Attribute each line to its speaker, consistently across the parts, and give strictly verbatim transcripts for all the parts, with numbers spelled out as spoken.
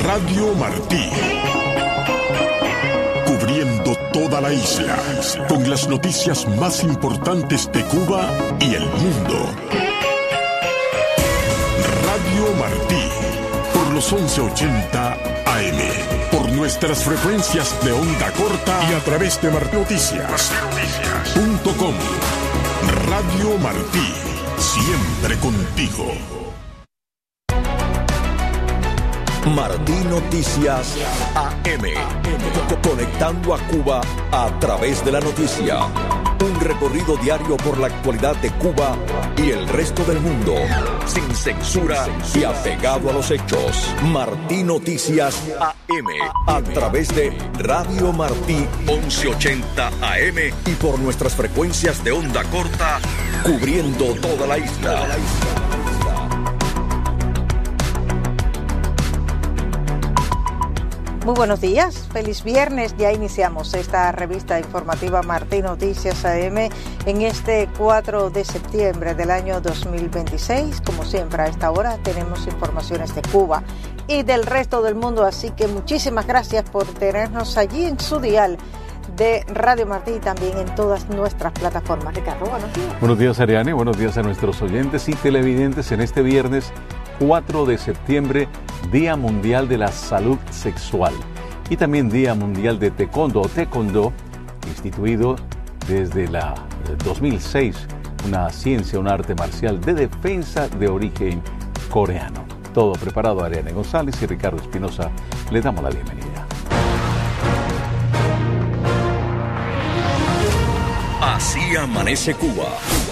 Speaker 1: Radio Martí. Cubriendo toda la isla, con las noticias más importantes de Cuba y el mundo. Radio Martí, por los once ochenta A M, por nuestras frecuencias de onda corta y a través de martí noticias punto com. Radio Martí, siempre contigo.
Speaker 2: Martí Noticias A M, conectando a Cuba a través de la noticia. Un recorrido diario por la actualidad de Cuba y el resto del mundo, sin censura y apegado a los hechos. Martí Noticias A M, a través de Radio Martí once ochenta A M y por nuestras frecuencias de onda corta, cubriendo toda la isla.
Speaker 3: Muy buenos días, feliz viernes. Ya iniciamos esta revista informativa Martí Noticias A M en este cuatro de septiembre del año dos mil veintiséis. Como siempre, a esta hora tenemos informaciones de Cuba y del resto del mundo, así que muchísimas gracias por tenernos allí en su dial de Radio Martí y también en todas nuestras plataformas. Ricardo, buenos días.
Speaker 4: Buenos días, Ariane, buenos días a nuestros oyentes y televidentes en este viernes cuatro de septiembre, Día Mundial de la Salud Sexual y también Día Mundial de Taekwondo o Taekwondo, instituido desde la dos mil seis, una ciencia, un arte marcial de defensa de origen coreano. Todo preparado, Ariane González y Ricardo Espinosa, le damos la bienvenida.
Speaker 2: Así amanece Cuba.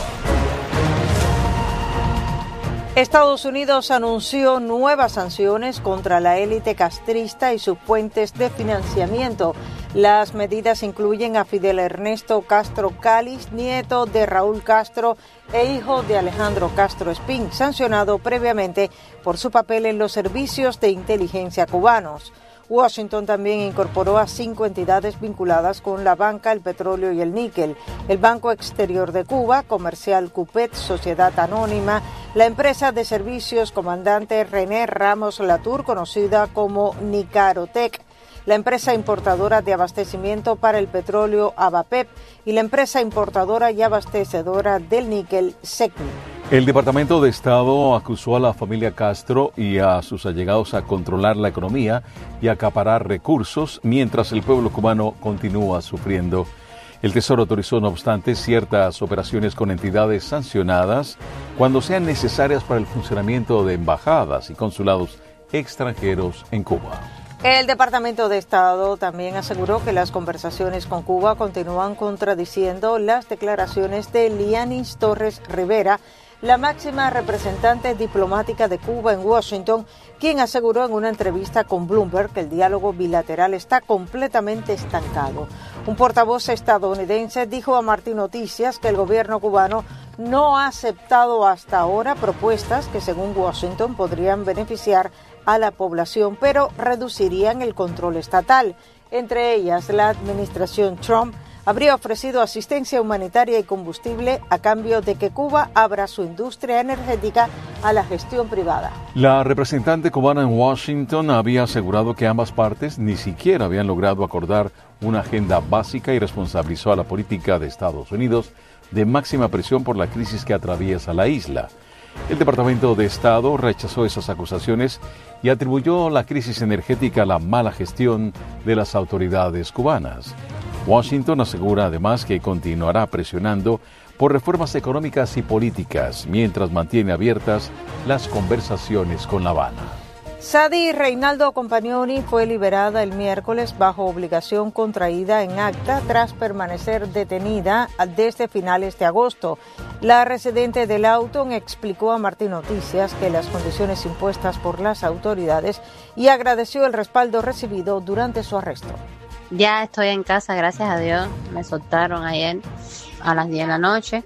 Speaker 3: Estados Unidos anunció nuevas sanciones contra la élite castrista y sus fuentes de financiamiento. Las medidas incluyen a Fidel Ernesto Castro Cáliz, nieto de Raúl Castro e hijo de Alejandro Castro Espín, sancionado previamente por su papel en los servicios de inteligencia cubanos. Washington también incorporó a cinco entidades vinculadas con la banca, el petróleo y el níquel, el Banco Exterior de Cuba, Comercial Cupet, Sociedad Anónima, la empresa de servicios Comandante René Ramos Latour, conocida como Nicarotec, la empresa importadora de abastecimiento para el petróleo Avapep y la empresa importadora y abastecedora del níquel Secmi.
Speaker 4: El Departamento de Estado acusó a la familia Castro y a sus allegados a controlar la economía y acaparar recursos mientras el pueblo cubano continúa sufriendo. El Tesoro autorizó, no obstante, ciertas operaciones con entidades sancionadas cuando sean necesarias para el funcionamiento de embajadas y consulados extranjeros en Cuba.
Speaker 3: El Departamento de Estado también aseguró que las conversaciones con Cuba continúan contradiciendo las declaraciones de Lianis Torres Rivera, la máxima representante diplomática de Cuba en Washington, quien aseguró en una entrevista con Bloomberg que el diálogo bilateral está completamente estancado. Un portavoz estadounidense dijo a Martí Noticias que el gobierno cubano no ha aceptado hasta ahora propuestas que, según Washington, podrían beneficiar a la población, pero reducirían el control estatal. Entre ellas, la administración Trump habría ofrecido asistencia humanitaria y combustible a cambio de que Cuba abra su industria energética a la gestión privada.
Speaker 4: La representante cubana en Washington había asegurado que ambas partes ni siquiera habían logrado acordar una agenda básica y responsabilizó a la política de Estados Unidos de máxima presión por la crisis que atraviesa la isla. El Departamento de Estado rechazó esas acusaciones y atribuyó la crisis energética a la mala gestión de las autoridades cubanas. Washington asegura además que continuará presionando por reformas económicas y políticas mientras mantiene abiertas las conversaciones con La Habana.
Speaker 3: Sadi Reinaldo Compagnoni fue liberada el miércoles bajo obligación contraída en acta tras permanecer detenida desde finales de agosto. La residente del Auton explicó a Martí Noticias que las condiciones impuestas por las autoridades y agradeció el respaldo recibido durante su arresto.
Speaker 5: Ya estoy en casa, gracias a Dios. Me soltaron ayer a las diez de la noche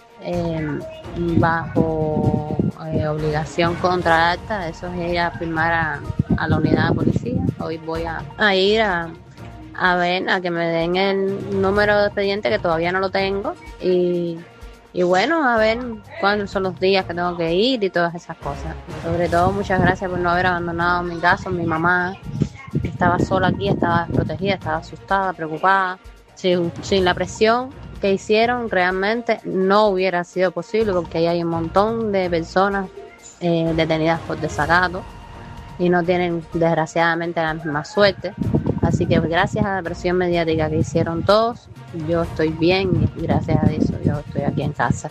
Speaker 5: eh, bajo eh, obligación contra acta. Eso es ir a firmar a, a la unidad de policía. Hoy voy a, a ir a, a ver, a que me den el número de expediente, que todavía no lo tengo, y y bueno, a ver cuándo son los días que tengo que ir y todas esas cosas. Sobre todo, muchas gracias por no haber abandonado mi casa, mi mamá, que estaba sola aquí, estaba desprotegida, estaba asustada, preocupada. Sin, sin la presión que hicieron, realmente no hubiera sido posible, porque ahí hay un montón de personas eh, detenidas por desacato y no tienen desgraciadamente la misma suerte. Así que gracias a la presión mediática que hicieron todos, yo estoy bien y gracias a eso yo estoy aquí en casa.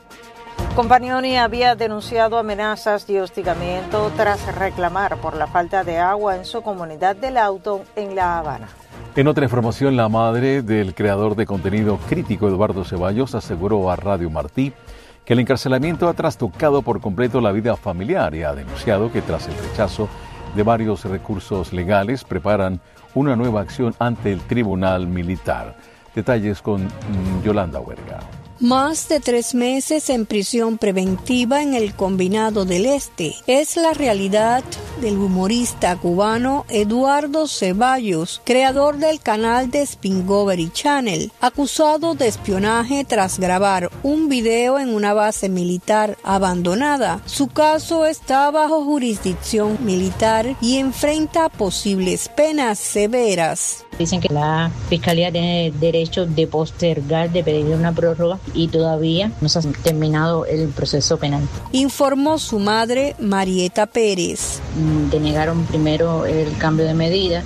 Speaker 3: Compagnoni había denunciado amenazas y hostigamiento tras reclamar por la falta de agua en su comunidad del Auto en La Habana.
Speaker 4: En otra información, la madre del creador de contenido crítico Eduardo Ceballos aseguró a Radio Martí que el encarcelamiento ha trastocado por completo la vida familiar y ha denunciado que tras el rechazo de varios recursos legales preparan una nueva acción ante el Tribunal Militar. Detalles con Yolanda Huerga.
Speaker 6: Más de tres meses en prisión preventiva en el Combinado del Este es la realidad del humorista cubano Eduardo Ceballos, creador del canal de Spingovery Channel, acusado de espionaje tras grabar un video en una base militar abandonada. Su caso está bajo jurisdicción militar y enfrenta posibles penas severas.
Speaker 7: Dicen que la Fiscalía tiene derecho de postergar, de pedir una prórroga y todavía no se ha terminado el proceso penal.
Speaker 6: Informó su madre, Marieta Pérez.
Speaker 7: Denegaron primero el cambio de medida,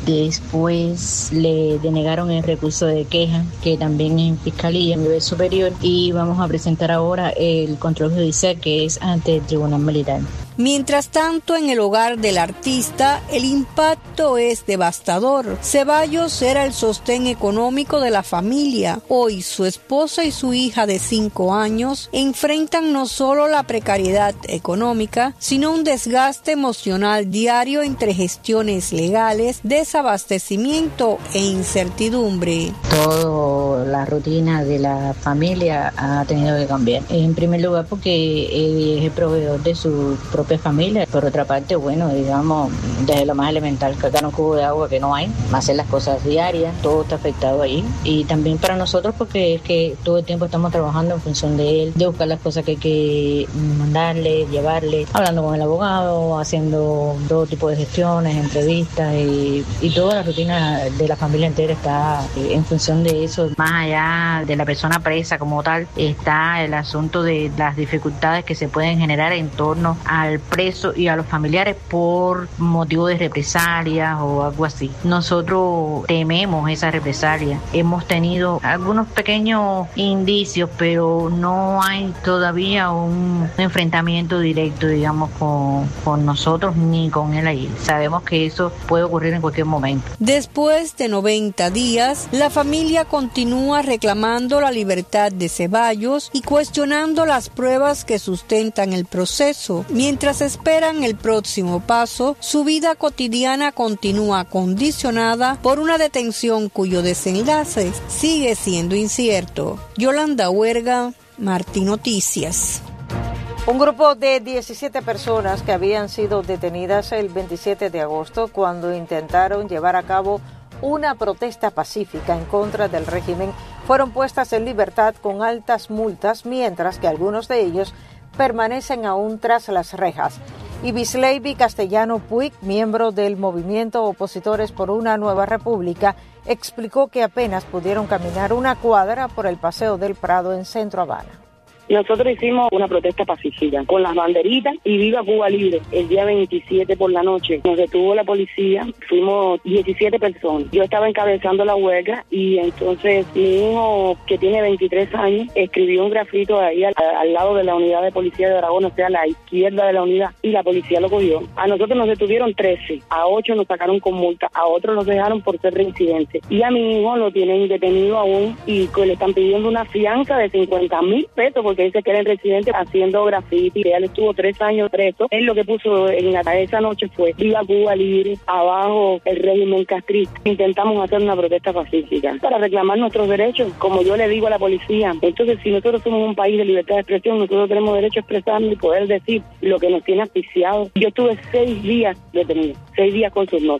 Speaker 7: después le denegaron el recurso de queja, que también en Fiscalía, en nivel superior, y vamos a presentar ahora el control judicial, que es ante el Tribunal Militar.
Speaker 6: Mientras tanto, en el hogar del artista, el impacto es devastador. Ceballos era el sostén económico de la familia. Hoy, su esposa y su hija de cinco años enfrentan no solo la precariedad económica, sino un desgaste emocional diario entre gestiones legales, desabastecimiento e incertidumbre.
Speaker 7: Toda la rutina de la familia ha tenido que cambiar. En primer lugar, porque él es el proveedor de su propia familia. Por otra parte, bueno, digamos, desde lo más elemental, sacar un cubo de agua que no hay, hacer las cosas diarias, todo está afectado ahí. Y también para nosotros, porque es que todo el tiempo estamos trabajando en función de él, de buscar las cosas que hay que mandarle, llevarle, hablando con el abogado, haciendo todo tipo de gestiones, entrevistas y, y toda la rutina de la familia entera está en función de eso. Más allá de la persona presa como tal, está el asunto de las dificultades que se pueden generar en torno al preso y a los familiares por motivo de represalias o algo así. Nosotros tememos esa represalia. Hemos tenido algunos pequeños indicios, pero no hay todavía un enfrentamiento directo, digamos, con, con nosotros ni con él ahí. Sabemos que eso puede ocurrir en cualquier momento.
Speaker 6: Después de noventa días, la familia continúa reclamando la libertad de Ceballos y cuestionando las pruebas que sustentan el proceso. Mientras esperan el próximo paso, su vida cotidiana continúa condicionada por una detención cuyo desenlace sigue siendo incierto. Yolanda Huerga, Martí Noticias.
Speaker 3: Un grupo de diecisiete personas que habían sido detenidas el veintisiete de agosto cuando intentaron llevar a cabo una protesta pacífica en contra del régimen fueron puestas en libertad con altas multas, mientras que algunos de ellos permanecen aún tras las rejas. Ibisleiby Castellano Puig, miembro del movimiento Opositores por una Nueva República, explicó que apenas pudieron caminar una cuadra por el Paseo del Prado en Centro Habana.
Speaker 8: Nosotros hicimos una protesta pacífica con las banderitas y Viva Cuba Libre. El día veintisiete por la noche nos detuvo la policía, fuimos diecisiete personas. Yo estaba encabezando la huelga y entonces mi hijo, que tiene veintitrés años, escribió un grafito ahí al, al lado de la unidad de policía de Aragón, o sea, a la izquierda de la unidad, y la policía lo cogió. A nosotros nos detuvieron trece, a ocho nos sacaron con multa, a otros nos dejaron por ser reincidentes. Y a mi hijo lo tienen detenido aún y le están pidiendo una fianza de cincuenta mil pesos porque dice que era residente haciendo graffiti. Él estuvo tres años preso. Él lo que puso en la, esa noche fue Viva Cuba Libre, abajo el régimen castrista. Intentamos hacer una protesta pacífica para reclamar nuestros derechos, como yo le digo a la policía. Entonces, si nosotros somos un país de libertad de expresión, nosotros tenemos derecho a expresarnos y poder decir lo que nos tiene asfixiados. Yo estuve seis días detenido, seis días con sus noches.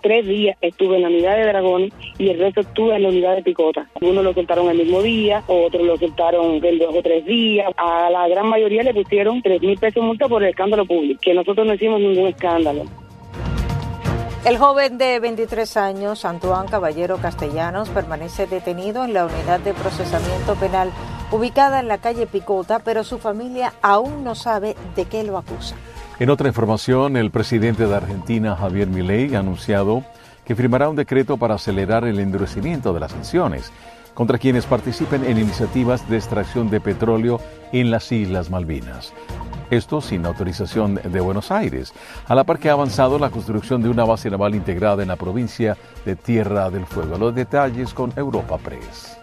Speaker 8: tres días estuve en la unidad de Dragones y el resto estuve en la unidad de Picota. Unos lo soltaron el mismo día, otros lo soltaron en dos o tres días. A la gran mayoría le pusieron tres mil pesos multa por el escándalo público, que nosotros no hicimos ningún escándalo.
Speaker 3: El joven de veintitrés años, Antoine Caballero Castellanos, permanece detenido en la unidad de procesamiento penal ubicada en la calle Picota, pero su familia aún no sabe de qué lo acusa.
Speaker 4: En otra información, el presidente de Argentina, Javier Milei, ha anunciado que firmará un decreto para acelerar el endurecimiento de las sanciones contra quienes participen en iniciativas de extracción de petróleo en las Islas Malvinas. Esto sin autorización de Buenos Aires, a la par que ha avanzado la construcción de una base naval integrada en la provincia de Tierra del Fuego. Los detalles con Europa Press.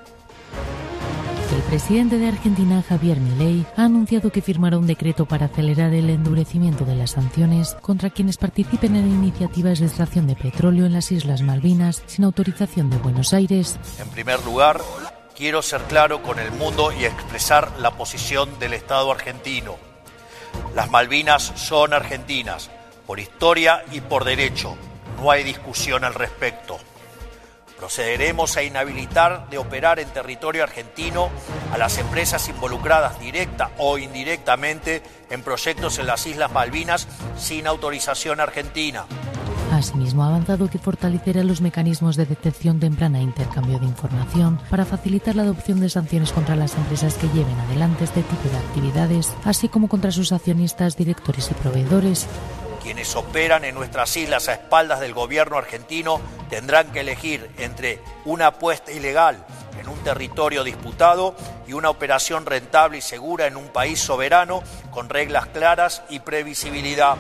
Speaker 9: El presidente de Argentina, Javier Milei, ha anunciado que firmará un decreto para acelerar el endurecimiento de las sanciones contra quienes participen en iniciativas de extracción de petróleo en las Islas Malvinas sin autorización de Buenos Aires.
Speaker 10: En primer lugar, quiero ser claro con el mundo y expresar la posición del Estado argentino. Las Malvinas son argentinas, por historia y por derecho. No hay discusión al respecto. Procederemos a inhabilitar de operar en territorio argentino a las empresas involucradas directa o indirectamente en proyectos en las Islas Malvinas sin autorización argentina.
Speaker 9: Asimismo, ha avanzado que fortalecerá los mecanismos de detección temprana e intercambio de información para facilitar la adopción de sanciones contra las empresas que lleven adelante este tipo de actividades, así como contra sus accionistas, directores y proveedores.
Speaker 10: Quienes operan en nuestras islas a espaldas del gobierno argentino tendrán que elegir entre una apuesta ilegal en un territorio disputado y una operación rentable y segura en un país soberano con reglas claras y previsibilidad.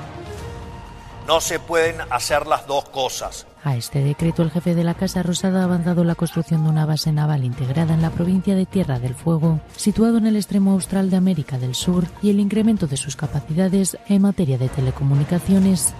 Speaker 10: No se pueden hacer las dos cosas.
Speaker 9: A este decreto, el jefe de la Casa Rosada ha avanzado la construcción de una base naval integrada en la provincia de Tierra del Fuego, situado en el extremo austral de América del Sur, y el incremento de sus capacidades en materia de telecomunicaciones.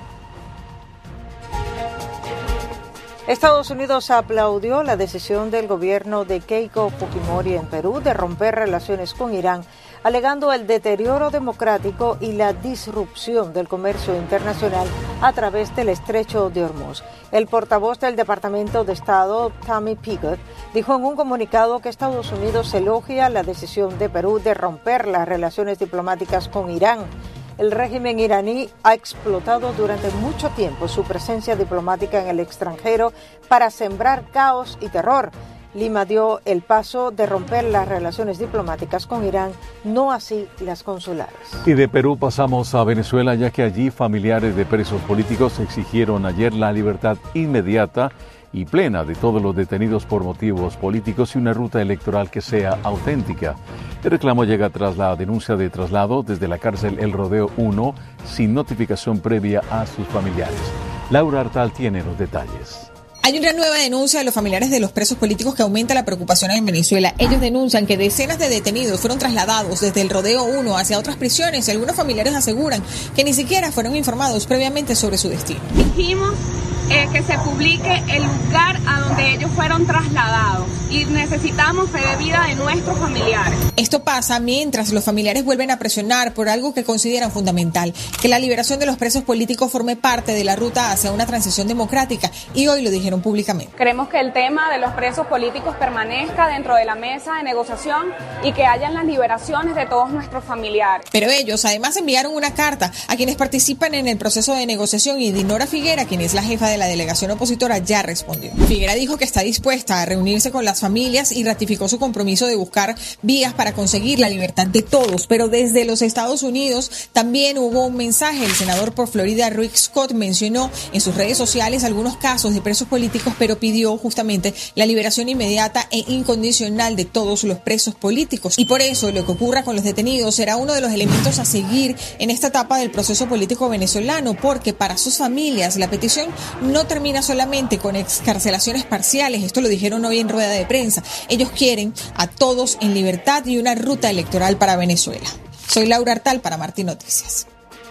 Speaker 3: Estados Unidos aplaudió la decisión del gobierno de Keiko Fujimori en Perú de romper relaciones con Irán, alegando el deterioro democrático y la disrupción del comercio internacional a través del estrecho de Hormuz. El portavoz del Departamento de Estado, Tammy Pigott, dijo en un comunicado que Estados Unidos elogia la decisión de Perú de romper las relaciones diplomáticas con Irán. El régimen iraní ha explotado durante mucho tiempo su presencia diplomática en el extranjero para sembrar caos y terror. Lima dio el paso de romper las relaciones diplomáticas con Irán, no así las consulares.
Speaker 4: Y de Perú pasamos a Venezuela, ya que allí familiares de presos políticos exigieron ayer la libertad inmediata y plena de todos los detenidos por motivos políticos y una ruta electoral que sea auténtica. El reclamo llega tras la denuncia de traslado desde la cárcel El Rodeo uno sin notificación previa a sus familiares. Laura Artal tiene los detalles.
Speaker 11: Hay una nueva denuncia de los familiares de los presos políticos que aumenta la preocupación en Venezuela. Ellos denuncian que decenas de detenidos fueron trasladados desde el Rodeo uno hacia otras prisiones y algunos familiares aseguran que ni siquiera fueron informados previamente sobre su destino.
Speaker 12: Dijimos eh, que se publique el lugar a donde ellos fueron trasladados y necesitamos fe de vida de nuestros familiares.
Speaker 11: Esto pasa mientras los familiares vuelven a presionar por algo que consideran fundamental, que la liberación de los presos políticos forme parte de la ruta hacia una transición democrática, y hoy lo dijeron públicamente.
Speaker 12: Queremos que el tema de los presos políticos permanezca dentro de la mesa de negociación y que hayan las liberaciones de todos nuestros familiares.
Speaker 11: Pero ellos además enviaron una carta a quienes participan en el proceso de negociación y Dinora Figuera, quien es la jefa de la delegación opositora, ya respondió. Figuera dijo que está dispuesta a reunirse con las familias y ratificó su compromiso de buscar vías para conseguir la libertad de todos. Pero desde los Estados Unidos también hubo un mensaje. El senador por Florida, Rick Scott, mencionó en sus redes sociales algunos casos de presos políticos, pero pidió justamente la liberación inmediata e incondicional de todos los presos políticos. Y por eso lo que ocurra con los detenidos será uno de los elementos a seguir en esta etapa del proceso político venezolano, porque para sus familias la petición no termina solamente con excarcelaciones parciales. Esto lo dijeron hoy en rueda de prensa. Ellos quieren a todos en libertad y una ruta electoral para Venezuela. Soy Laura Artal para Martín Noticias.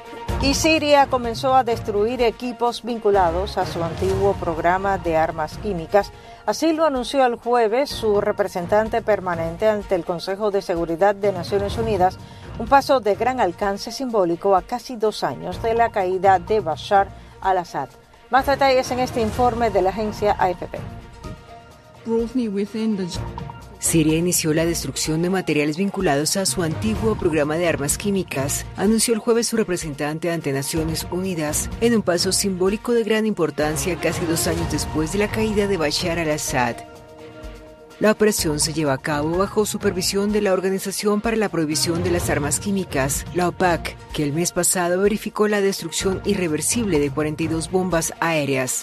Speaker 3: Y Siria comenzó a destruir equipos vinculados a su antiguo programa de armas químicas. Así lo anunció el jueves su representante permanente ante el Consejo de Seguridad de Naciones Unidas, un paso de gran alcance simbólico a casi dos años de la caída de Bashar al-Assad. Más detalles en este informe de la agencia A F P.
Speaker 13: Siria inició la destrucción de materiales vinculados a su antiguo programa de armas químicas, anunció el jueves su representante ante Naciones Unidas, en un paso simbólico de gran importancia casi dos años después de la caída de Bashar al-Assad. La operación se lleva a cabo bajo supervisión de la Organización para la Prohibición de las Armas Químicas, la OPAC, que el mes pasado verificó la destrucción irreversible de cuarenta y dos bombas aéreas.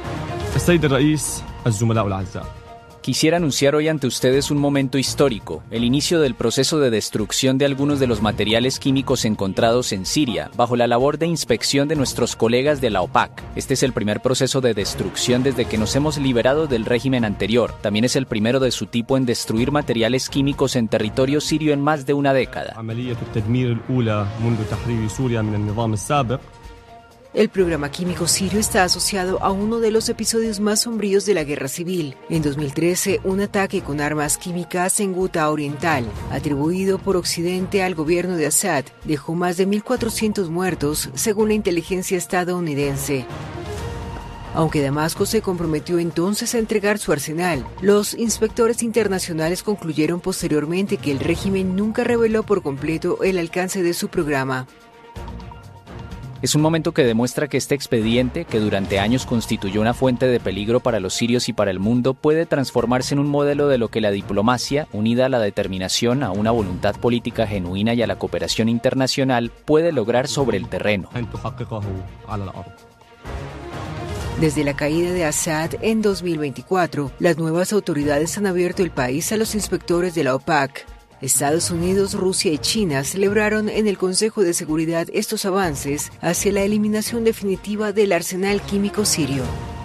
Speaker 14: Quisiera anunciar hoy ante ustedes un momento histórico, el inicio del proceso de destrucción de algunos de los materiales químicos encontrados en Siria, bajo la labor de inspección de nuestros colegas de la OPAC. Este es el primer proceso de destrucción desde que nos hemos liberado del régimen anterior. También es el primero de su tipo en destruir materiales químicos en territorio sirio en más de una década.
Speaker 13: El programa químico sirio está asociado a uno de los episodios más sombríos de la guerra civil. En dos mil trece, un ataque con armas químicas en Ghouta Oriental, atribuido por Occidente al gobierno de Assad, dejó más de mil cuatrocientos muertos, según la inteligencia estadounidense. Aunque Damasco se comprometió entonces a entregar su arsenal, los inspectores internacionales concluyeron posteriormente que el régimen nunca reveló por completo el alcance de su programa.
Speaker 14: Es un momento que demuestra que este expediente, que durante años constituyó una fuente de peligro para los sirios y para el mundo, puede transformarse en un modelo de lo que la diplomacia, unida a la determinación, a una voluntad política genuina y a la cooperación internacional, puede lograr sobre el terreno.
Speaker 13: Desde la caída de Assad en dos mil veinticuatro, las nuevas autoridades han abierto el país a los inspectores de la OPAC. Estados Unidos, Rusia y China celebraron en el Consejo de Seguridad estos avances hacia la eliminación definitiva del arsenal químico sirio.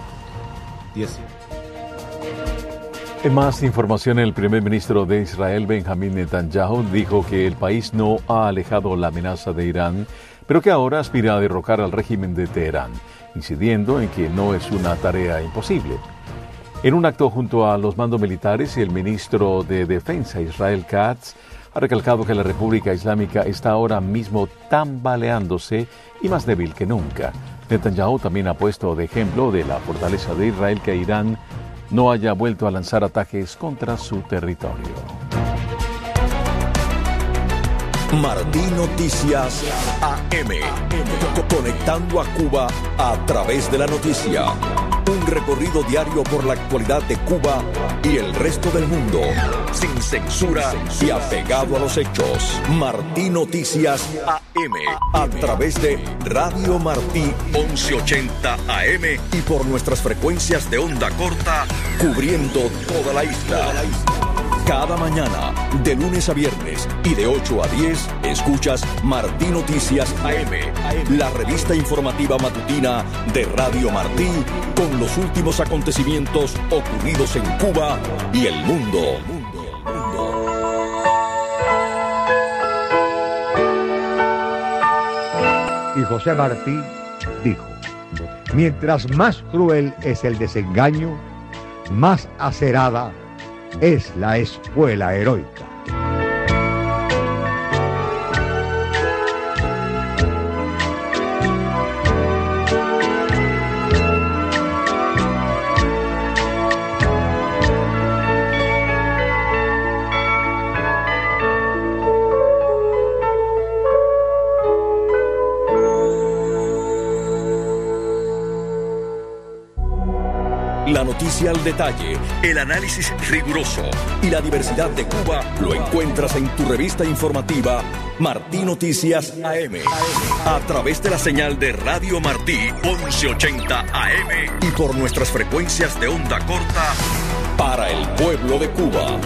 Speaker 4: En más información, el primer ministro de Israel, Benjamín Netanyahu, dijo que el país no ha alejado la amenaza de Irán, pero que ahora aspira a derrocar al régimen de Teherán, incidiendo en que no es una tarea imposible. En un acto junto a los mandos militares, el ministro de Defensa, Israel Katz, ha recalcado que la República Islámica está ahora mismo tambaleándose y más débil que nunca. Netanyahu también ha puesto de ejemplo de la fortaleza de Israel que Irán no haya vuelto a lanzar ataques contra su territorio.
Speaker 2: Martí Noticias A M, conectando a Cuba a través de la noticia. Un recorrido diario por la actualidad de Cuba y el resto del mundo, sin censura y apegado a los hechos. Martí Noticias A M, a través de Radio Martí once ochenta A M y por nuestras frecuencias de onda corta, cubriendo toda la isla. Cada mañana, de lunes a viernes y de ocho a diez, escuchas Martí Noticias A M, la revista informativa matutina de Radio Martí, con los últimos acontecimientos ocurridos en Cuba y el mundo.
Speaker 15: Y José Martí dijo: mientras más cruel es el desengaño, más acerada es la espuela heroica.
Speaker 2: La noticia al detalle, el análisis riguroso y la diversidad de Cuba lo encuentras en tu revista informativa Martí Noticias A M, a través de la señal de Radio Martí once ochenta A M y por nuestras frecuencias de onda corta para el pueblo de Cuba.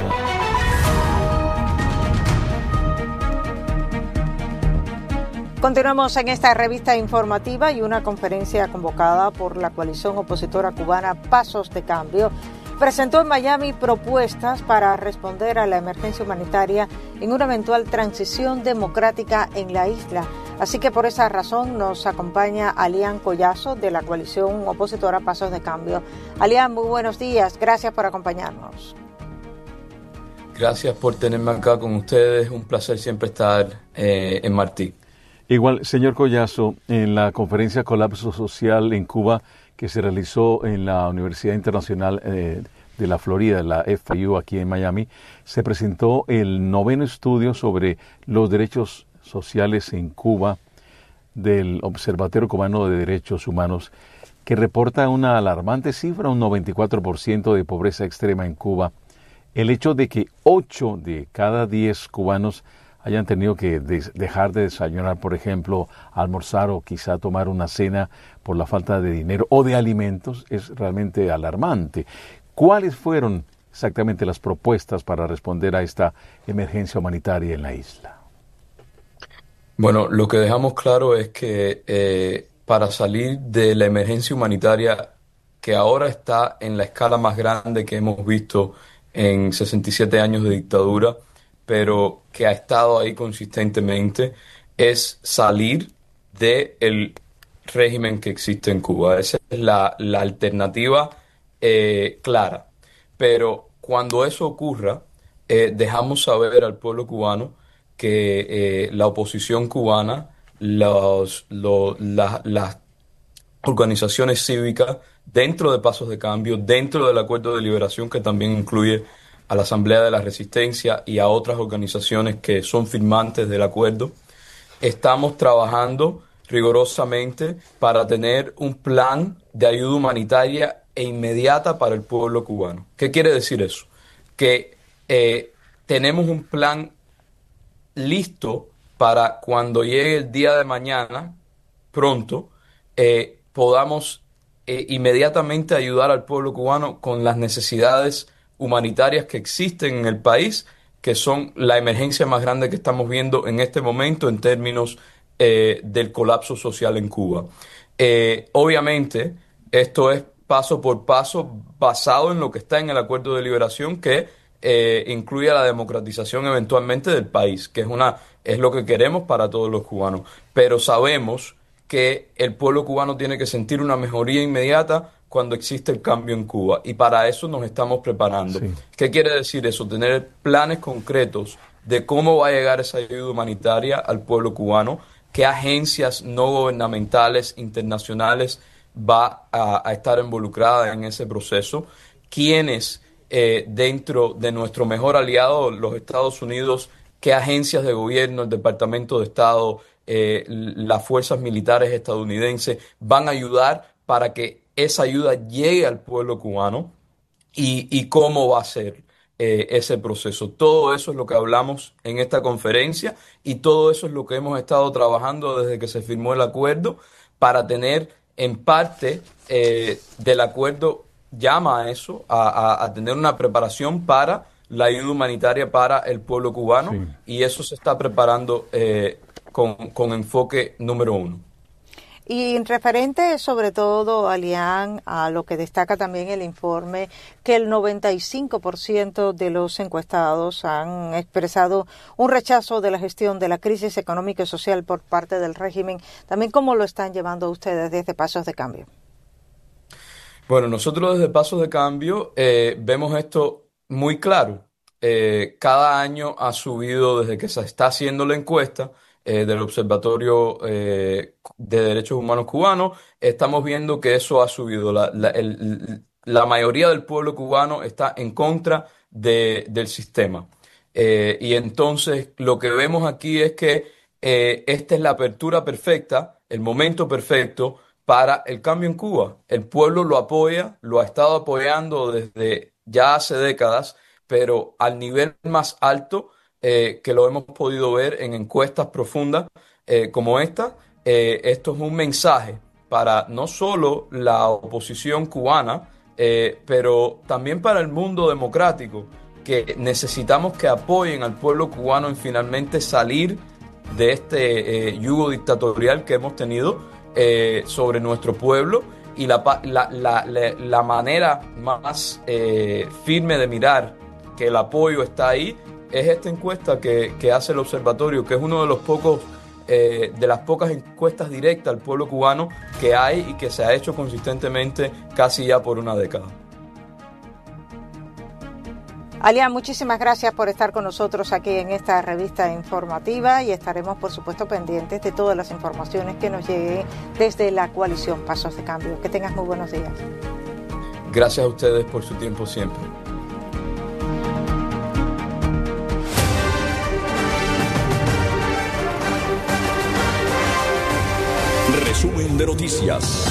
Speaker 3: Continuamos en esta revista informativa y una conferencia convocada por la coalición opositora cubana Pasos de Cambio presentó en Miami propuestas para responder a la emergencia humanitaria en una eventual transición democrática en la isla. Así que por esa razón nos acompaña Alian Collazo de la coalición opositora Pasos de Cambio. Alian, muy buenos días. Gracias por acompañarnos.
Speaker 16: Gracias por tenerme acá con ustedes. Un placer siempre estar eh, en Martí.
Speaker 4: Igual, señor Collazo, en la conferencia Colapso Social en Cuba, que se realizó en la Universidad Internacional eh, de la Florida, la F I U aquí en Miami, se presentó el noveno estudio sobre los derechos sociales en Cuba del Observatorio Cubano de Derechos Humanos, que reporta una alarmante cifra, un noventa y cuatro por ciento de pobreza extrema en Cuba. El hecho de que ocho de cada diez cubanos hayan tenido que des- dejar de desayunar, por ejemplo, almorzar o quizá tomar una cena por la falta de dinero o de alimentos, es realmente alarmante. ¿Cuáles fueron exactamente las propuestas para responder a esta emergencia humanitaria en la isla?
Speaker 16: Bueno, lo que dejamos claro es que eh, para salir de la emergencia humanitaria que ahora está en la escala más grande que hemos visto en sesenta y siete años de dictadura, pero que ha estado ahí consistentemente, es salir del régimen que existe en Cuba. Esa es la, la alternativa eh, clara. Pero cuando eso ocurra, eh, dejamos saber al pueblo cubano que eh, la oposición cubana, los, los, la- las organizaciones cívicas dentro de Pasos de Cambio, dentro del Acuerdo de Liberación, que también incluye a la Asamblea de la Resistencia y a otras organizaciones que son firmantes del acuerdo, estamos trabajando rigurosamente para tener un plan de ayuda humanitaria e inmediata para el pueblo cubano. ¿Qué quiere decir eso? Que eh, tenemos un plan listo para cuando llegue el día de mañana, pronto, eh, podamos eh, inmediatamente ayudar al pueblo cubano con las necesidades humanitarias que existen en el país, que son la emergencia más grande que estamos viendo en este momento en términos eh, del colapso social en Cuba. Eh, obviamente, esto es paso por paso basado en lo que está en el Acuerdo de Liberación, que eh, incluye la democratización eventualmente del país, que es una es lo que queremos para todos los cubanos. Pero sabemos que el pueblo cubano tiene que sentir una mejoría inmediata cuando existe el cambio en Cuba, y para eso nos estamos preparando.
Speaker 4: Sí.
Speaker 16: ¿Qué quiere decir eso? Tener planes concretos de cómo va a llegar esa ayuda humanitaria al pueblo cubano, qué agencias no gubernamentales internacionales va a, a estar involucrada en ese proceso, quiénes eh, dentro de nuestro mejor aliado, los Estados Unidos, qué agencias de gobierno, el Departamento de Estado, eh, las fuerzas militares estadounidenses van a ayudar para que esa ayuda llegue al pueblo cubano, y, y cómo va a ser eh, ese proceso. Todo eso es lo que hablamos en esta conferencia, y todo eso es lo que hemos estado trabajando desde que se firmó el acuerdo, para tener en parte eh, del acuerdo llama a eso, a, a, a tener una preparación para la ayuda humanitaria para el pueblo cubano,
Speaker 4: Sí.
Speaker 16: y eso se está preparando eh, con, con enfoque número uno.
Speaker 3: Y referente sobre todo, Alian, a lo que destaca también el informe, que el noventa y cinco por ciento de los encuestados han expresado un rechazo de la gestión de la crisis económica y social por parte del régimen. También, ¿cómo lo están llevando ustedes desde Pasos de Cambio?
Speaker 16: Bueno, nosotros desde Pasos de Cambio eh, vemos esto muy claro. Eh, cada año ha subido desde que se está haciendo la encuesta eh, del Observatorio eh, de Derechos Humanos Cubano. Estamos viendo que eso ha subido. La, la, el- la mayoría del pueblo cubano está en contra de- del sistema. Eh, y entonces lo que vemos aquí es que eh, esta es la apertura perfecta, el momento perfecto para el cambio en Cuba. El pueblo lo apoya, lo ha estado apoyando desde ya hace décadas, pero al nivel más alto eh, que lo hemos podido ver en encuestas profundas eh, como esta. Eh, esto es un mensaje para no solo la oposición cubana, eh, pero también para el mundo democrático, que necesitamos que apoyen al pueblo cubano en finalmente salir de este eh, yugo dictatorial que hemos tenido eh, sobre nuestro pueblo. Y la, pa- la, la, la, la manera más eh, firme de mirar que el apoyo está ahí es esta encuesta que, que hace el observatorio, que es uno de los pocos eh, de las pocas encuestas directas al pueblo cubano que hay y que se ha hecho consistentemente casi ya por una década.
Speaker 3: Alian, muchísimas gracias por estar con nosotros aquí en esta revista informativa y estaremos, por supuesto, pendientes de todas las informaciones que nos lleguen desde la coalición Pasos de Cambio. Que tengas muy buenos días.
Speaker 16: Gracias a ustedes por su tiempo siempre.
Speaker 2: Resumen de noticias.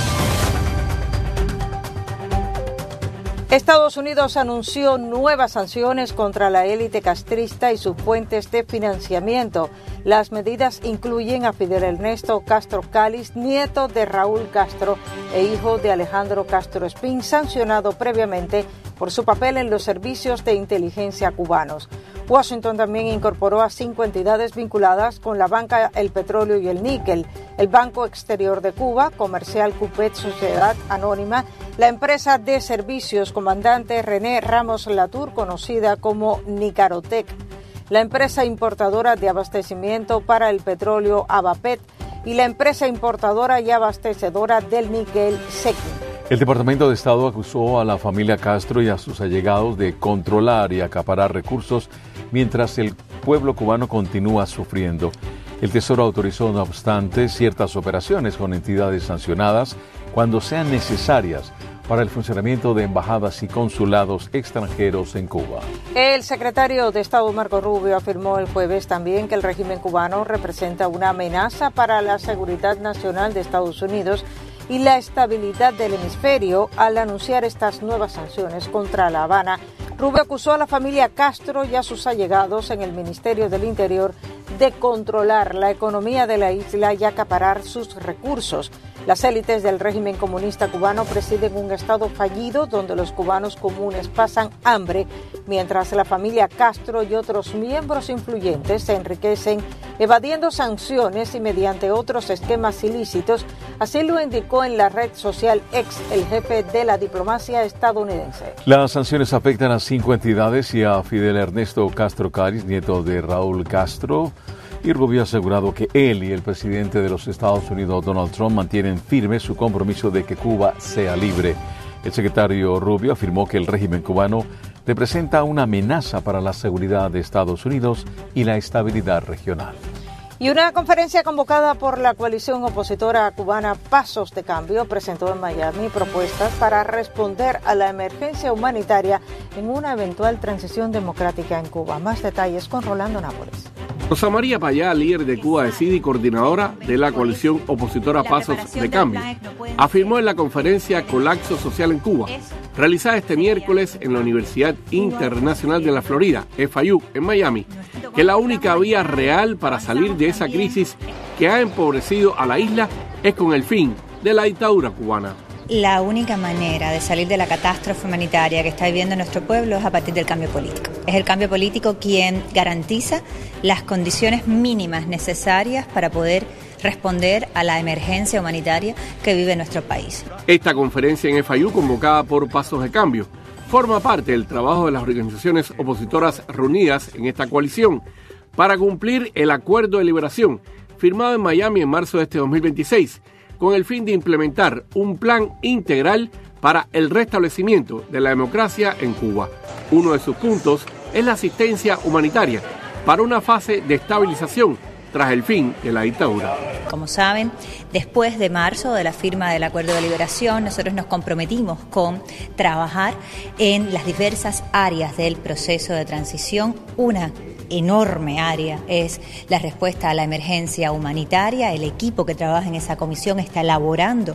Speaker 3: Estados Unidos anunció nuevas sanciones contra la élite castrista y sus fuentes de financiamiento. Las medidas incluyen a Fidel Ernesto Castro Cáliz, nieto de Raúl Castro e hijo de Alejandro Castro Espín, sancionado previamente por su papel en los servicios de inteligencia cubanos. Washington también incorporó a cinco entidades vinculadas con la banca, el petróleo y el níquel, el Banco Exterior de Cuba, Comercial Cupet Sociedad Anónima, la empresa de servicios Comandante René Ramos Latour, conocida como Nicarotec, la empresa importadora de abastecimiento para el petróleo Avapet y la empresa importadora y abastecedora del níquel Sequin.
Speaker 4: El Departamento de Estado acusó a la familia Castro y a sus allegados de controlar y acaparar recursos mientras el pueblo cubano continúa sufriendo. El Tesoro autorizó, no obstante, ciertas operaciones con entidades sancionadas cuando sean necesarias para el funcionamiento de embajadas y consulados extranjeros en Cuba.
Speaker 3: El secretario de Estado Marco Rubio afirmó el jueves también que el régimen cubano representa una amenaza para la seguridad nacional de Estados Unidos y la estabilidad del hemisferio al anunciar estas nuevas sanciones contra La Habana. Rubio acusó a la familia Castro y a sus allegados en el Ministerio del Interior de controlar la economía de la isla y acaparar sus recursos. Las élites del régimen comunista cubano presiden un estado fallido donde los cubanos comunes pasan hambre, mientras la familia Castro y otros miembros influyentes se enriquecen evadiendo sanciones y mediante otros esquemas ilícitos. Así lo indicó en la red social X el jefe de la diplomacia estadounidense.
Speaker 4: Las sanciones afectan a cinco entidades y a Fidel Ernesto Castro Cáliz, nieto de Raúl Castro. Y Rubio ha asegurado que él y el presidente de los Estados Unidos, Donald Trump, mantienen firme su compromiso de que Cuba sea libre. El secretario Rubio afirmó que el régimen cubano representa una amenaza para la seguridad de Estados Unidos y la estabilidad regional.
Speaker 3: Y una conferencia convocada por la coalición opositora cubana Pasos de Cambio presentó en Miami propuestas para responder a la emergencia humanitaria en una eventual transición democrática en Cuba. Más detalles con Rolando Nápoles.
Speaker 17: Rosa María Payá, líder de Cuba Decide y coordinadora de la coalición opositora Pasos de Cambio, afirmó en la conferencia Colapso Social en Cuba, realizada este miércoles en la Universidad Internacional de la Florida, F I U, en Miami, que la única vía real para salir de esa crisis que ha empobrecido a la isla es con el fin de la dictadura cubana.
Speaker 18: La única manera de salir de la catástrofe humanitaria que está viviendo nuestro pueblo es a partir del cambio político. Es el cambio político quien garantiza las condiciones mínimas necesarias para poder responder a la emergencia humanitaria que vive nuestro país.
Speaker 17: Esta conferencia en F I U, convocada por Pasos de Cambio, forma parte del trabajo de las organizaciones opositoras reunidas en esta coalición para cumplir el acuerdo de liberación firmado en Miami en marzo de este dos mil veintiséis, con el fin de implementar un plan integral para el restablecimiento de la democracia en Cuba. Uno de sus puntos es la asistencia humanitaria para una fase de estabilización tras el fin de la dictadura.
Speaker 18: Como saben, después de marzo, de la firma del Acuerdo de Liberación, nosotros nos comprometimos con trabajar en las diversas áreas del proceso de transición. Una enorme área es la respuesta a la emergencia humanitaria. El equipo que trabaja en esa comisión está elaborando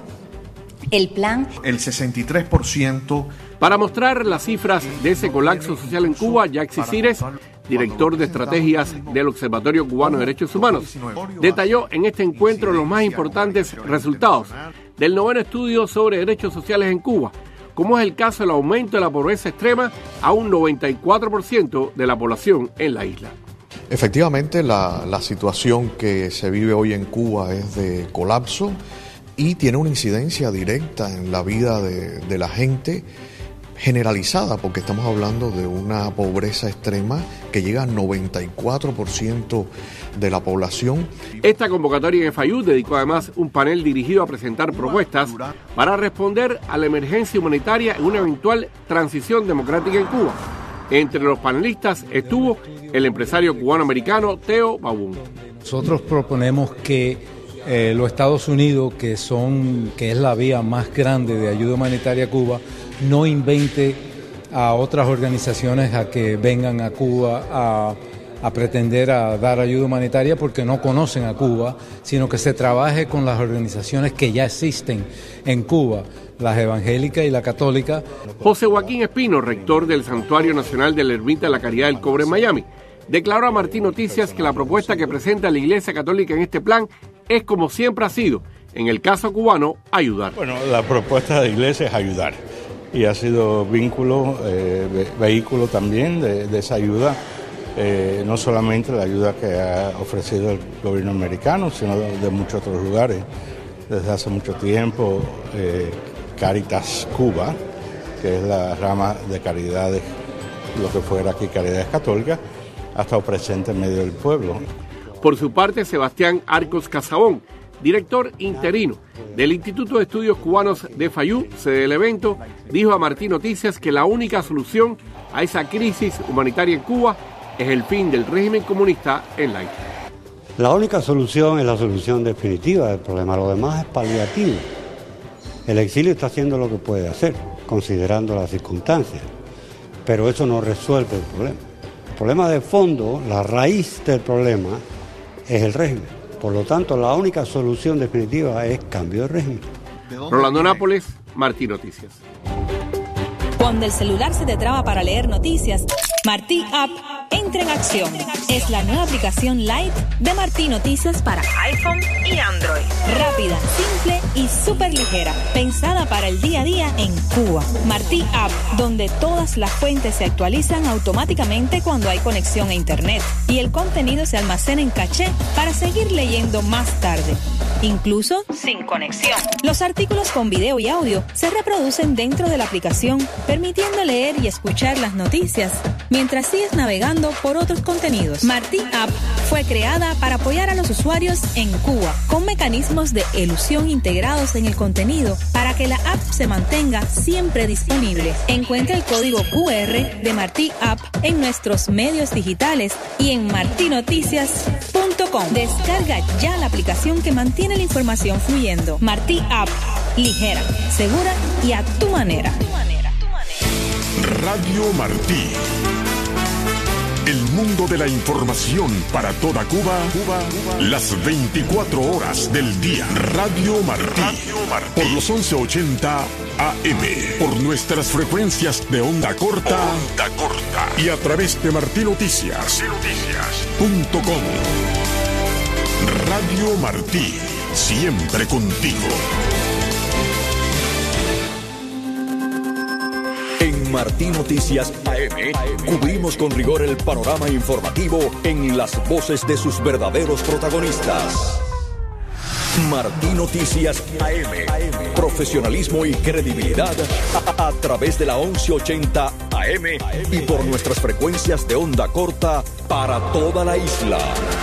Speaker 18: el plan.
Speaker 19: El sesenta y tres por ciento.
Speaker 17: Para mostrar las cifras de ese colapso social en Cuba, Yaxi Cires, director de estrategias del Observatorio Cubano de Derechos Humanos, detalló en este encuentro los más importantes resultados del noveno estudio sobre derechos sociales en Cuba, como es el caso del aumento de la pobreza extrema a un noventa y cuatro por ciento de la población en la isla.
Speaker 19: Efectivamente, la, la situación que se vive hoy en Cuba es de colapso y tiene una incidencia directa en la vida de, de la gente, generalizada, porque estamos hablando de una pobreza extrema que llega al noventa y cuatro por ciento de la población.
Speaker 17: Esta convocatoria en F I U dedicó además un panel dirigido a presentar propuestas para responder a la emergencia humanitaria en una eventual transición democrática en Cuba. Entre los panelistas estuvo el empresario cubano-americano Teo Babún.
Speaker 20: Nosotros proponemos que eh, los Estados Unidos, que son, que es la vía más grande de ayuda humanitaria a Cuba, no invente a otras organizaciones a que vengan a Cuba a, a pretender a dar ayuda humanitaria porque no conocen a Cuba, sino que se trabaje con las organizaciones que ya existen en Cuba, las evangélicas y la católica.
Speaker 17: José Joaquín Espino, rector del Santuario Nacional de la Ermita de la Caridad del Cobre en Miami, declaró a Martín Noticias que la propuesta que presenta la Iglesia Católica en este plan es como siempre ha sido, en el caso cubano, ayudar.
Speaker 21: Bueno, la propuesta de la Iglesia es ayudar y ha sido vínculo, eh, vehículo también de, de esa ayuda, eh, no solamente la ayuda que ha ofrecido el gobierno americano, sino de, de muchos otros lugares. Desde hace mucho tiempo, eh, Caritas Cuba, que es la rama de caridades, lo que fuera aquí Caridades Católicas, ha estado presente en medio del pueblo.
Speaker 17: Por su parte, Sebastián Arcos Casabón, director interino del Instituto de Estudios Cubanos de Fayú, sede del evento, dijo a Martín Noticias que la única solución a esa crisis humanitaria en Cuba es el fin del régimen comunista en la isla.
Speaker 22: La única solución es la solución definitiva del problema, lo demás es paliativo. El exilio está haciendo lo que puede hacer, considerando las circunstancias, pero eso no resuelve el problema. El problema de fondo, la raíz del problema, es el régimen. Por lo tanto, la única solución definitiva es cambio de régimen.
Speaker 17: Rolando Nápoles, Martín Noticias.
Speaker 23: Cuando el celular se te traba para leer noticias, Martí App entra en acción. Es la nueva aplicación Lite de Martí Noticias para iPhone y Android. Rápida, simple y súper ligera. Pensada para el día a día en Cuba. Martí App, donde todas las fuentes se actualizan automáticamente cuando hay conexión a Internet. Y el contenido se almacena en caché para seguir leyendo más tarde. Incluso sin conexión. Los artículos con video y audio se reproducen dentro de la aplicación, permitiendo leer y escuchar las noticias mientras sigues navegando por otros contenidos. Martí App fue creada para apoyar a los usuarios en Cuba, con mecanismos de elusión integrados en el contenido para que la app se mantenga siempre disponible. Encuentra el código Q R de Martí App en nuestros medios digitales y en martí noticias punto com. Descarga ya la aplicación que mantiene la información fluyendo. Martí App, ligera, segura y a tu manera.
Speaker 1: Radio Martí. El mundo de la información para toda Cuba, Cuba, Cuba, las veinticuatro horas del día. Radio Martí. Radio Martí. Por los once ochenta A M. Por nuestras frecuencias de onda corta. Onda corta. Y a través de Martí Noticias. Noticias. Punto com. Radio Martí. Siempre contigo.
Speaker 2: En Martí Noticias A M cubrimos con rigor el panorama informativo en las voces de sus verdaderos protagonistas. Martí Noticias A M. Profesionalismo y credibilidad a, a través de la once ochenta A M y por nuestras frecuencias de onda corta para toda la isla.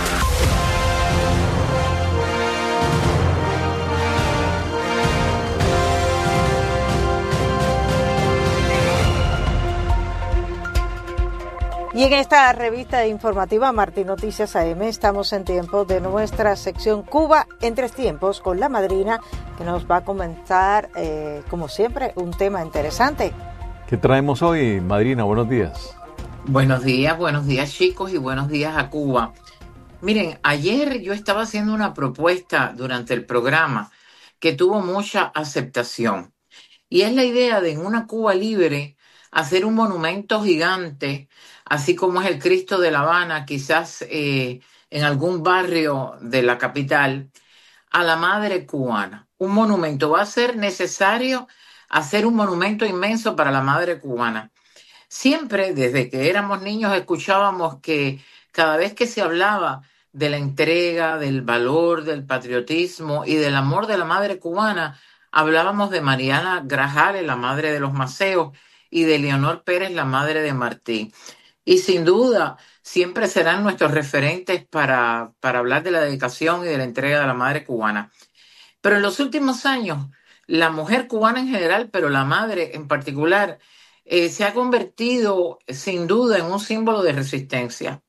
Speaker 3: Y en esta revista informativa Martí Noticias A M estamos en tiempo de nuestra sección Cuba en tres tiempos con la madrina que nos va a comentar, eh, como siempre, un tema interesante.
Speaker 4: ¿Qué traemos hoy, madrina? Buenos días.
Speaker 24: Buenos días, buenos días chicos y buenos días a Cuba. Miren, ayer yo estaba haciendo una propuesta durante el programa que tuvo mucha aceptación y es la idea de en una Cuba libre hacer un monumento gigante, así como es el Cristo de La Habana, quizás eh, en algún barrio de la capital, a la madre cubana. Un monumento. Va a ser necesario hacer un monumento inmenso para la madre cubana. Siempre, desde que éramos niños, escuchábamos que cada vez que se hablaba de la entrega, del valor, del patriotismo y del amor de la madre cubana, hablábamos de Mariana Grajales, la madre de los Maceos, y de Leonor Pérez, la madre de Martí. Y sin duda, siempre serán nuestros referentes para, para hablar de la dedicación y de la entrega de la madre cubana. Pero en los últimos años, la mujer cubana en general, pero la madre en particular, eh, se ha convertido sin duda en un símbolo de resistencia.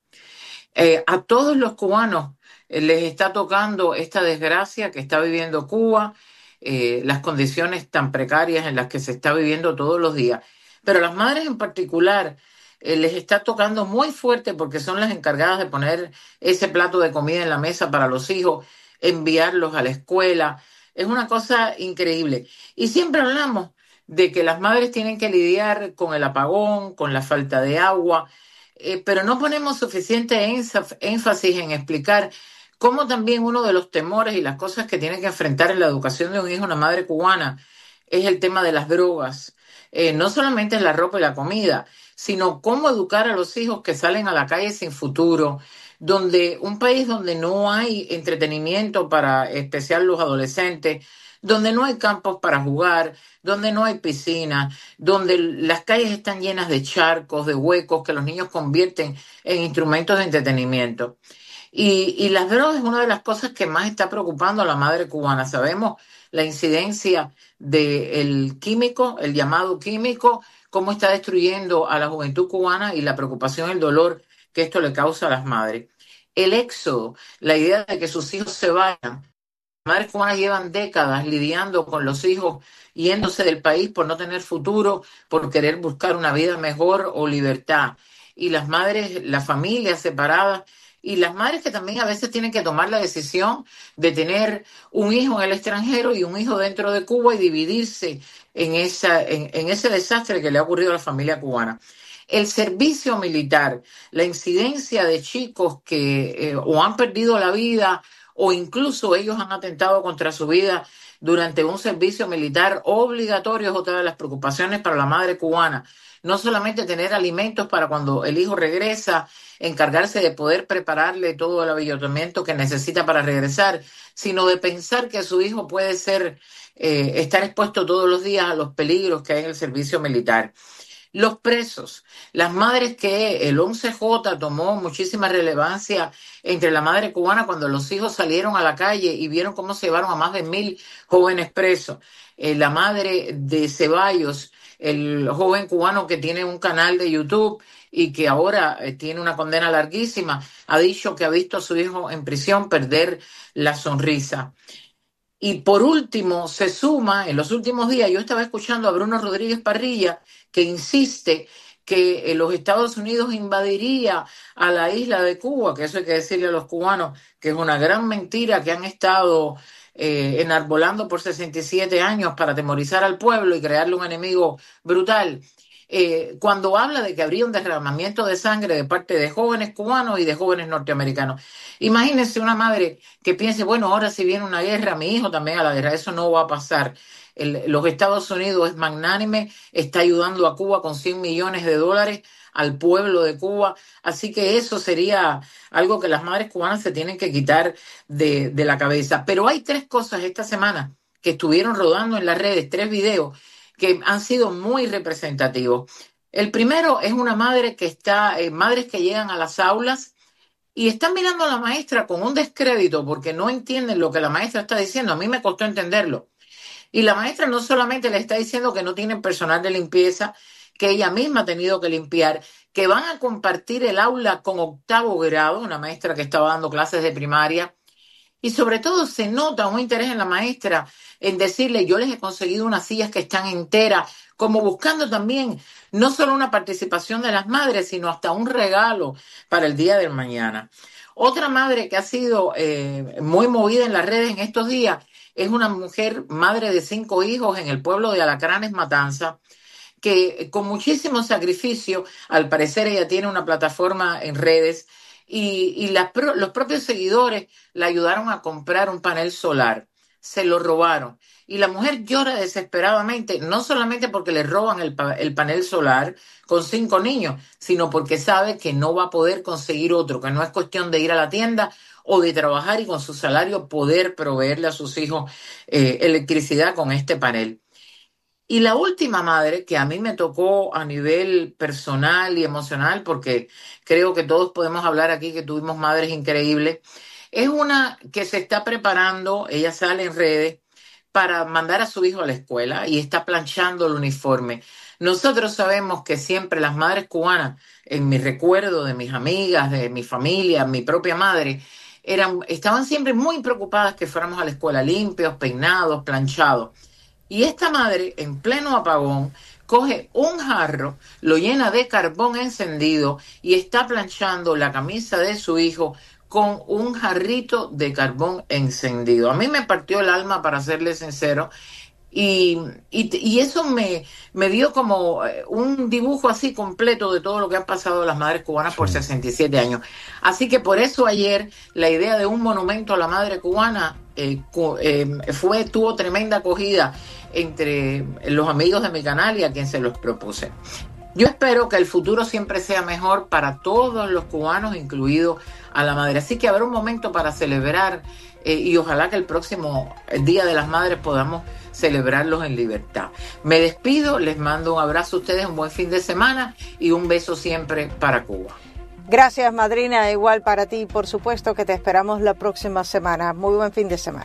Speaker 24: Eh, a todos los cubanos eh, les está tocando esta desgracia que está viviendo Cuba, eh, las condiciones tan precarias en las que se está viviendo todos los días. Pero a las madres en particular eh, les está tocando muy fuerte porque son las encargadas de poner ese plato de comida en la mesa para los hijos, enviarlos a la escuela. Es una cosa increíble. Y siempre hablamos de que las madres tienen que lidiar con el apagón, con la falta de agua, eh, pero no ponemos suficiente énfasis en explicar cómo también uno de los temores y las cosas que tiene que enfrentar en la educación de un hijo, una madre cubana, es el tema de las drogas. Eh, no solamente es la ropa y la comida, sino cómo educar a los hijos que salen a la calle sin futuro, donde un país donde no hay entretenimiento para especial los adolescentes, donde no hay campos para jugar, donde no hay piscinas, donde las calles están llenas de charcos, de huecos que los niños convierten en instrumentos de entretenimiento. Y, y las drogas es una de las cosas que más está preocupando a la madre cubana. Sabemos la incidencia del químico, el llamado químico, cómo está destruyendo a la juventud cubana y la preocupación y el dolor que esto le causa a las madres. El éxodo, la idea de que sus hijos se vayan. Las madres cubanas llevan décadas lidiando con los hijos yéndose del país por no tener futuro, por querer buscar una vida mejor o libertad. Y las madres, las familias separadas, y las madres que también a veces tienen que tomar la decisión de tener un hijo en el extranjero y un hijo dentro de Cuba y dividirse en, esa, en, en ese desastre que le ha ocurrido a la familia cubana. El servicio militar, la incidencia de chicos que eh, o han perdido la vida o incluso ellos han atentado contra su vida durante un servicio militar obligatorio es otra de las preocupaciones para la madre cubana. No solamente tener alimentos para cuando el hijo regresa, encargarse de poder prepararle todo el avituallamiento que necesita para regresar, sino de pensar que su hijo puede ser, eh, estar expuesto todos los días a los peligros que hay en el servicio militar. Los presos, las madres que el once jota tomó muchísima relevancia entre la madre cubana cuando los hijos salieron a la calle y vieron cómo se llevaron a más de mil jóvenes presos. Eh, la madre de Ceballos, el joven cubano que tiene un canal de YouTube y que ahora eh, tiene una condena larguísima, ha dicho que ha visto a su hijo en prisión perder la sonrisa. Y por último, se suma, en los últimos días, yo estaba escuchando a Bruno Rodríguez Parrilla, que insiste que los Estados Unidos invadiría a la isla de Cuba, que eso hay que decirle a los cubanos, que es una gran mentira que han estado eh, enarbolando por sesenta y siete años para atemorizar al pueblo y crearle un enemigo brutal. Eh, cuando habla de que habría un derramamiento de sangre de parte de jóvenes cubanos y de jóvenes norteamericanos. Imagínense una madre que piense, bueno, ahora si viene una guerra, mi hijo también a la guerra, eso no va a pasar. El, los Estados Unidos es magnánime, está ayudando a Cuba con cien millones de dólares al pueblo de Cuba, así que eso sería algo que las madres cubanas se tienen que quitar de, de la cabeza. Pero hay tres cosas esta semana que estuvieron rodando en las redes, tres videos, que han sido muy representativos. El primero es una madre que está, eh, madres que llegan a las aulas y están mirando a la maestra con un descrédito porque no entienden lo que la maestra está diciendo. A mí me costó entenderlo. Y la maestra no solamente le está diciendo que no tienen personal de limpieza, que ella misma ha tenido que limpiar, que van a compartir el aula con octavo grado, una maestra que estaba dando clases de primaria. Y sobre todo se nota un interés en la maestra en decirle, yo les he conseguido unas sillas que están enteras, como buscando también no solo una participación de las madres, sino hasta un regalo para el día del mañana. Otra madre que ha sido eh, muy movida en las redes en estos días es una mujer, madre de cinco hijos en el pueblo de Alacranes, Matanza, que con muchísimo sacrificio, al parecer ella tiene una plataforma en redes, y, y las, los propios seguidores la ayudaron a comprar un panel solar. Se lo robaron. Y la mujer llora desesperadamente, no solamente porque le roban el, el panel solar con cinco niños, sino porque sabe que no va a poder conseguir otro, que no es cuestión de ir a la tienda o de trabajar y con su salario poder proveerle a sus hijos eh, electricidad con este panel. Y la última madre, que a mí me tocó a nivel personal y emocional, porque creo que todos podemos hablar aquí que tuvimos madres increíbles, es una que se está preparando, ella sale en redes, para mandar a su hijo a la escuela y está planchando el uniforme. Nosotros sabemos que siempre las madres cubanas, en mi recuerdo de mis amigas, de mi familia, mi propia madre, eran, estaban siempre muy preocupadas que fuéramos a la escuela limpios, peinados, planchados. Y esta madre, en pleno apagón, coge un jarro, lo llena de carbón encendido y está planchando la camisa de su hijo con un jarrito de carbón encendido. A mí me partió el alma, para serle sincero, y, y, y eso me, me dio como un dibujo así completo de todo lo que han pasado las madres cubanas por sesenta y siete años. Así que por eso ayer la idea de un monumento a la madre cubana eh, eh, fue, tuvo tremenda acogida entre los amigos de mi canal y a quien se los propuse. Yo espero que el futuro siempre sea mejor para todos los cubanos, incluido a la madre. Así que habrá un momento para celebrar eh, y ojalá que el próximo Día de las Madres podamos celebrarlos en libertad. Me despido, les mando un abrazo a ustedes, un buen fin de semana y un beso siempre para Cuba.
Speaker 3: Gracias, madrina, igual para ti, por supuesto que te esperamos la próxima semana. Muy buen fin de semana.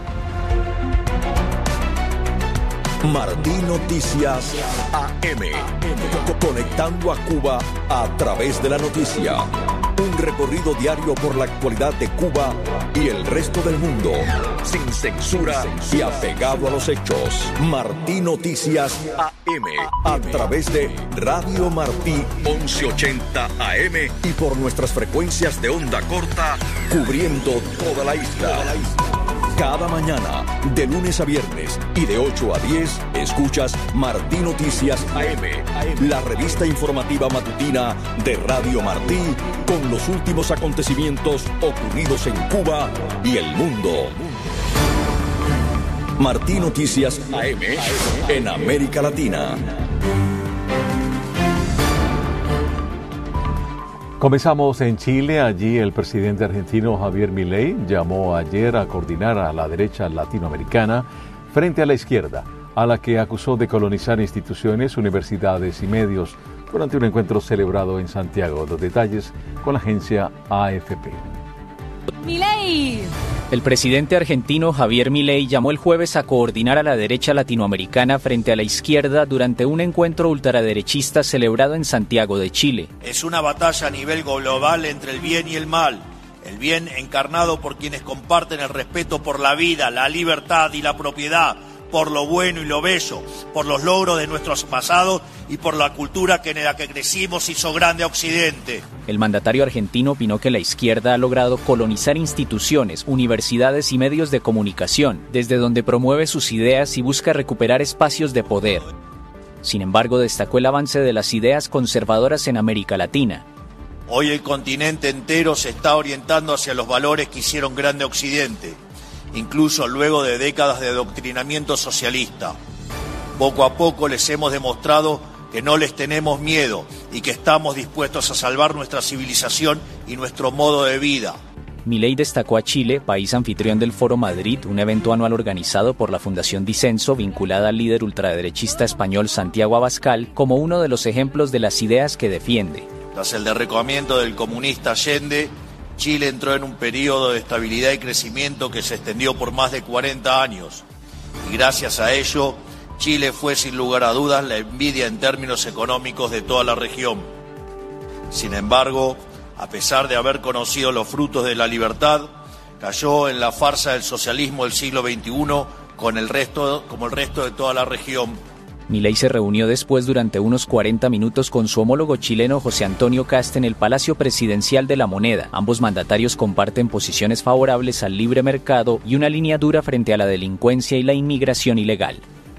Speaker 2: Martí Noticias A M, conectando a Cuba a través de la noticia. Un recorrido diario por la actualidad de Cuba y el resto del mundo, sin censura y apegado a los hechos. Martí Noticias A M, a través de Radio Martí once ochenta A M y por nuestras frecuencias de onda corta, cubriendo toda la isla. Cada mañana, de lunes a viernes y de ocho a diez, escuchas Martí Noticias A M, la revista informativa matutina de Radio Martí, con los últimos acontecimientos ocurridos en Cuba y el mundo. Martí Noticias A M en América Latina.
Speaker 4: Comenzamos en Chile. Allí el presidente argentino Javier Milei llamó ayer a coordinar a la derecha latinoamericana frente a la izquierda, a la que acusó de colonizar instituciones, universidades y medios durante un encuentro celebrado en Santiago. Los detalles con la agencia A F P.
Speaker 23: Milei.
Speaker 14: El presidente argentino Javier Milei llamó el jueves a coordinar a la derecha latinoamericana frente a la izquierda durante un encuentro ultraderechista celebrado en Santiago de Chile.
Speaker 10: Es una batalla a nivel global entre el bien y el mal. El bien encarnado por quienes comparten el respeto por la vida, la libertad y la propiedad, por lo bueno y lo bello, por los logros de nuestros pasados y por la cultura que en la que crecimos hizo grande a Occidente.
Speaker 14: El mandatario argentino opinó que la izquierda ha logrado colonizar instituciones, universidades y medios de comunicación, desde donde promueve sus ideas y busca recuperar espacios de poder. Sin embargo, destacó el avance de las ideas conservadoras en América Latina.
Speaker 10: Hoy el continente entero se está orientando hacia los valores que hicieron grande a Occidente, incluso luego de décadas de adoctrinamiento socialista. Poco a poco les hemos demostrado que no les tenemos miedo y que estamos dispuestos a salvar nuestra civilización y nuestro modo de vida.
Speaker 14: Milei destacó a Chile, país anfitrión del Foro Madrid, un evento anual organizado por la Fundación Disenso, vinculada al líder ultraderechista español Santiago Abascal, como uno de los ejemplos de las ideas que defiende.
Speaker 10: Tras el derrocamiento del comunista Allende, Chile entró en un periodo de estabilidad y crecimiento que se extendió por más de cuarenta años. Y gracias a ello, Chile fue sin lugar a dudas la envidia en términos económicos de toda la región. Sin embargo, a pesar de haber conocido los frutos de la libertad, cayó en la farsa del socialismo del siglo veintiuno con el resto, como el resto de toda la región.
Speaker 14: Milei se reunió después durante unos cuarenta minutos con su homólogo chileno José Antonio Kast en el Palacio Presidencial de la Moneda. Ambos mandatarios comparten posiciones favorables al libre mercado y una línea dura frente a la delincuencia y la inmigración ilegal.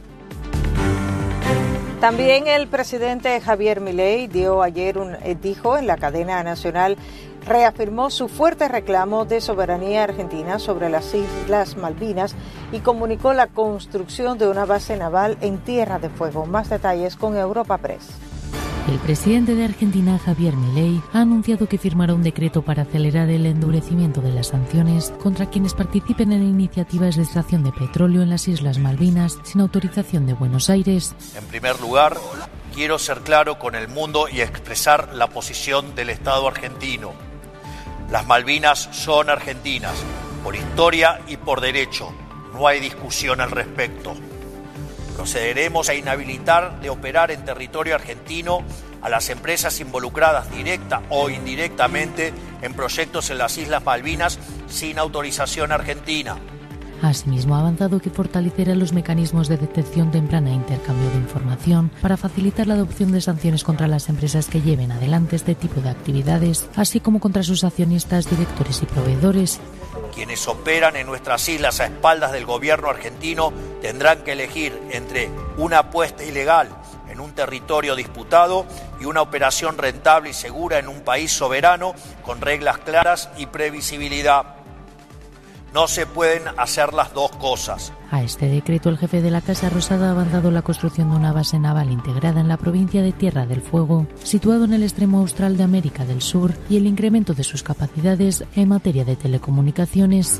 Speaker 3: También el presidente Javier Milei dio ayer un, eh, dijo en la cadena nacional, reafirmó su fuerte reclamo de soberanía argentina sobre las Islas Malvinas y comunicó la construcción de una base naval en Tierra de Fuego. Más detalles con Europa Press.
Speaker 9: El presidente de Argentina, Javier Milei, ha anunciado que firmará un decreto para acelerar el endurecimiento de las sanciones contra quienes participen en iniciativas de extracción de petróleo en las Islas Malvinas sin autorización de Buenos Aires.
Speaker 10: En primer lugar, quiero ser claro con el mundo y expresar la posición del Estado argentino. Las Malvinas son argentinas, por historia y por derecho. No hay discusión al respecto. Procederemos a inhabilitar de operar en territorio argentino a las empresas involucradas directa o indirectamente en proyectos en las Islas Malvinas sin autorización argentina.
Speaker 9: Asimismo, ha avanzado que fortalecerá los mecanismos de detección temprana e intercambio de información para facilitar la adopción de sanciones contra las empresas que lleven adelante este tipo de actividades, así como contra sus accionistas, directores y proveedores.
Speaker 10: Quienes operan en nuestras islas a espaldas del gobierno argentino tendrán que elegir entre una apuesta ilegal en un territorio disputado y una operación rentable y segura en un país soberano con reglas claras y previsibilidad. No se pueden hacer las dos cosas.
Speaker 9: A este decreto, el jefe de la Casa Rosada ha avanzado la construcción de una base naval integrada en la provincia de Tierra del Fuego, situado en el extremo austral de América del Sur, y el incremento de sus capacidades en materia de telecomunicaciones.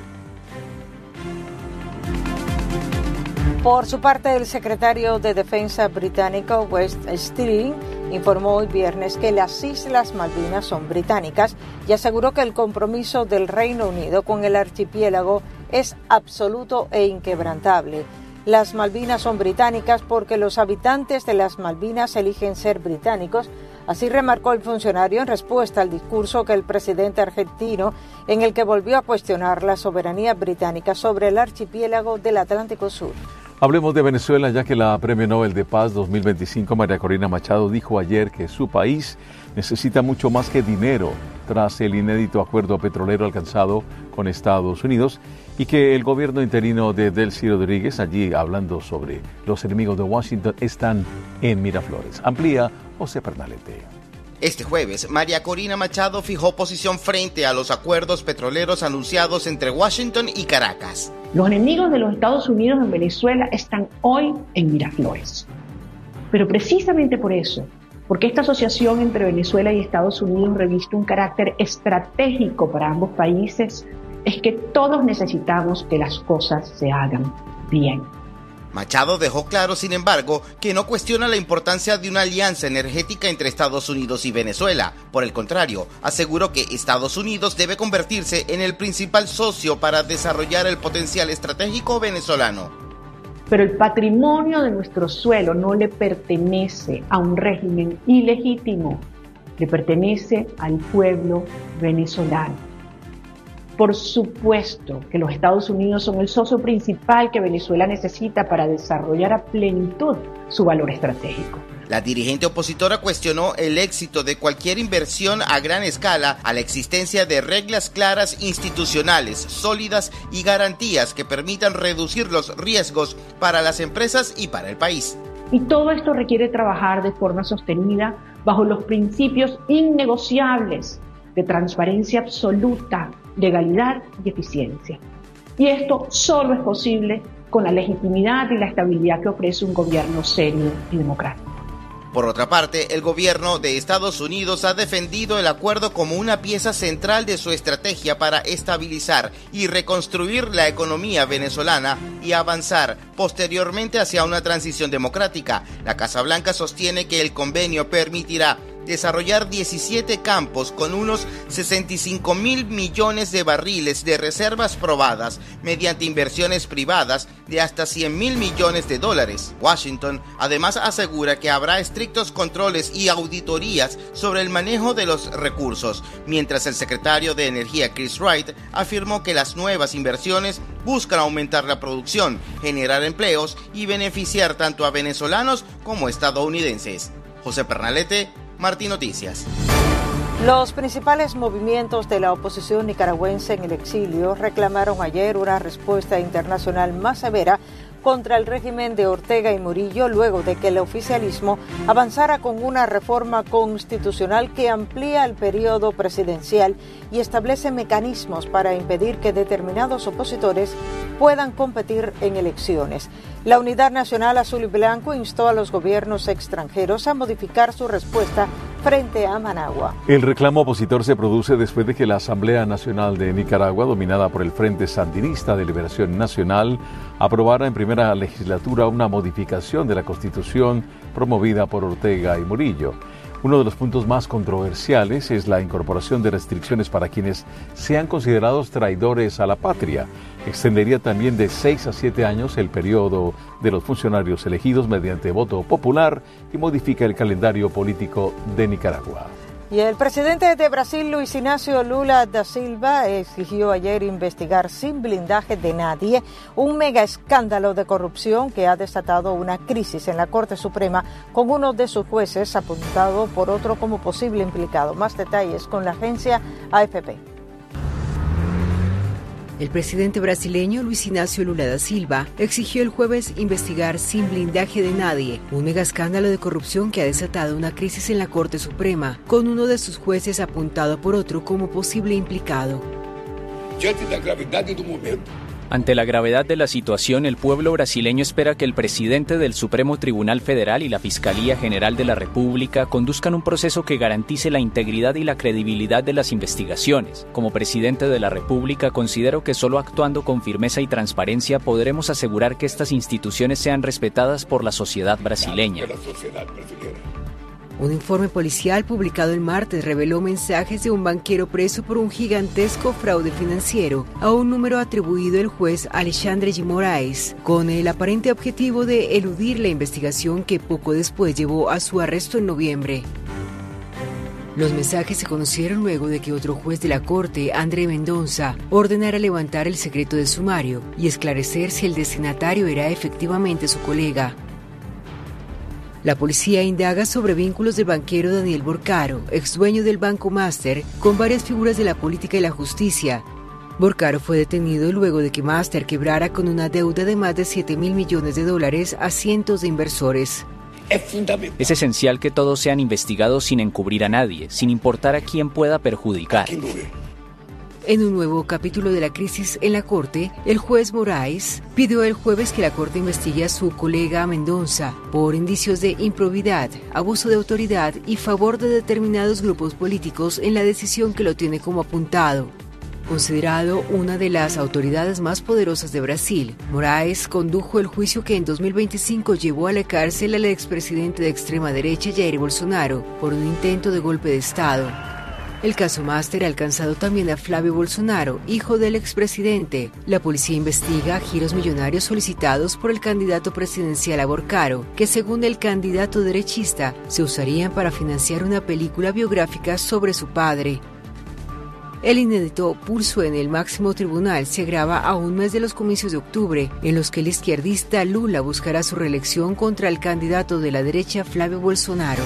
Speaker 3: Por su parte, el secretario de Defensa británico West Stirling informó hoy viernes que las Islas Malvinas son británicas y aseguró que el compromiso del Reino Unido con el archipiélago es absoluto e inquebrantable. Las Malvinas son británicas porque los habitantes de las Malvinas eligen ser británicos, así remarcó el funcionario en respuesta al discurso que el presidente argentino, en el que volvió a cuestionar la soberanía británica sobre el archipiélago del Atlántico Sur.
Speaker 4: Hablemos de Venezuela, ya que la Premio Nobel de Paz dos mil veinticinco, María Corina Machado, dijo ayer que su país necesita mucho más que dinero tras el inédito acuerdo petrolero alcanzado con Estados Unidos y que el gobierno interino de Delcy Rodríguez, allí hablando sobre los enemigos de Washington, están en Miraflores. Amplía José Pernalete.
Speaker 5: Este jueves, María Corina Machado fijó posición frente a los acuerdos petroleros anunciados entre Washington y Caracas.
Speaker 6: Los enemigos de los Estados Unidos en Venezuela están hoy en Miraflores. Pero precisamente por eso, porque esta asociación entre Venezuela y Estados Unidos reviste un carácter estratégico para ambos países, es que todos necesitamos que las cosas se hagan bien.
Speaker 5: Machado dejó claro, sin embargo, que no cuestiona la importancia de una alianza energética entre Estados Unidos y Venezuela. Por el contrario, aseguró que Estados Unidos debe convertirse en el principal socio para desarrollar el potencial estratégico venezolano.
Speaker 6: Pero el patrimonio de nuestro suelo no le pertenece a un régimen ilegítimo, le pertenece al pueblo venezolano. Por supuesto que los Estados Unidos son el socio principal que Venezuela necesita para desarrollar a plenitud su valor estratégico.
Speaker 5: La dirigente opositora cuestionó el éxito de cualquier inversión a gran escala a la existencia de reglas claras institucionales, sólidas y garantías que permitan reducir los riesgos para las empresas y para el país.
Speaker 6: Y todo esto requiere trabajar de forma sostenida bajo los principios innegociables de transparencia absoluta, legalidad y eficiencia. Y esto solo es posible con la legitimidad y la estabilidad que ofrece un gobierno serio y democrático.
Speaker 5: Por otra parte, el gobierno de Estados Unidos ha defendido el acuerdo como una pieza central de su estrategia para estabilizar y reconstruir la economía venezolana y avanzar posteriormente hacia una transición democrática. La Casa Blanca sostiene que el convenio permitirá desarrollar diecisiete campos con unos sesenta y cinco mil millones de barriles de reservas probadas mediante inversiones privadas de hasta cien mil millones de dólares. Washington además asegura que habrá estrictos controles y auditorías sobre el manejo de los recursos, mientras el secretario de Energía Chris Wright afirmó que las nuevas inversiones buscan aumentar la producción, generar empleos y beneficiar tanto a venezolanos como estadounidenses. José Pernalete, Martín Noticias.
Speaker 3: Los principales movimientos de la oposición nicaragüense en el exilio reclamaron ayer una respuesta internacional más severa contra el régimen de Ortega y Murillo luego de que el oficialismo avanzara con una reforma constitucional que amplía el periodo presidencial y establece mecanismos para impedir que determinados opositores puedan competir en elecciones. La Unidad Nacional Azul y Blanco instó a los gobiernos extranjeros a modificar su respuesta frente a Managua.
Speaker 4: El reclamo opositor se produce después de que la Asamblea Nacional de Nicaragua, dominada por el Frente Sandinista de Liberación Nacional, aprobara en primera legislatura una modificación de la Constitución promovida por Ortega y Murillo. Uno de los puntos más controversiales es la incorporación de restricciones para quienes sean considerados traidores a la patria. Extendería también de seis a siete años el periodo de los funcionarios elegidos mediante voto popular y modifica el calendario político de Nicaragua.
Speaker 3: Y el presidente de Brasil, Luis Inácio Lula da Silva, exigió ayer investigar sin blindaje de nadie un mega escándalo de corrupción que ha desatado una crisis en la Corte Suprema, con uno de sus jueces apuntado por otro como posible implicado. Más detalles con la agencia A F P.
Speaker 13: El presidente brasileño Luis Inácio Lula da Silva exigió el jueves investigar sin blindaje de nadie un mega escándalo de corrupción que ha desatado una crisis en la Corte Suprema, con uno de sus jueces apuntado por otro como posible implicado.
Speaker 14: Ante la gravedad de la situación, el pueblo brasileño espera que el presidente del Supremo Tribunal Federal y la Fiscalía General de la República conduzcan un proceso que garantice la integridad y la credibilidad de las investigaciones. Como presidente de la República, considero que solo actuando con firmeza y transparencia podremos asegurar que estas instituciones sean respetadas por la sociedad brasileña.
Speaker 13: Un informe policial publicado el martes reveló mensajes de un banquero preso por un gigantesco fraude financiero a un número atribuido al juez Alexandre de Moraes, con el aparente objetivo de eludir la investigación que poco después llevó a su arresto en noviembre. Los mensajes se conocieron luego de que otro juez de la Corte, André Mendonça, ordenara levantar el secreto de sumario y esclarecer si el destinatario era efectivamente su colega. La policía indaga sobre vínculos del banquero Daniel Borcaro, ex dueño del Banco Master, con varias figuras de la política y la justicia. Borcaro fue detenido luego de que Master quebrara con una deuda de más de siete mil millones de dólares a cientos de inversores.
Speaker 14: Es esencial que todos sean investigados sin encubrir a nadie, sin importar a quién pueda perjudicar.
Speaker 13: En un nuevo capítulo de la crisis en la Corte, el juez Moraes pidió el jueves que la Corte investigue a su colega Mendonça por indicios de improbidad, abuso de autoridad y favor de determinados grupos políticos en la decisión que lo tiene como apuntado. Considerado una de las autoridades más poderosas de Brasil, Moraes condujo el juicio que en dos mil veinticinco llevó a la cárcel al expresidente de extrema derecha Jair Bolsonaro por un intento de golpe de Estado. El caso Master ha alcanzado también a Flávio Bolsonaro, hijo del expresidente. La policía investiga giros millonarios solicitados por el candidato presidencial a Borcaro, que según el candidato derechista, se usarían para financiar una película biográfica sobre su padre. El inédito pulso en el máximo tribunal se agrava a un mes de los comicios de octubre, en los que el izquierdista Lula buscará su reelección contra el candidato de la derecha Flávio Bolsonaro.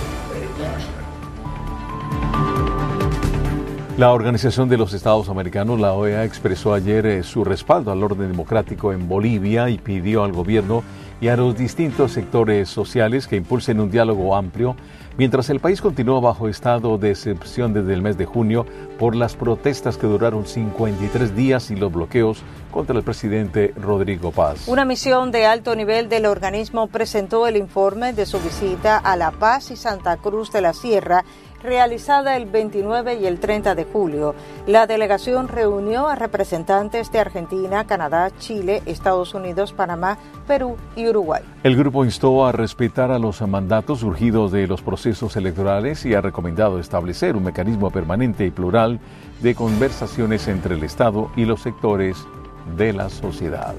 Speaker 4: La Organización de los Estados Americanos, la O E A, expresó ayer eh, su respaldo al orden democrático en Bolivia y pidió al gobierno y a los distintos sectores sociales que impulsen un diálogo amplio, mientras el país continúa bajo estado de excepción desde el mes de junio por las protestas que duraron cincuenta y tres días y los bloqueos contra el presidente Rodrigo Paz.
Speaker 3: Una misión de alto nivel del organismo presentó el informe de su visita a La Paz y Santa Cruz de la Sierra, realizada el veintinueve y el treinta de julio. La delegación reunió a representantes de Argentina, Canadá, Chile, Estados Unidos, Panamá, Perú y Uruguay.
Speaker 4: El grupo instó a respetar a los mandatos surgidos de los procesos electorales y ha recomendado establecer un mecanismo permanente y plural de conversaciones entre el Estado y los sectores de la sociedad.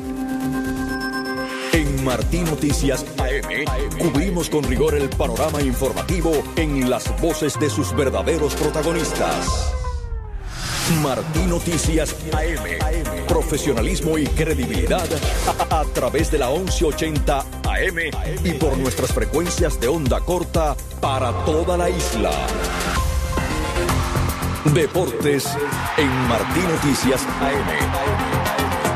Speaker 2: En Martí Noticias A M cubrimos con rigor el panorama informativo en las voces de sus verdaderos protagonistas. Martí Noticias A M, profesionalismo y credibilidad a, a través de la once ochenta A M y por nuestras frecuencias de onda corta para toda la isla. Deportes en Martí Noticias A M.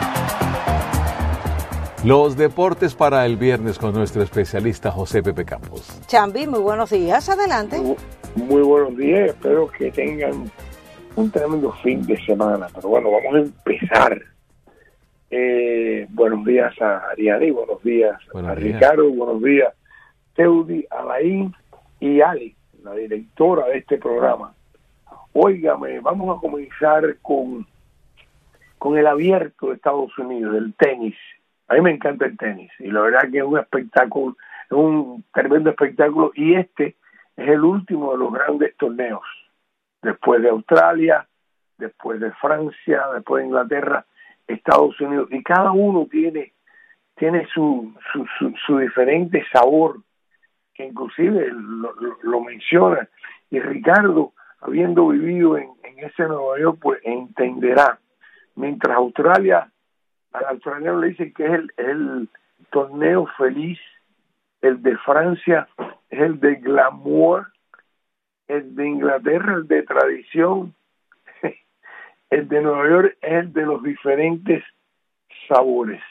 Speaker 4: Los deportes para el viernes con nuestro especialista José Pepe Campos.
Speaker 3: Chambi, muy buenos días, adelante.
Speaker 7: Muy, muy buenos días, espero que tengan un tremendo fin de semana. Pero bueno, vamos a empezar. Eh, buenos días a Ariani, buenos días buenos a días. Ricardo, buenos días Teudi, Alain y Ali, la directora de este programa. Óigame, vamos a comenzar con, con el abierto de Estados Unidos, del tenis. A mí me encanta el tenis y la verdad que es un espectáculo, es un tremendo espectáculo y este es el último de los grandes torneos. Después de Australia, después de Francia, después de Inglaterra, Estados Unidos. Y cada uno tiene, tiene su, su, su, su diferente sabor, que inclusive lo, lo, lo menciona. Y Ricardo, habiendo vivido en, en ese Nueva York, pues entenderá. Mientras Australia, al australiano le dicen que es el, el torneo feliz, el de Francia es el de glamour, el de Inglaterra el de tradición, el de Nueva York es el de los diferentes sabores.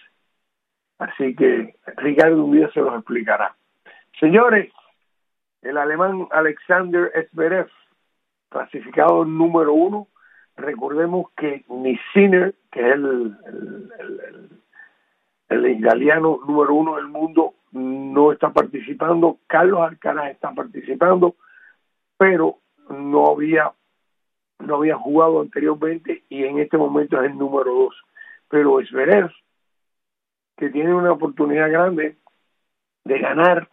Speaker 7: Así que Ricardo un día se los explicará. Señores, el alemán Alexander Zverev, clasificado número uno. Recordemos que ni Sinner, que es el, el, el, el, el italiano número uno del mundo, no está participando. Carlos Alcaraz está participando, pero no había no había jugado anteriormente y en este momento es el número dos. Pero Zverev, que tiene una oportunidad grande de ganar,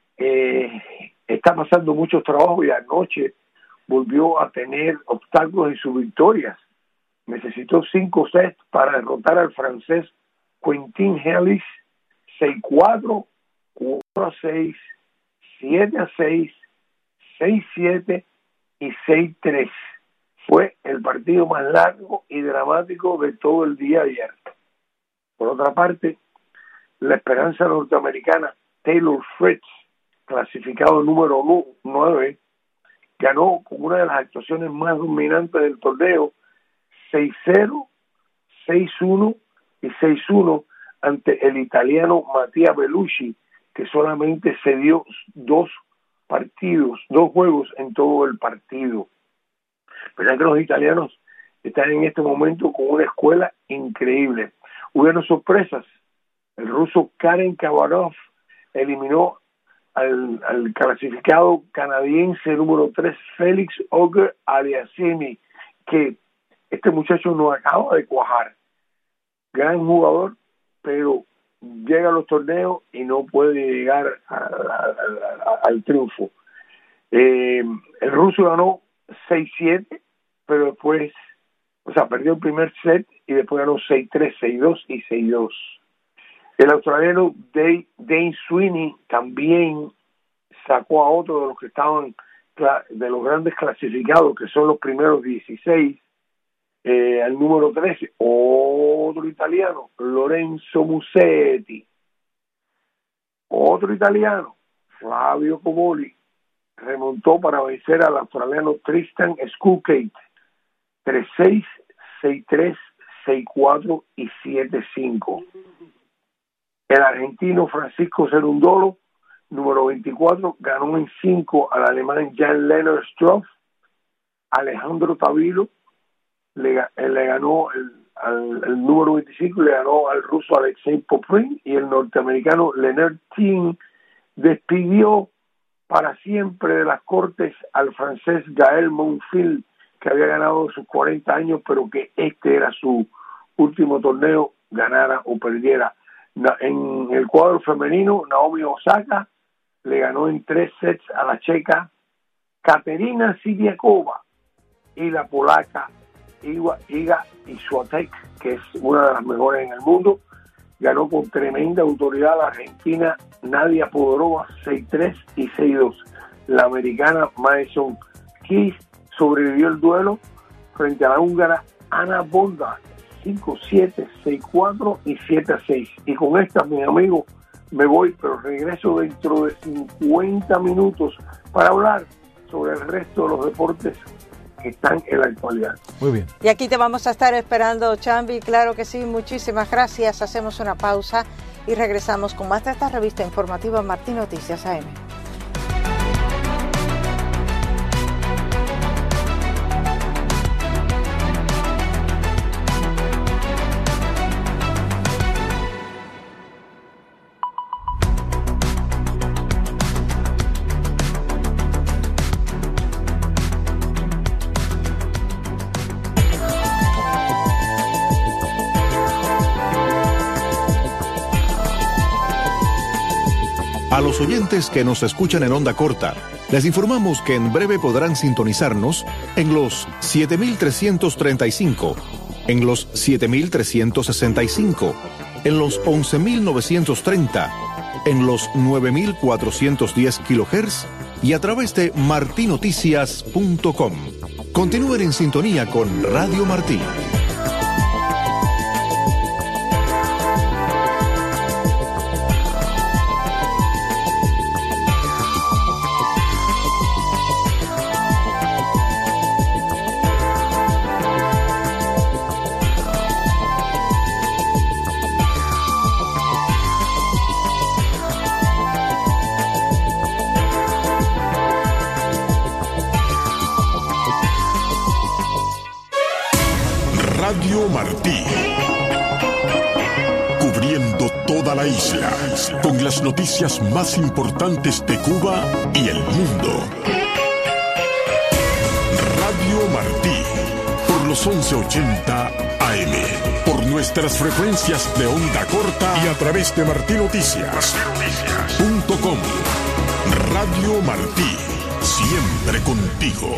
Speaker 7: eh, está pasando muchos trabajos y anoche volvió a tener obstáculos en sus victorias. Necesitó cinco sets para derrotar al francés Quentin Halys seis cuatro, cuatro a seis, siete a seis, seis siete y seis tres. Fue el partido más largo y dramático de todo el día de ayer. Por otra parte, la esperanza norteamericana Taylor Fritz, clasificado número nueve, ganó con una de las actuaciones más dominantes del torneo, seis cero, seis uno y seis uno ante el italiano Mattia Bellucci, que solamente se dio dos partidos, dos juegos en todo el partido. Pero que los italianos están en este momento con una escuela increíble. Hubieron sorpresas. El ruso Karen Khabarov eliminó al, al clasificado canadiense número tres, Félix Auger-Aliassime, que este muchacho no acaba de cuajar. Gran jugador, pero llega a los torneos y no puede llegar a, a, a, al triunfo. Eh, el ruso ganó seis siete, pero después, o sea, perdió el primer set y después ganó seis tres, seis dos y seis dos. El australiano Dave, Dane Sweeney también sacó a otro de los que estaban, de los grandes clasificados, que son los primeros dieciséis, eh, al número trece, otro italiano, Lorenzo Musetti. Otro italiano, Flavio Comoli, remontó para vencer al australiano Tristan Skulkate, tres seis, seis tres, seis cuatro y siete cinco. El argentino Francisco Cerundolo, número veinticuatro, ganó en cinco al alemán Jan-Lennard Struff. Alejandro Tavilo le, le ganó el, al, el número veinticinco, le ganó al ruso Alexei Poprin, y el norteamericano Leonard Thiem despidió para siempre de las cortes al francés Gael Monfils, que había ganado sus cuarenta años, pero que este era su último torneo, ganara o perdiera. En el cuadro femenino, Naomi Osaka le ganó en tres sets a la checa Katerina Siniakova, y la polaca Iga, Iga Swiatek, que es una de las mejores en el mundo, ganó con tremenda autoridad a la argentina Nadia Podorova seis tres y seis dos. La americana Madison Keys sobrevivió el duelo frente a la húngara Ana Bonda cinco siete, seis cuatro y siete seis. Y con esta, mis amigos, me voy, pero regreso dentro de cincuenta minutos para hablar sobre el resto de los deportes que están en la actualidad.
Speaker 4: Muy bien.
Speaker 3: Y aquí te vamos a estar esperando, Chambi, claro que sí, muchísimas gracias. Hacemos una pausa y regresamos con más de esta revista informativa Martín Noticias A M.
Speaker 8: A los oyentes que nos escuchan en onda corta, Les informamos que en breve podrán sintonizarnos en los siete mil trescientos treinta y cinco, en los siete mil trescientos sesenta y cinco, en los once mil novecientos treinta, en los nueve mil cuatrocientos diez kilohertz y a través de marti noticias punto com. Continúen en sintonía con Radio Martí.
Speaker 1: Radio Martí, cubriendo toda la isla, con las noticias más importantes de Cuba y el mundo. Radio Martí, por los once ochenta A M, por nuestras frecuencias de onda corta y a través de marti noticias punto com. Radio Martí, siempre contigo.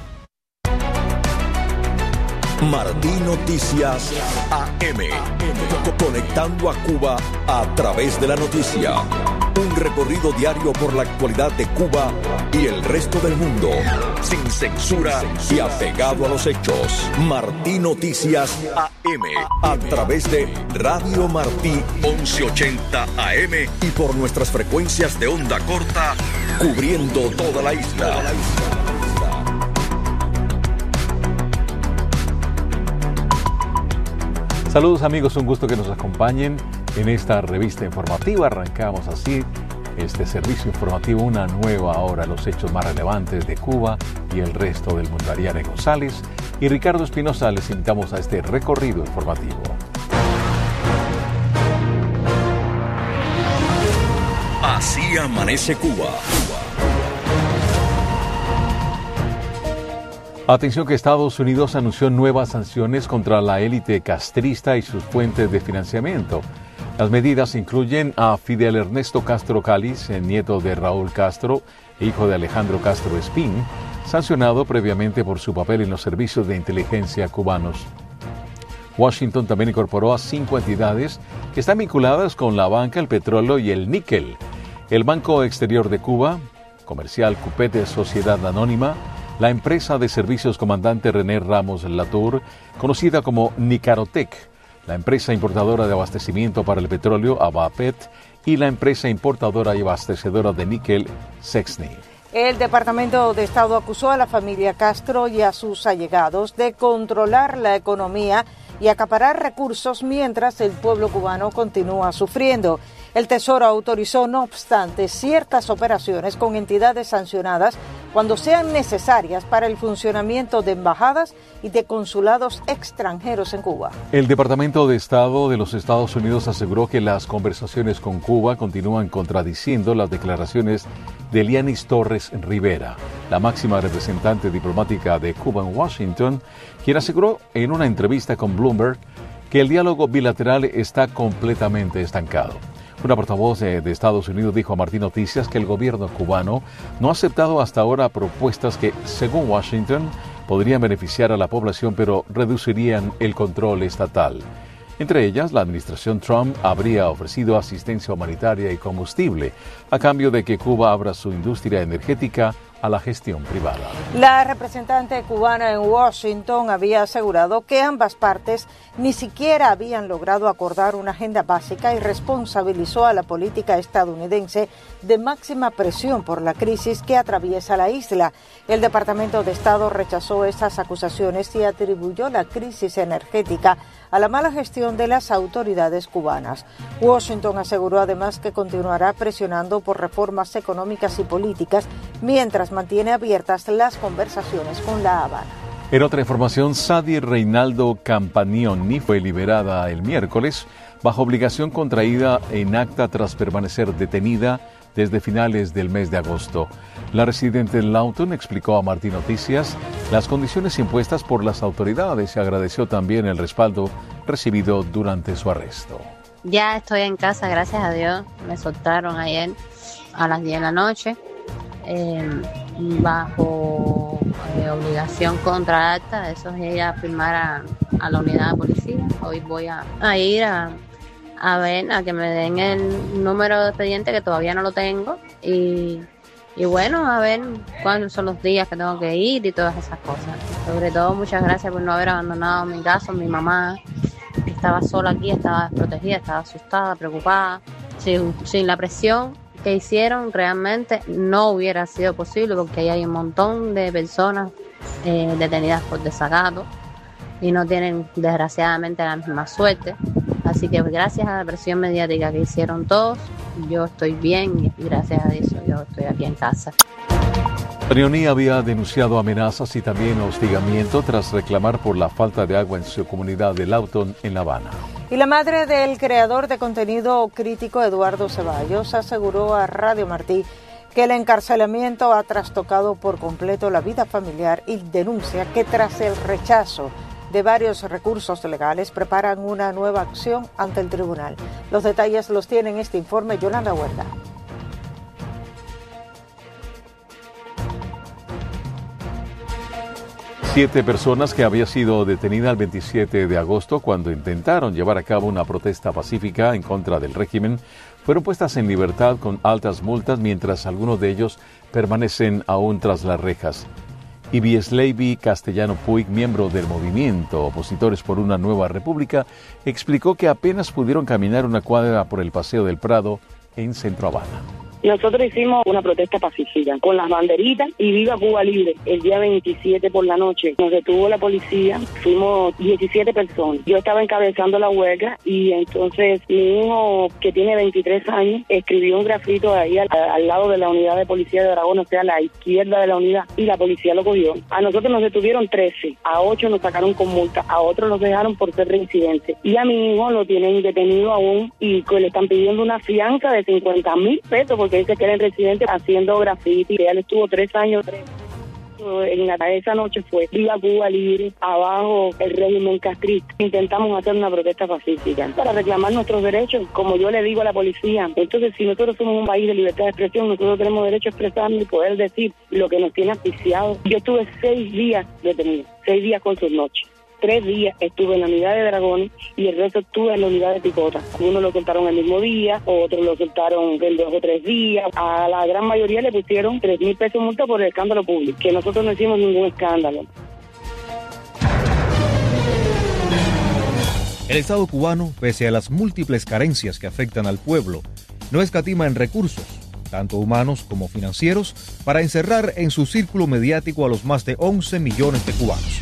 Speaker 2: Martí Noticias A M, conectando a Cuba a través de la noticia. Un recorrido diario por la actualidad de Cuba y el resto del mundo, sin censura y apegado a los hechos. Martí Noticias A M, a través de Radio Martí once ochenta A M y por nuestras frecuencias de onda corta, cubriendo toda la isla.
Speaker 4: Saludos amigos, un gusto que nos acompañen en esta revista informativa. Arrancamos así este servicio informativo, una nueva hora, los hechos más relevantes de Cuba y el resto del mundo. Ariane González y Ricardo Espinosa les invitamos a este recorrido informativo.
Speaker 2: Así amanece Cuba.
Speaker 4: Atención que Estados Unidos anunció nuevas sanciones contra la élite castrista y sus fuentes de financiamiento. Las medidas incluyen a Fidel Ernesto Castro Cáliz, nieto de Raúl Castro e hijo de Alejandro Castro Espín, sancionado previamente por su papel en los servicios de inteligencia cubanos. Washington también incorporó a cinco entidades que están vinculadas con la banca, el petróleo y el níquel. El Banco Exterior de Cuba, Comercial Cupete Sociedad Anónima, la empresa de servicios Comandante René Ramos Latour, conocida como Nicarotec, la empresa importadora de abastecimiento para el petróleo Avapet y la empresa importadora y abastecedora de níquel Sexney.
Speaker 3: El Departamento de Estado acusó a la familia Castro y a sus allegados de controlar la economía y acaparar recursos mientras el pueblo cubano continúa sufriendo. El Tesoro autorizó, no obstante, ciertas operaciones con entidades sancionadas cuando sean necesarias para el funcionamiento de embajadas y de consulados extranjeros en Cuba.
Speaker 4: El Departamento de Estado de los Estados Unidos aseguró que las conversaciones con Cuba continúan contradiciendo las declaraciones de Lianis Torres Rivera, la máxima representante diplomática de Cuba en Washington, quien aseguró en una entrevista con Bloomberg que el diálogo bilateral está completamente estancado. Una portavoz de Estados Unidos dijo a Martí Noticias que el gobierno cubano no ha aceptado hasta ahora propuestas que, según Washington, podrían beneficiar a la población pero reducirían el control estatal. Entre ellas, la administración Trump habría ofrecido asistencia humanitaria y combustible a cambio de que Cuba abra su industria energética a la gestión privada.
Speaker 3: La representante cubana en Washington había asegurado que ambas partes ni siquiera habían logrado acordar una agenda básica y responsabilizó a la política estadounidense de máxima presión por la crisis que atraviesa la isla. El Departamento de Estado rechazó esas acusaciones y atribuyó la crisis energética a la mala gestión de las autoridades cubanas. Washington aseguró además que continuará presionando por reformas económicas y políticas mientras mantiene abiertas las conversaciones con La Habana.
Speaker 4: En otra información, Sadi Reinaldo Campagnoni fue liberada el miércoles bajo obligación contraída en acta tras permanecer detenida desde finales del mes de agosto. La residente de Lawton explicó a Martí Noticias las condiciones impuestas por las autoridades y agradeció también el respaldo recibido durante su arresto.
Speaker 11: Ya estoy en casa, gracias a Dios. Me soltaron ayer a las diez de la noche. eh, bajo eh, obligación contra acta, eso es ir a firmar a, a la unidad de policía. Hoy voy a, a ir a, a ver, a que me den el número de expediente, que todavía no lo tengo, y, y bueno, a ver cuáles son los días que tengo que ir y todas esas cosas. Sobre todo, muchas gracias por no haber abandonado mi caso. Mi mamá estaba sola aquí, estaba desprotegida, estaba asustada, preocupada. Sin, sin la presión que hicieron, realmente no hubiera sido posible, porque ahí hay un montón de personas eh, detenidas por desacato y no tienen desgraciadamente la misma suerte. Así que gracias a la presión mediática que hicieron todos, yo estoy bien y gracias a eso yo estoy aquí en casa.
Speaker 4: Leoní había denunciado amenazas y también hostigamiento tras reclamar por la falta de agua en su comunidad de Lawton, en La Habana.
Speaker 3: Y la madre del creador de contenido crítico, Eduardo Ceballos, aseguró a Radio Martí que el encarcelamiento ha trastocado por completo la vida familiar y denuncia que tras el rechazo de varios recursos legales preparan una nueva acción ante el tribunal. Los detalles los tiene en este informe Yolanda Huerta.
Speaker 4: Siete personas que habían sido detenidas el veintisiete de agosto cuando intentaron llevar a cabo una protesta pacífica en contra del régimen fueron puestas en libertad con altas multas, mientras algunos de ellos permanecen aún tras las rejas. Ibiesleyvi Castellano Puig, miembro del movimiento Opositores por una Nueva República, explicó que apenas pudieron caminar una cuadra por el Paseo del Prado en Centro Habana.
Speaker 12: Nosotros hicimos una protesta pacífica con las banderitas y Viva Cuba Libre. El día veintisiete por la noche nos detuvo la policía, fuimos diecisiete personas. Yo estaba encabezando la huelga y entonces mi hijo, que tiene veintitrés años, escribió un grafito ahí al, al lado de la unidad de policía de Aragón, o sea, a la izquierda de la unidad, y la policía lo cogió. A nosotros nos detuvieron trece, a ocho nos sacaron con multa, a otros los dejaron por ser reincidentes. Y a mi hijo lo tienen detenido aún y le están pidiendo una fianza de cincuenta mil pesos porque dice que era el residente haciendo graffiti. Él estuvo tres años preso. En la, esa noche fue Viva Cuba Libre, abajo el régimen castrista. Intentamos hacer una protesta pacífica para reclamar nuestros derechos, como yo le digo a la policía. Entonces, si nosotros somos un país de libertad de expresión, nosotros tenemos derecho a expresarnos y poder decir lo que nos tiene asfixiados. Yo estuve seis días detenido, seis días con sus noches. Tres días estuve en la unidad de Dragones y el resto estuve en la unidad de Picota. Algunos lo soltaron el mismo día, otros lo soltaron en dos o tres días. A la gran mayoría le pusieron tres mil pesos multa por el escándalo público, que nosotros no hicimos ningún escándalo.
Speaker 15: El Estado cubano, pese a las múltiples carencias que afectan al pueblo, no escatima en recursos, tanto humanos como financieros, para encerrar en su círculo mediático a los más de once millones de cubanos.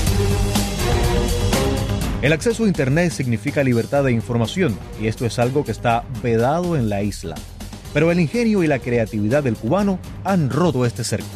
Speaker 15: El acceso a Internet significa libertad de información y esto es algo que está vedado en la isla. Pero el ingenio y la creatividad del cubano han roto este cerco.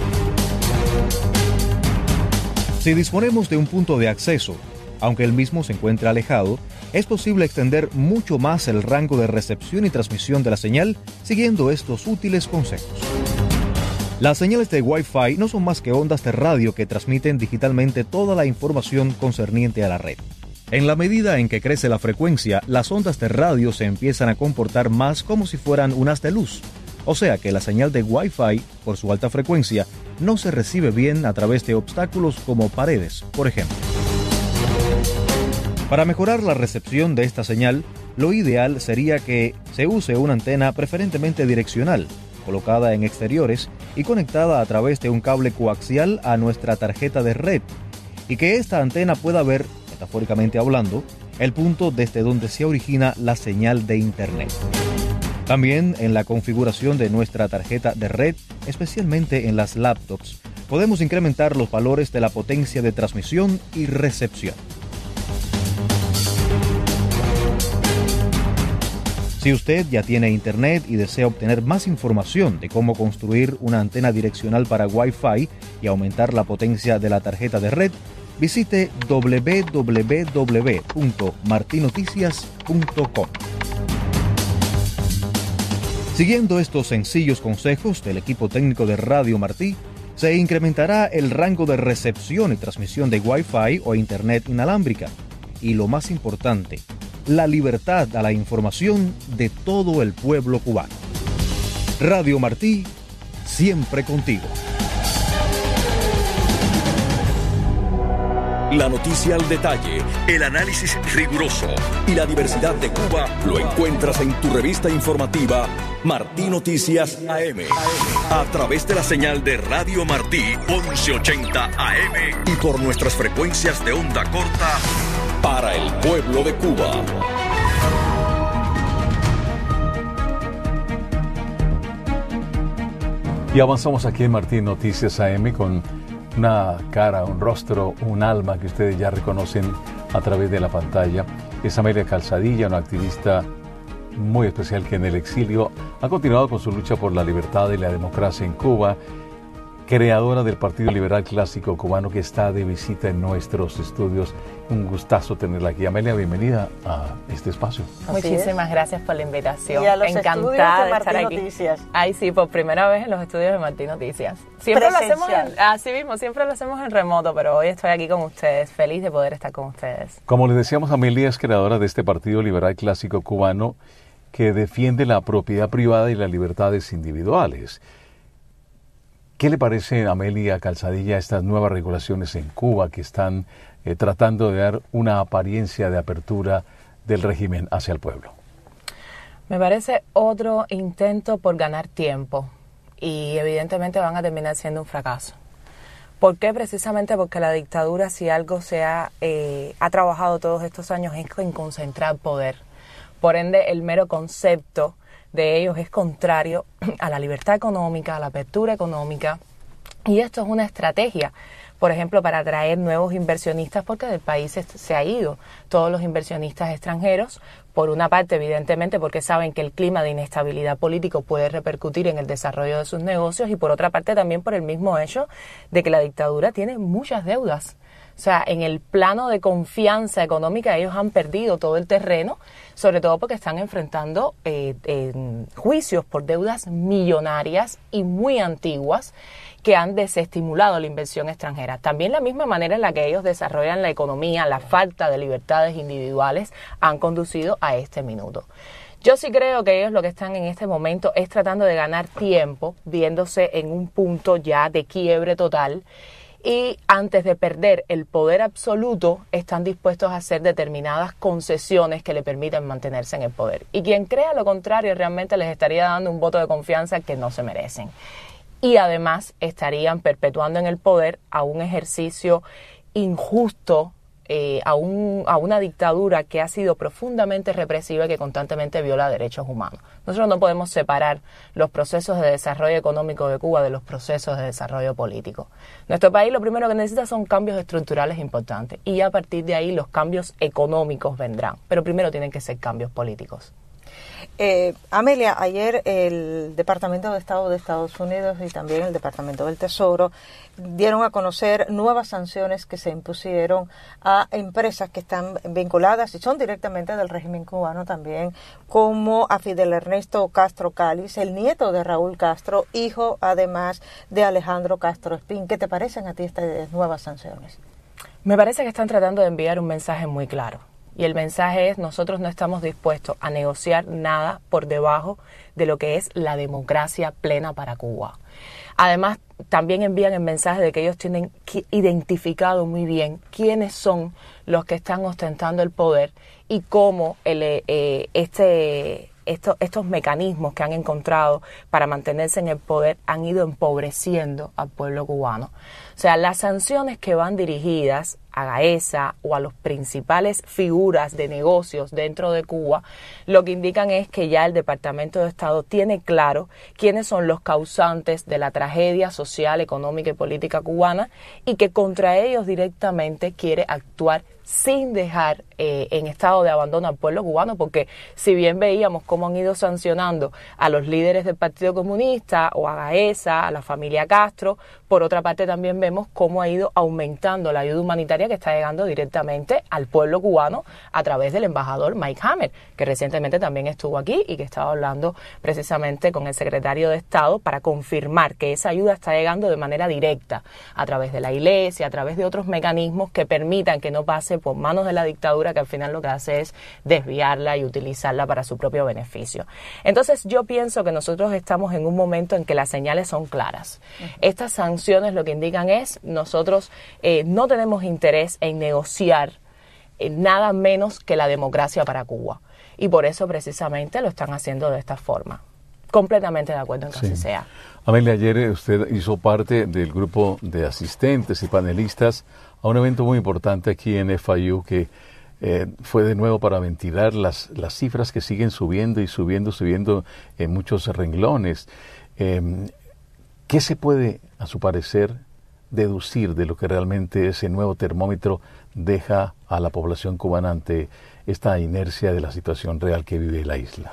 Speaker 15: Si disponemos de un punto de acceso, aunque el mismo se encuentre alejado, es posible extender mucho más el rango de recepción y transmisión de la señal siguiendo estos útiles consejos. Las señales de Wi-Fi no son más que ondas de radio que transmiten digitalmente toda la información concerniente a la red. En la medida en que crece la frecuencia, las ondas de radio se empiezan a comportar más como si fueran un haz de luz. O sea que la señal de Wi-Fi, por su alta frecuencia, no se recibe bien a través de obstáculos como paredes, por ejemplo. Para mejorar la recepción de esta señal, lo ideal sería que se use una antena preferentemente direccional, colocada en exteriores y conectada a través de un cable coaxial a nuestra tarjeta de red, y que esta antena pueda ver, metafóricamente hablando, el punto desde donde se origina la señal de Internet. También en la configuración de nuestra tarjeta de red, especialmente en las laptops, podemos incrementar los valores de la potencia de transmisión y recepción. Si usted ya tiene Internet y desea obtener más información de cómo construir una antena direccional para Wi-Fi y aumentar la potencia de la tarjeta de red, visite doble u doble u doble u punto marti noticias punto com. Siguiendo estos sencillos consejos del equipo técnico de Radio Martí, se incrementará el rango de recepción y transmisión de Wi-Fi o Internet inalámbrica. Y lo más importante, la libertad a la información de todo el pueblo cubano. Radio Martí, siempre contigo.
Speaker 2: La noticia al detalle, el análisis riguroso y la diversidad de Cuba lo encuentras en tu revista informativa Martí Noticias A M. A través de la señal de Radio Martí once ochenta A M y por nuestras frecuencias de onda corta para el pueblo de Cuba.
Speaker 4: Y avanzamos aquí en Martí Noticias A M con una cara, un rostro, un alma que ustedes ya reconocen a través de la pantalla. Es Amelia Calzadilla, una activista muy especial que en el exilio ha continuado con su lucha por la libertad y la democracia en Cuba, creadora del Partido Liberal Clásico Cubano, que está de visita en nuestros estudios. Un gustazo tenerla aquí. Amelia, bienvenida a este espacio.
Speaker 16: Muchísimas gracias por la invitación.
Speaker 3: Y a los
Speaker 16: Encantada de,
Speaker 3: de
Speaker 16: estar aquí.
Speaker 3: Noticias.
Speaker 16: Ay, sí, por primera vez en los estudios de Martí Noticias. Siempre lo hacemos en, así mismo, siempre lo hacemos en remoto, pero hoy estoy aquí con ustedes, feliz de poder estar con ustedes.
Speaker 4: Como les decíamos, Amelia es creadora de este Partido Liberal Clásico Cubano que defiende la propiedad privada y las libertades individuales. ¿Qué le parece, Amelia Calzadilla, estas nuevas regulaciones en Cuba que están eh, tratando de dar una apariencia de apertura del régimen hacia el pueblo?
Speaker 16: Me parece otro intento por ganar tiempo y evidentemente van a terminar siendo un fracaso. ¿Por qué? Precisamente porque la dictadura, si algo se ha, eh, ha trabajado todos estos años, es en concentrar poder. Por ende, el mero concepto de ellos es contrario a la libertad económica, a la apertura económica, y esto es una estrategia, por ejemplo, para atraer nuevos inversionistas, porque del país se ha ido todos los inversionistas extranjeros, por una parte, evidentemente, porque saben que el clima de inestabilidad político puede repercutir en el desarrollo de sus negocios, y por otra parte también por el mismo hecho de que la dictadura tiene muchas deudas. O sea, en el plano de confianza económica ellos han perdido todo el terreno, sobre todo porque están enfrentando eh, eh, juicios por deudas millonarias y muy antiguas que han desestimulado la inversión extranjera. También la misma manera en la que ellos desarrollan la economía, la falta de libertades individuales han conducido a este minuto. Yo sí creo que ellos lo que están en este momento es tratando de ganar tiempo, viéndose en un punto ya de quiebre total, y antes de perder el poder absoluto están dispuestos a hacer determinadas concesiones que le permiten mantenerse en el poder. Y quien crea lo contrario realmente les estaría dando un voto de confianza que no se merecen. Y además estarían perpetuando en el poder a un ejercicio injusto, eh, a, un, a una dictadura que ha sido profundamente represiva y que constantemente viola derechos humanos. Nosotros no podemos separar los procesos de desarrollo económico de Cuba de los procesos de desarrollo político. Nuestro país lo primero que necesita son cambios estructurales importantes y a partir de ahí los cambios económicos vendrán, pero primero tienen que ser cambios políticos.
Speaker 3: Eh, Amelia, ayer el Departamento de Estado de Estados Unidos y también el Departamento del Tesoro dieron a conocer nuevas sanciones que se impusieron a empresas que están vinculadas y son directamente del régimen cubano también, como a Fidel Ernesto Castro Cáliz, el nieto de Raúl Castro, hijo además de Alejandro Castro Espín. ¿Qué te parecen a ti estas nuevas sanciones?
Speaker 16: Me parece que están tratando de enviar un mensaje muy claro. Y el mensaje es, nosotros no estamos dispuestos a negociar nada por debajo de lo que es la democracia plena para Cuba. Además, también envían el mensaje de que ellos tienen identificado muy bien quiénes son los que están ostentando el poder y cómo el, eh, este, esto, estos mecanismos que han encontrado para mantenerse en el poder han ido empobreciendo al pueblo cubano. O sea, las sanciones que van dirigidas a Gaesa o a las principales figuras de negocios dentro de Cuba, lo que indican es que ya el Departamento de Estado tiene claro quiénes son los causantes de la tragedia social, económica y política cubana y que contra ellos directamente quiere actuar sin dejar eh, en estado de abandono al pueblo cubano, porque si bien veíamos cómo han ido sancionando a los líderes del Partido Comunista o a Gaesa, a la familia Castro, por otra parte también vemos cómo ha ido aumentando la ayuda humanitaria humanitaria que está llegando directamente al pueblo cubano a través del embajador Mike Hammer, que recientemente también estuvo aquí y que estaba hablando precisamente con el secretario de Estado para confirmar que esa ayuda está llegando de manera directa a través de la iglesia, a través de otros mecanismos que permitan que no pase por manos de la dictadura, que al final lo que hace es desviarla y utilizarla para su propio beneficio. Entonces yo pienso que nosotros estamos en un momento en que las señales son claras. Uh-huh. Estas sanciones lo que indican es nosotros eh, no tenemos interés en negociar eh, nada menos que la democracia para Cuba. Y por eso precisamente lo están haciendo de esta forma. Completamente de acuerdo en que sí. así sea.
Speaker 4: Amelia, ayer usted hizo parte del grupo de asistentes y panelistas a un evento muy importante aquí en F I U que eh, fue de nuevo para ventilar las, las cifras que siguen subiendo y subiendo, subiendo en muchos renglones. Eh, ¿Qué se puede, a su parecer, deducir de lo que realmente ese nuevo termómetro deja a la población cubana ante esta inercia de la situación real que vive la isla?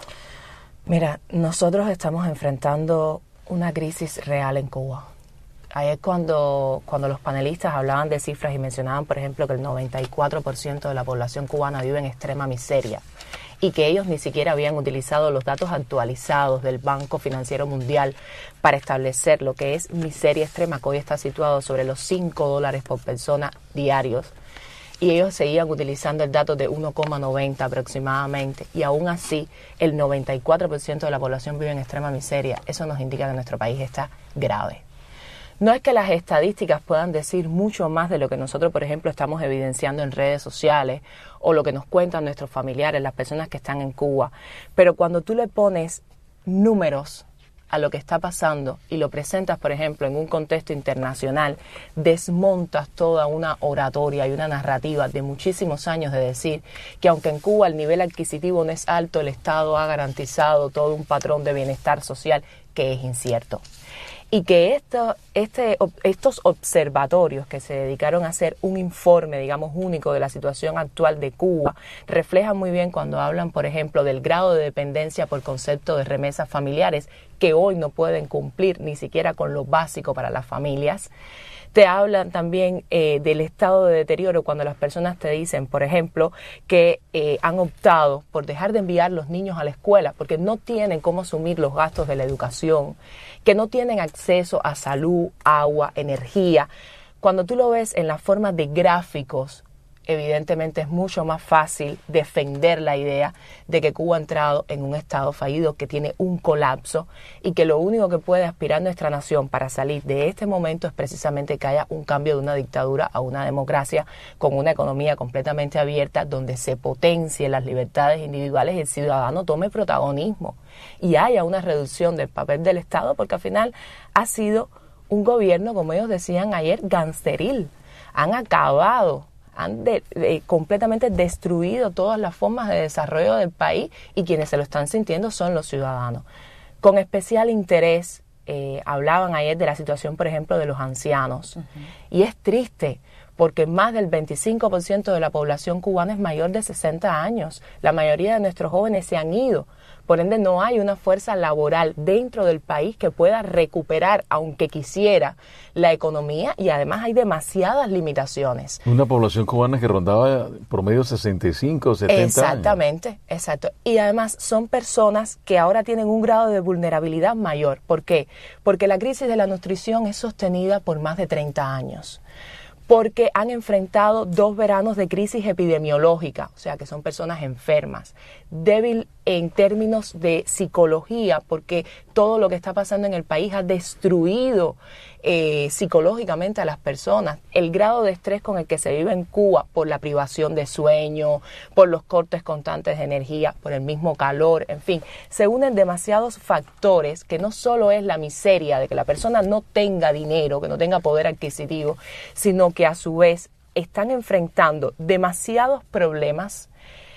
Speaker 16: Mira, nosotros estamos enfrentando una crisis real en Cuba. Ayer cuando, cuando los panelistas hablaban de cifras y mencionaban, por ejemplo, que el noventa y cuatro por ciento de la población cubana vive en extrema miseria y que ellos ni siquiera habían utilizado los datos actualizados del Banco Financiero Mundial para establecer lo que es miseria extrema, que hoy está situado sobre los cinco dólares por persona diarios, y ellos seguían utilizando el dato de uno coma noventa aproximadamente, y aún así el noventa y cuatro por ciento de la población vive en extrema miseria. Eso nos indica que nuestro país está grave. No es que las estadísticas puedan decir mucho más de lo que nosotros, por ejemplo, estamos evidenciando en redes sociales o lo que nos cuentan nuestros familiares, las personas que están en Cuba, pero cuando tú le pones números a lo que está pasando y lo presentas, por ejemplo, en un contexto internacional, desmontas toda una oratoria y una narrativa de muchísimos años de decir que aunque en Cuba el nivel adquisitivo no es alto, el Estado ha garantizado todo un patrón de bienestar social que es incierto. Y que esto, este, estos observatorios que se dedicaron a hacer un informe, digamos, único de la situación actual de Cuba, reflejan muy bien cuando hablan, por ejemplo, del grado de dependencia por concepto de remesas familiares, que hoy no pueden cumplir ni siquiera con lo básico para las familias. Te hablan también eh, del estado de deterioro cuando las personas te dicen, por ejemplo, que eh, han optado por dejar de enviar los niños a la escuela porque no tienen cómo asumir los gastos de la educación, que no tienen acceso a salud, agua, energía. Cuando tú lo ves en la forma de gráficos, evidentemente es mucho más fácil defender la idea de que Cuba ha entrado en un estado fallido, que tiene un colapso y que lo único que puede aspirar nuestra nación para salir de este momento es precisamente que haya un cambio de una dictadura a una democracia con una economía completamente abierta donde se potencie las libertades individuales y el ciudadano tome protagonismo y haya una reducción del papel del Estado, porque al final ha sido un gobierno, como ellos decían ayer, gangsteril. Han acabado han de, de, completamente destruido todas las formas de desarrollo del país y quienes se lo están sintiendo son los ciudadanos. Con especial interés, eh, hablaban ayer de la situación, por ejemplo, de los ancianos. Uh-huh. Y es triste porque más del veinticinco por ciento de la población cubana es mayor de sesenta años. La mayoría de nuestros jóvenes se han ido. Por ende, no hay una fuerza laboral dentro del país que pueda recuperar, aunque quisiera, la economía, y además hay demasiadas limitaciones.
Speaker 4: Una población cubana que rondaba promedio sesenta y cinco, setenta años.
Speaker 16: Exactamente, exacto. Y además son personas que ahora tienen un grado de vulnerabilidad mayor. ¿Por qué? Porque la crisis de la nutrición es sostenida por más de treinta años. Porque han enfrentado dos veranos de crisis epidemiológica, o sea que son personas enfermas, débil en términos de psicología, porque todo lo que está pasando en el país ha destruido eh, psicológicamente a las personas. El grado de estrés con el que se vive en Cuba por la privación de sueño, por los cortes constantes de energía, por el mismo calor, en fin, se unen demasiados factores que no solo es la miseria de que la persona no tenga dinero, que no tenga poder adquisitivo, sino que a su vez están enfrentando demasiados problemas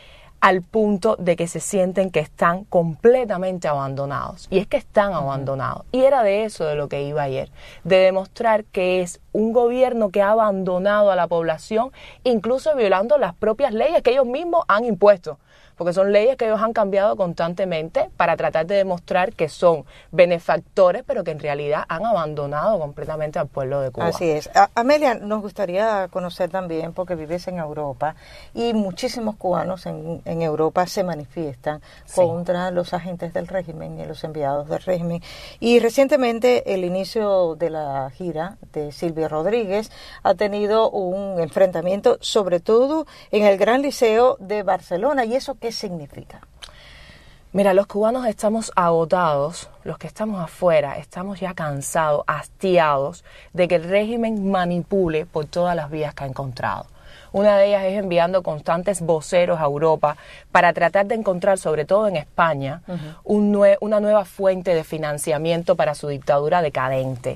Speaker 16: al punto de que se sienten que están completamente abandonados. Y es que están abandonados. Y era de eso de lo que iba ayer, de demostrar que es un gobierno que ha abandonado a la población, incluso violando las propias leyes que ellos mismos han impuesto, porque son leyes que ellos han cambiado constantemente para tratar de demostrar que son benefactores, pero que en realidad han abandonado completamente al pueblo de Cuba.
Speaker 3: Así es. A Amelia, nos gustaría conocer también, porque vives en Europa, y muchísimos cubanos en, en Europa se manifiestan sí. contra los agentes del régimen y los enviados del régimen. Y recientemente el inicio de la gira de Silvio Rodríguez ha tenido un enfrentamiento, sobre todo en el Gran Liceo de Barcelona, y eso que ¿qué significa?
Speaker 16: Mira, los cubanos estamos agotados, los que estamos afuera, estamos ya cansados, hastiados de que el régimen manipule por todas las vías que ha encontrado. Una de ellas es enviando constantes voceros a Europa para tratar de encontrar, sobre todo en España, uh-huh. un nue- una nueva fuente de financiamiento para su dictadura decadente.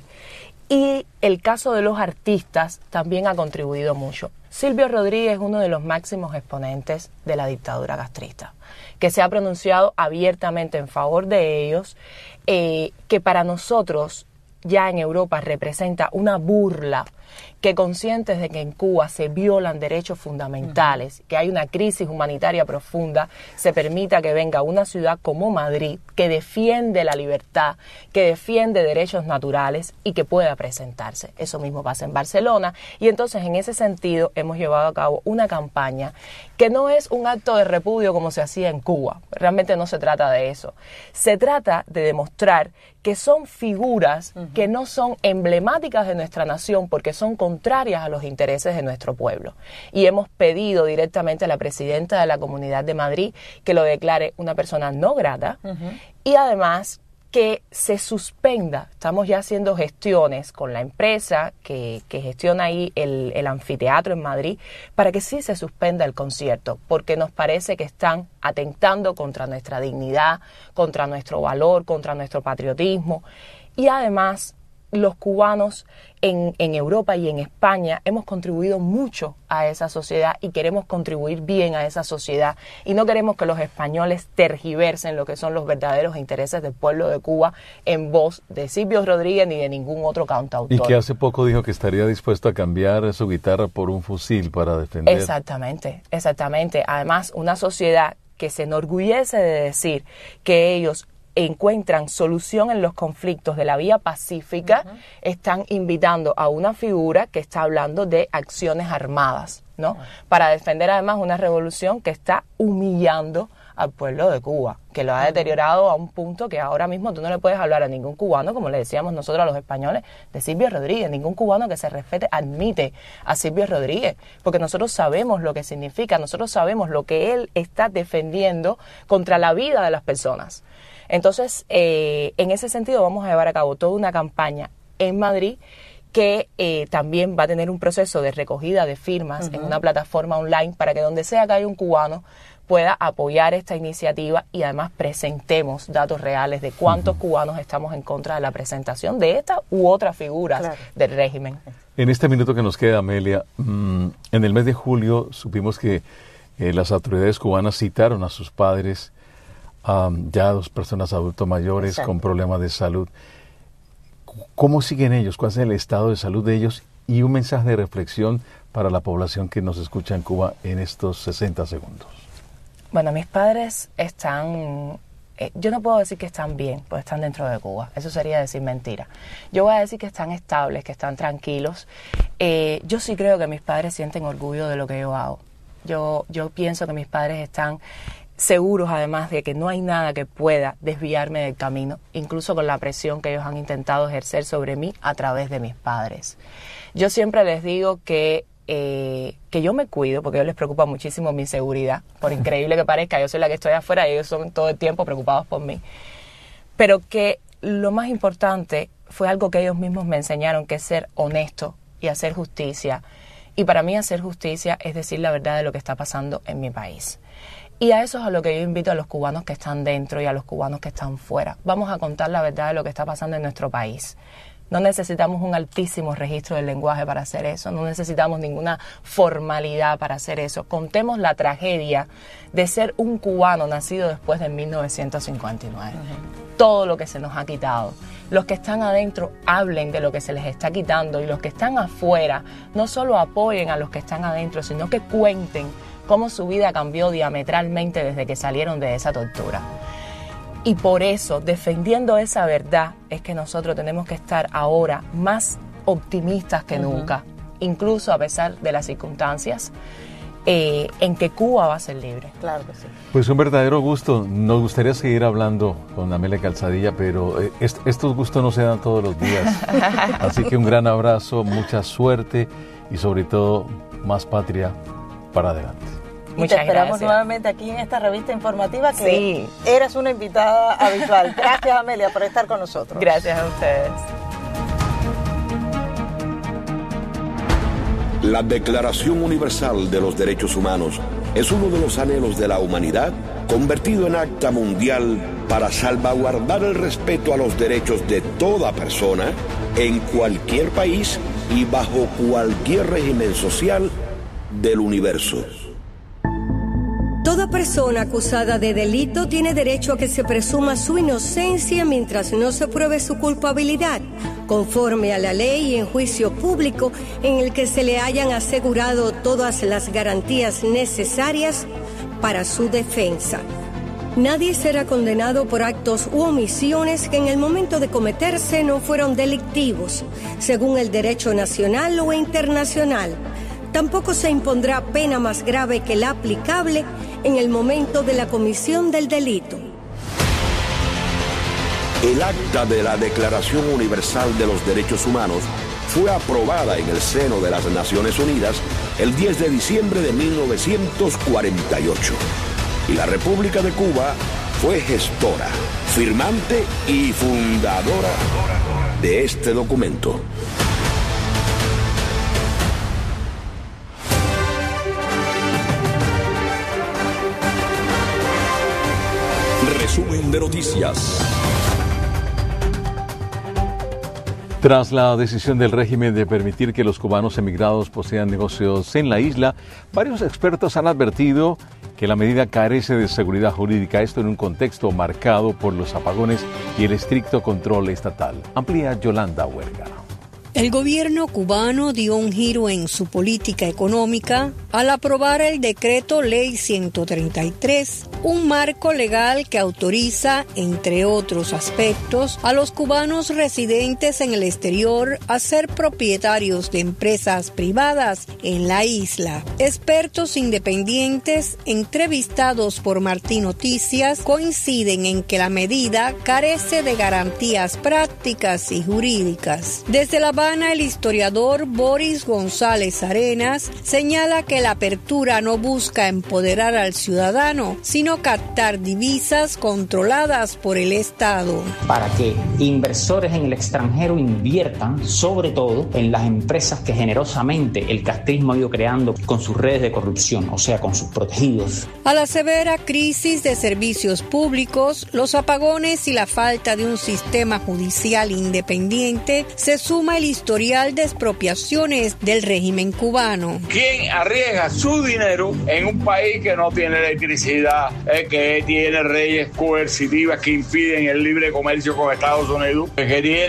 Speaker 16: Y el caso de los artistas también ha contribuido mucho. Silvio Rodríguez es uno de los máximos exponentes de la dictadura castrista, que se ha pronunciado abiertamente en favor de ellos, eh, que para nosotros ya en Europa representa una burla, que conscientes de que en Cuba se violan derechos fundamentales, uh-huh. que hay una crisis humanitaria profunda, se permita que venga una ciudad como Madrid, que defiende la libertad, que defiende derechos naturales y que pueda presentarse. Eso mismo pasa en Barcelona, y entonces en ese sentido hemos llevado a cabo una campaña que no es un acto de repudio como se hacía en Cuba. Realmente no se trata de eso. Se trata de demostrar que son figuras uh-huh. que no son emblemáticas de nuestra nación porque son contrarias a los intereses de nuestro pueblo. Y hemos pedido directamente a la presidenta de la Comunidad de Madrid que lo declare una persona no grata uh-huh. y además que se suspenda. Estamos ya haciendo gestiones con la empresa que, que gestiona ahí el, el anfiteatro en Madrid para que sí se suspenda el concierto, porque nos parece que están atentando contra nuestra dignidad, contra nuestro valor, contra nuestro patriotismo. Y además los cubanos en, en Europa y en España hemos contribuido mucho a esa sociedad y queremos contribuir bien a esa sociedad y no queremos que los españoles tergiversen lo que son los verdaderos intereses del pueblo de Cuba en voz de Silvio Rodríguez ni de ningún otro cantautor.
Speaker 4: Y que hace poco dijo que estaría dispuesto a cambiar su guitarra por un fusil para defender.
Speaker 16: Exactamente, exactamente. Además, una sociedad que se enorgullece de decir que ellos encuentran solución en los conflictos de la vía pacífica, uh-huh. están invitando a una figura que está hablando de acciones armadas, ¿no? Uh-huh. Para defender además una revolución que está humillando al pueblo de Cuba, que lo ha deteriorado a un punto que ahora mismo tú no le puedes hablar a ningún cubano, como le decíamos nosotros a los españoles, de Silvio Rodríguez. Ningún cubano que se respete admite a Silvio Rodríguez, porque nosotros sabemos lo que significa, nosotros sabemos lo que él está defendiendo contra la vida de las personas. Entonces, eh, en ese sentido vamos a llevar a cabo toda una campaña en Madrid que eh, también va a tener un proceso de recogida de firmas uh-huh. en una plataforma online para que donde sea que haya un cubano pueda apoyar esta iniciativa y además presentemos datos reales de cuántos uh-huh. cubanos estamos en contra de la presentación de esta u otras figuras claro. del régimen.
Speaker 4: En este minuto que nos queda, Amelia, mmm, en el mes de julio supimos que eh, las autoridades cubanas citaron a sus padres, um, ya dos personas adultos mayores Exacto. con problemas de salud. ¿Cómo siguen ellos? ¿Cuál es el estado de salud de ellos? Y un mensaje de reflexión para la población que nos escucha en Cuba en estos sesenta segundos.
Speaker 16: Bueno, mis padres están, eh, yo no puedo decir que están bien, pues están dentro de Cuba, eso sería decir mentira. Yo voy a decir que están estables, que están tranquilos. Eh, yo sí creo que mis padres sienten orgullo de lo que yo hago. Yo, yo pienso que mis padres están seguros además de que no hay nada que pueda desviarme del camino, incluso con la presión que ellos han intentado ejercer sobre mí a través de mis padres. Yo siempre les digo que Eh, que yo me cuido, porque a ellos les preocupa muchísimo mi seguridad, por increíble que parezca, yo soy la que estoy afuera y ellos son todo el tiempo preocupados por mí, pero que lo más importante fue algo que ellos mismos me enseñaron, que es ser honesto y hacer justicia, y para mí hacer justicia es decir la verdad de lo que está pasando en mi país. Y a eso es a lo que yo invito a los cubanos que están dentro y a los cubanos que están fuera. Vamos a contar la verdad de lo que está pasando en nuestro país. No necesitamos un altísimo registro del lenguaje para hacer eso, no necesitamos ninguna formalidad para hacer eso. Contemos la tragedia de ser un cubano nacido después de mil novecientos cincuenta y nueve. Uh-huh. Todo lo que se nos ha quitado. Los que están adentro hablen de lo que se les está quitando y los que están afuera no solo apoyen a los que están adentro, sino que cuenten cómo su vida cambió diametralmente desde que salieron de esa tortura. Y por eso, defendiendo esa verdad, es que nosotros tenemos que estar ahora más optimistas que uh-huh. nunca, incluso a pesar de las circunstancias, eh, en que Cuba va a ser libre.
Speaker 3: Claro que sí.
Speaker 4: Pues un verdadero gusto. Nos gustaría seguir hablando con Amelia Calzadilla, pero eh, est- estos gustos no se dan todos los días. Así que un gran abrazo, mucha suerte y sobre todo más patria para adelante.
Speaker 3: Y te esperamos
Speaker 16: gracias.
Speaker 3: nuevamente aquí en esta revista informativa que
Speaker 16: sí.
Speaker 3: eras una invitada habitual. Gracias, Amelia, por estar con nosotros.
Speaker 16: Gracias a ustedes.
Speaker 2: La Declaración Universal de los Derechos Humanos es uno de los anhelos de la humanidad convertido en acta mundial para salvaguardar el respeto a los derechos de toda persona en cualquier país y bajo cualquier régimen social del universo.
Speaker 18: Toda persona acusada de delito tiene derecho a que se presuma su inocencia mientras no se pruebe su culpabilidad, conforme a la ley y en juicio público en el que se le hayan asegurado todas las garantías necesarias para su defensa. Nadie será condenado por actos u omisiones que en el momento de cometerse no fueron delictivos, según el derecho nacional o internacional. Tampoco se impondrá pena más grave que la aplicable en el momento de la comisión del delito.
Speaker 2: El acta de la Declaración Universal de los Derechos Humanos fue aprobada en el seno de las Naciones Unidas el diez de diciembre de mil novecientos cuarenta y ocho. Y la República de Cuba fue gestora, firmante y fundadora de este documento.
Speaker 1: Resumen de noticias.
Speaker 4: Tras la decisión del régimen de permitir que los cubanos emigrados posean negocios en la isla, varios expertos han advertido que la medida carece de seguridad jurídica, esto en un contexto marcado por los apagones y el estricto control estatal. Amplía Yolanda Huerga.
Speaker 18: El gobierno cubano dio un giro en su política económica al aprobar el decreto Ley ciento treinta y tres, un marco legal que autoriza, entre otros aspectos, a los cubanos residentes en el exterior a ser propietarios de empresas privadas en la isla. Expertos independientes entrevistados por Martí Noticias coinciden en que la medida carece de garantías prácticas y jurídicas. Desde La Habana, el historiador Boris González Arenas señala que la apertura no busca empoderar al ciudadano, sino captar divisas controladas por el Estado.
Speaker 19: Para que inversores en el extranjero inviertan, sobre todo en las empresas que generosamente el castrismo ha ido creando con sus redes de corrupción, o sea, con sus protegidos.
Speaker 18: A la severa crisis de servicios públicos, los apagones y la falta de un sistema judicial independiente, se suma el historial de expropiaciones del régimen cubano.
Speaker 20: ¿Quién arriesga su dinero en un país que no tiene electricidad, eh, que tiene leyes coercitivas que impiden el libre comercio con Estados Unidos, que tiene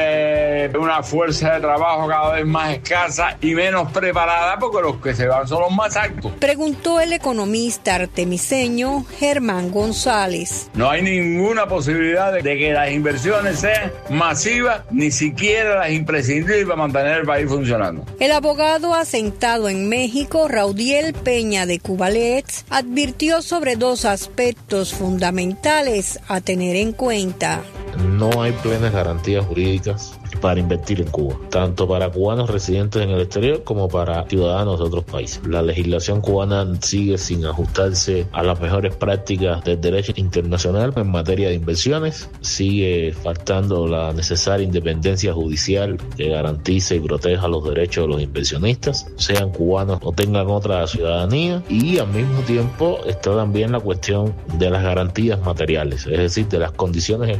Speaker 20: eh, una fuerza de trabajo cada vez más escasa y menos preparada porque los que se van son los más altos?
Speaker 18: Preguntó el economista artemiseño Germán González.
Speaker 20: No hay ninguna posibilidad de, de que las inversiones sean masivas, ni siquiera las imprescindibles para mantener el país funcionando.
Speaker 18: El abogado asentado en México, Raudiel Peña de Cubalets, advirtió sobre dos aspectos fundamentales a tener en cuenta.
Speaker 21: No hay plenas garantías jurídicas para invertir en Cuba, tanto para cubanos residentes en el exterior como para ciudadanos de otros países. La legislación cubana sigue sin ajustarse a las mejores prácticas del derecho internacional en materia de inversiones, sigue faltando la necesaria independencia judicial que garantice y proteja los derechos de los inversionistas, sean cubanos o tengan otra ciudadanía, y al mismo tiempo está también la cuestión de las garantías materiales, es decir, de las condiciones económicas que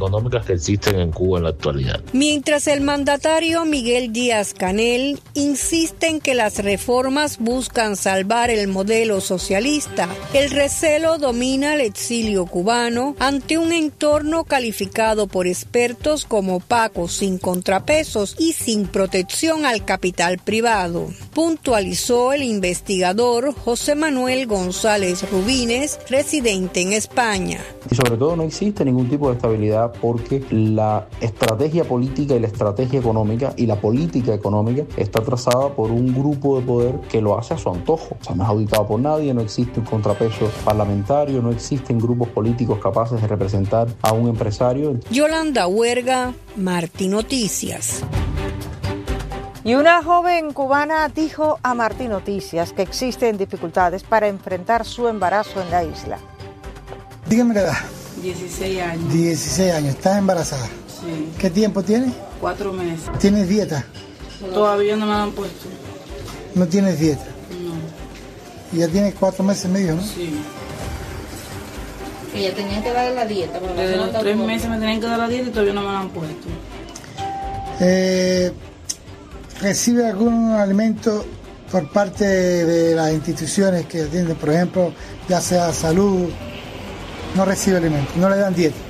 Speaker 21: que existen en Cuba en la actualidad.
Speaker 18: Mientras el mandatario Miguel Díaz-Canel insiste en que las reformas buscan salvar el modelo socialista, el recelo domina el exilio cubano ante un entorno calificado por expertos como opaco, sin contrapesos y sin protección al capital privado. Puntualizó el investigador José Manuel González Rubines, residente en España.
Speaker 17: Y sobre todo no existe ningún tipo de estabilidad porque la estrategia política y la estrategia económica y la política económica está trazada por un grupo de poder que lo hace a su antojo. O sea, no es auditado por nadie, no existe un contrapeso parlamentario, no existen grupos políticos capaces de representar a un empresario.
Speaker 18: Yolanda Huerga, Martí Noticias.
Speaker 3: Y una joven cubana dijo a Martí Noticias que existen dificultades para enfrentar su embarazo en la isla.
Speaker 22: Dígame la edad.
Speaker 23: dieciséis años.
Speaker 22: dieciséis años. ¿Estás embarazada?
Speaker 23: Sí.
Speaker 22: ¿Qué tiempo tienes?
Speaker 23: Cuatro meses.
Speaker 22: ¿Tienes dieta?
Speaker 23: Todavía no me la han puesto.
Speaker 22: ¿No tienes dieta?
Speaker 23: No.
Speaker 22: Y ya tienes cuatro meses y medio, ¿no?
Speaker 23: Sí.
Speaker 24: Ella tenía que darle la dieta.
Speaker 23: Desde los tres meses me tenían que dar la dieta y todavía no me la han puesto.
Speaker 22: Eh... ¿Recibe algún alimento por parte de las instituciones que atienden? Por ejemplo, ya sea salud, no recibe alimento, no le dan dieta.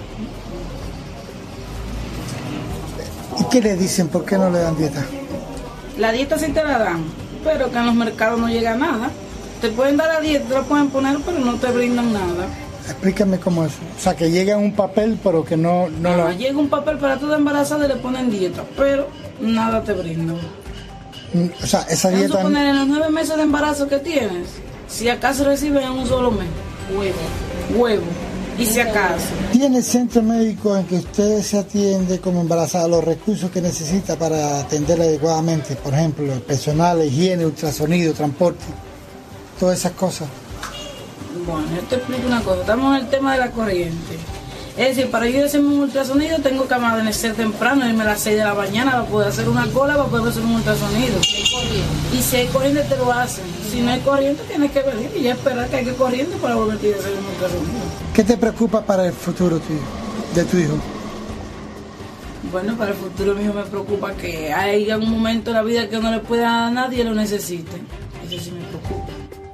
Speaker 22: ¿Y qué le dicen? ¿Por qué no le dan dieta?
Speaker 23: La dieta sí te la dan, pero que en los mercados no llega nada. Te pueden dar la dieta, te la pueden poner, pero no te brindan nada.
Speaker 22: Explícame cómo es. O sea, que llega un papel, pero que no... no
Speaker 23: Ajá,
Speaker 22: la...
Speaker 23: Llega un papel para toda embarazada y le ponen dieta, pero nada te brindan.
Speaker 22: O sea, esa dieta...
Speaker 23: Vamos a poner en los nueve meses de embarazo que tienes, si acaso reciben en un solo mes, huevo, huevo, y si acaso.
Speaker 22: ¿Tiene centro médico en que usted se atiende como embarazada los recursos que necesita para atenderla adecuadamente? Por ejemplo, personal, higiene, ultrasonido, transporte, todas esas cosas.
Speaker 23: Bueno, yo te explico una cosa, estamos en el tema de la corriente. Es decir, para yo hacerme un ultrasonido tengo que amanecer temprano, irme a las seis de la mañana para poder hacer una cola, para poder hacer un ultrasonido. Y si hay corriente te lo hacen. Si no hay corriente tienes que venir y ya esperar que haya corriente para volver a hacer un ultrasonido.
Speaker 22: ¿Qué te preocupa para el futuro tuyo, de tu hijo?
Speaker 23: Bueno, para el futuro mío me preocupa que haya un momento en la vida que no le pueda a nadie lo necesite. Eso sí me preocupa.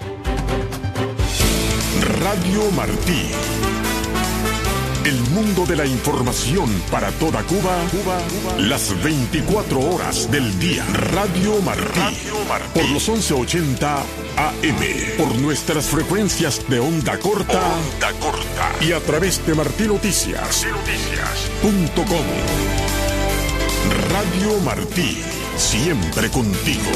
Speaker 1: Radio Martí. El mundo de la información para toda Cuba, Cuba, Cuba, las veinticuatro horas del día. Radio Martí, Radio Martí. Por los once ochenta A M, por nuestras frecuencias de onda corta, onda corta y a través de Martí Noticias punto com. Radio Martí, siempre contigo.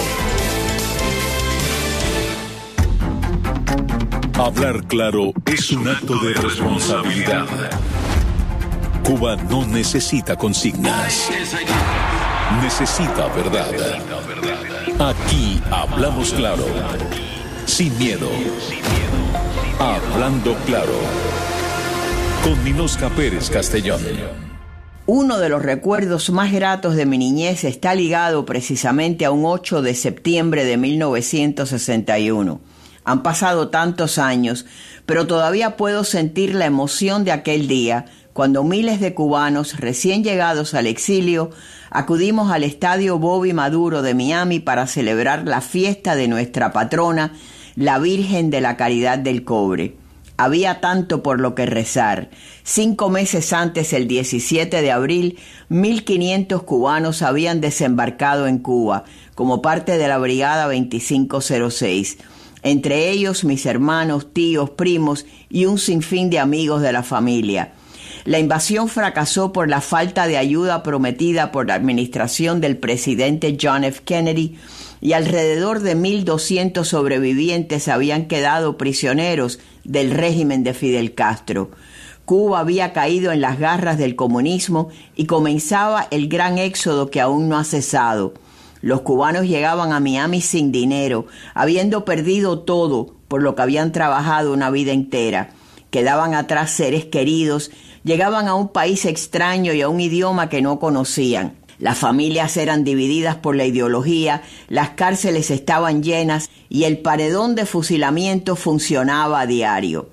Speaker 2: Hablar claro es un acto de responsabilidad. Cuba no necesita consignas. Necesita verdad. Aquí hablamos claro. Sin miedo. Hablando claro. Con Ninosca Pérez Castellón.
Speaker 25: Uno de los recuerdos más gratos de mi niñez está ligado precisamente a un ocho de septiembre de mil novecientos sesenta y uno. Han pasado tantos años, pero todavía puedo sentir la emoción de aquel día, cuando miles de cubanos recién llegados al exilio acudimos al Estadio Bobby Maduro de Miami para celebrar la fiesta de nuestra patrona, la Virgen de la Caridad del Cobre. Había tanto por lo que rezar. Cinco meses antes, el diecisiete de abril, mil quinientos cubanos habían desembarcado en Cuba como parte de la Brigada veinticinco cero seis. Entre ellos mis hermanos, tíos, primos y un sinfín de amigos de la familia. La invasión fracasó por la falta de ayuda prometida por la administración del presidente John F. Kennedy y alrededor de mil doscientos sobrevivientes habían quedado prisioneros del régimen de Fidel Castro. Cuba había caído en las garras del comunismo y comenzaba el gran éxodo que aún no ha cesado. Los cubanos llegaban a Miami sin dinero, habiendo perdido todo por lo que habían trabajado una vida entera. Quedaban atrás seres queridos, llegaban a un país extraño y a un idioma que no conocían. Las familias eran divididas por la ideología, las cárceles estaban llenas y el paredón de fusilamiento funcionaba a diario.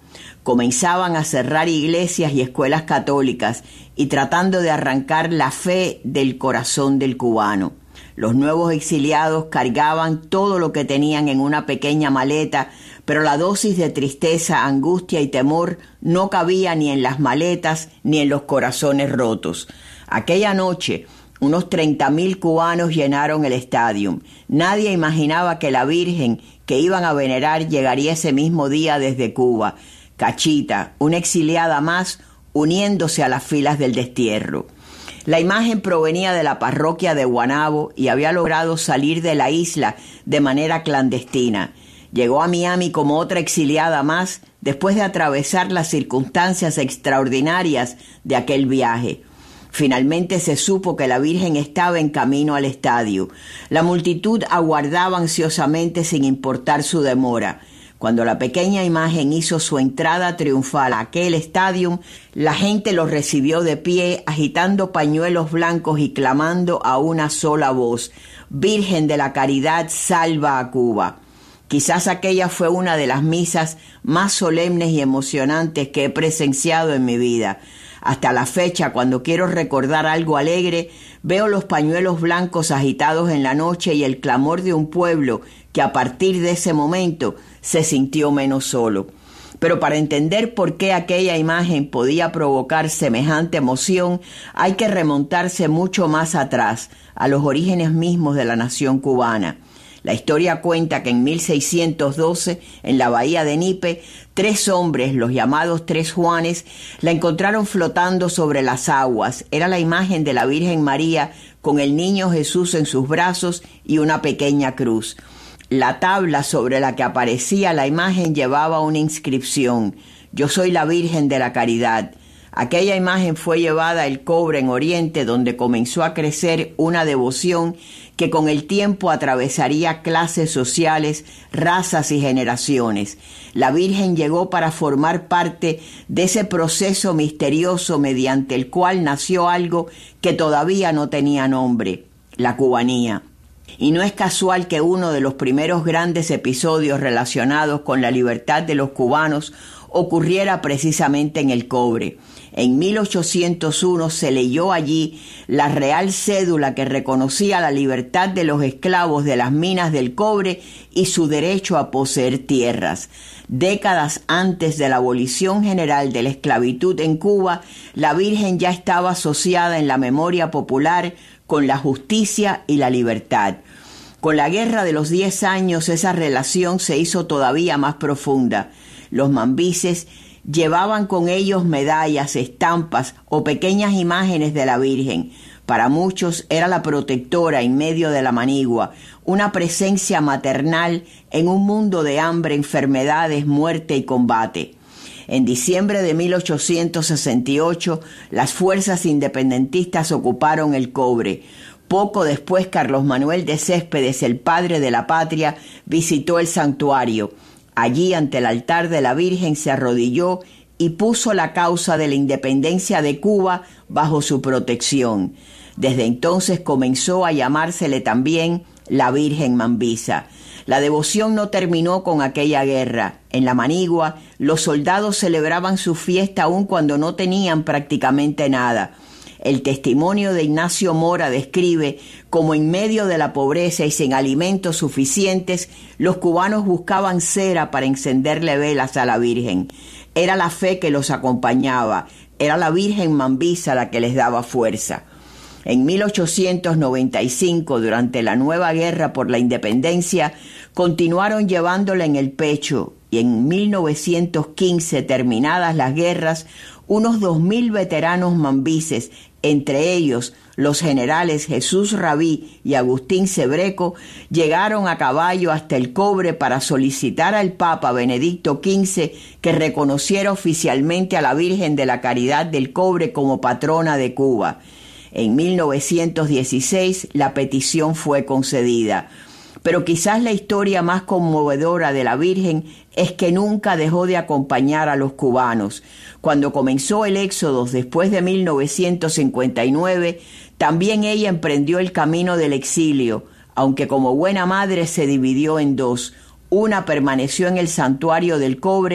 Speaker 25: Comenzaban a cerrar iglesias y escuelas católicas y tratando de arrancar la fe del corazón del cubano. Los nuevos exiliados cargaban todo lo que tenían en una pequeña maleta, pero la dosis de tristeza, angustia y temor no cabía ni en las maletas ni en los corazones rotos. Aquella noche, unos treinta mil cubanos llenaron el estadio. Nadie imaginaba que la Virgen que iban a venerar llegaría ese mismo día desde Cuba. Cachita, una exiliada más, uniéndose a las filas del destierro. La imagen provenía de la parroquia de Guanabo y había logrado salir de la isla de manera clandestina. Llegó a Miami como otra exiliada más después de atravesar las circunstancias extraordinarias de aquel viaje. Finalmente se supo que la Virgen estaba en camino al estadio. La multitud aguardaba ansiosamente sin importar su demora. Cuando la pequeña imagen hizo su entrada triunfal a aquel estadio, la gente lo recibió de pie, agitando pañuelos blancos y clamando a una sola voz: «Virgen de la Caridad, salva a Cuba». Quizás aquella fue una de las misas más solemnes y emocionantes que he presenciado en mi vida. Hasta la fecha, cuando quiero recordar algo alegre, veo los pañuelos blancos agitados en la noche y el clamor de un pueblo que a partir de ese momento se sintió menos solo. Pero para entender por qué aquella imagen podía provocar semejante emoción, hay que remontarse mucho más atrás, a los orígenes mismos de la nación cubana. La historia cuenta que en mil seiscientos doce, en la bahía de Nipe, tres hombres, los llamados Tres Juanes, la encontraron flotando sobre las aguas. Era la imagen de la Virgen María con el niño Jesús en sus brazos y una pequeña cruz. La tabla sobre la que aparecía la imagen llevaba una inscripción: «Yo soy la Virgen de la Caridad». Aquella imagen fue llevada al Cobre en Oriente, donde comenzó a crecer una devoción que con el tiempo atravesaría clases sociales, razas y generaciones. La Virgen llegó para formar parte de ese proceso misterioso mediante el cual nació algo que todavía no tenía nombre: la cubanía. Y no es casual que uno de los primeros grandes episodios relacionados con la libertad de los cubanos ocurriera precisamente en el Cobre. En mil ochocientos uno se leyó allí la real cédula que reconocía la libertad de los esclavos de las minas del cobre y su derecho a poseer tierras. Décadas antes de la abolición general de la esclavitud en Cuba, la Virgen ya estaba asociada en la memoria popular con la justicia y la libertad. Con la Guerra de los Diez Años esa relación se hizo todavía más profunda. Los mambises llevaban con ellos medallas, estampas o pequeñas imágenes de la Virgen. Para muchos era la protectora en medio de la manigua, una presencia maternal en un mundo de hambre, enfermedades, muerte y combate. En diciembre de mil ochocientos sesenta y ocho, las fuerzas independentistas ocuparon el Cobre. Poco después, Carlos Manuel de Céspedes, el padre de la patria, visitó el santuario. Allí, ante el altar de la Virgen, se arrodilló y puso la causa de la independencia de Cuba bajo su protección. Desde entonces comenzó a llamársele también la Virgen Mambisa. La devoción no terminó con aquella guerra. En la Manigua, los soldados celebraban su fiesta aun cuando no tenían prácticamente nada. El testimonio de Ignacio Mora describe cómo en medio de la pobreza y sin alimentos suficientes, los cubanos buscaban cera para encenderle velas a la Virgen. Era la fe que los acompañaba, era la Virgen Mambisa la que les daba fuerza. En mil ochocientos noventa y cinco, durante la nueva guerra por la independencia, continuaron llevándola en el pecho y en mil novecientos quince, terminadas las guerras, unos dos mil veteranos mambises, entre ellos los generales Jesús Rabí y Agustín Cebreco, llegaron a caballo hasta el Cobre para solicitar al Papa Benedicto quince que reconociera oficialmente a la Virgen de la Caridad del Cobre como patrona de Cuba. En mil novecientos dieciséis la petición fue concedida. Pero quizás la historia más conmovedora de la Virgen es que nunca dejó de acompañar a los cubanos. Cuando comenzó el éxodo después de mil novecientos cincuenta y nueve, también ella emprendió el camino del exilio, aunque como buena madre se dividió en dos. Una permaneció en el santuario del Cobre,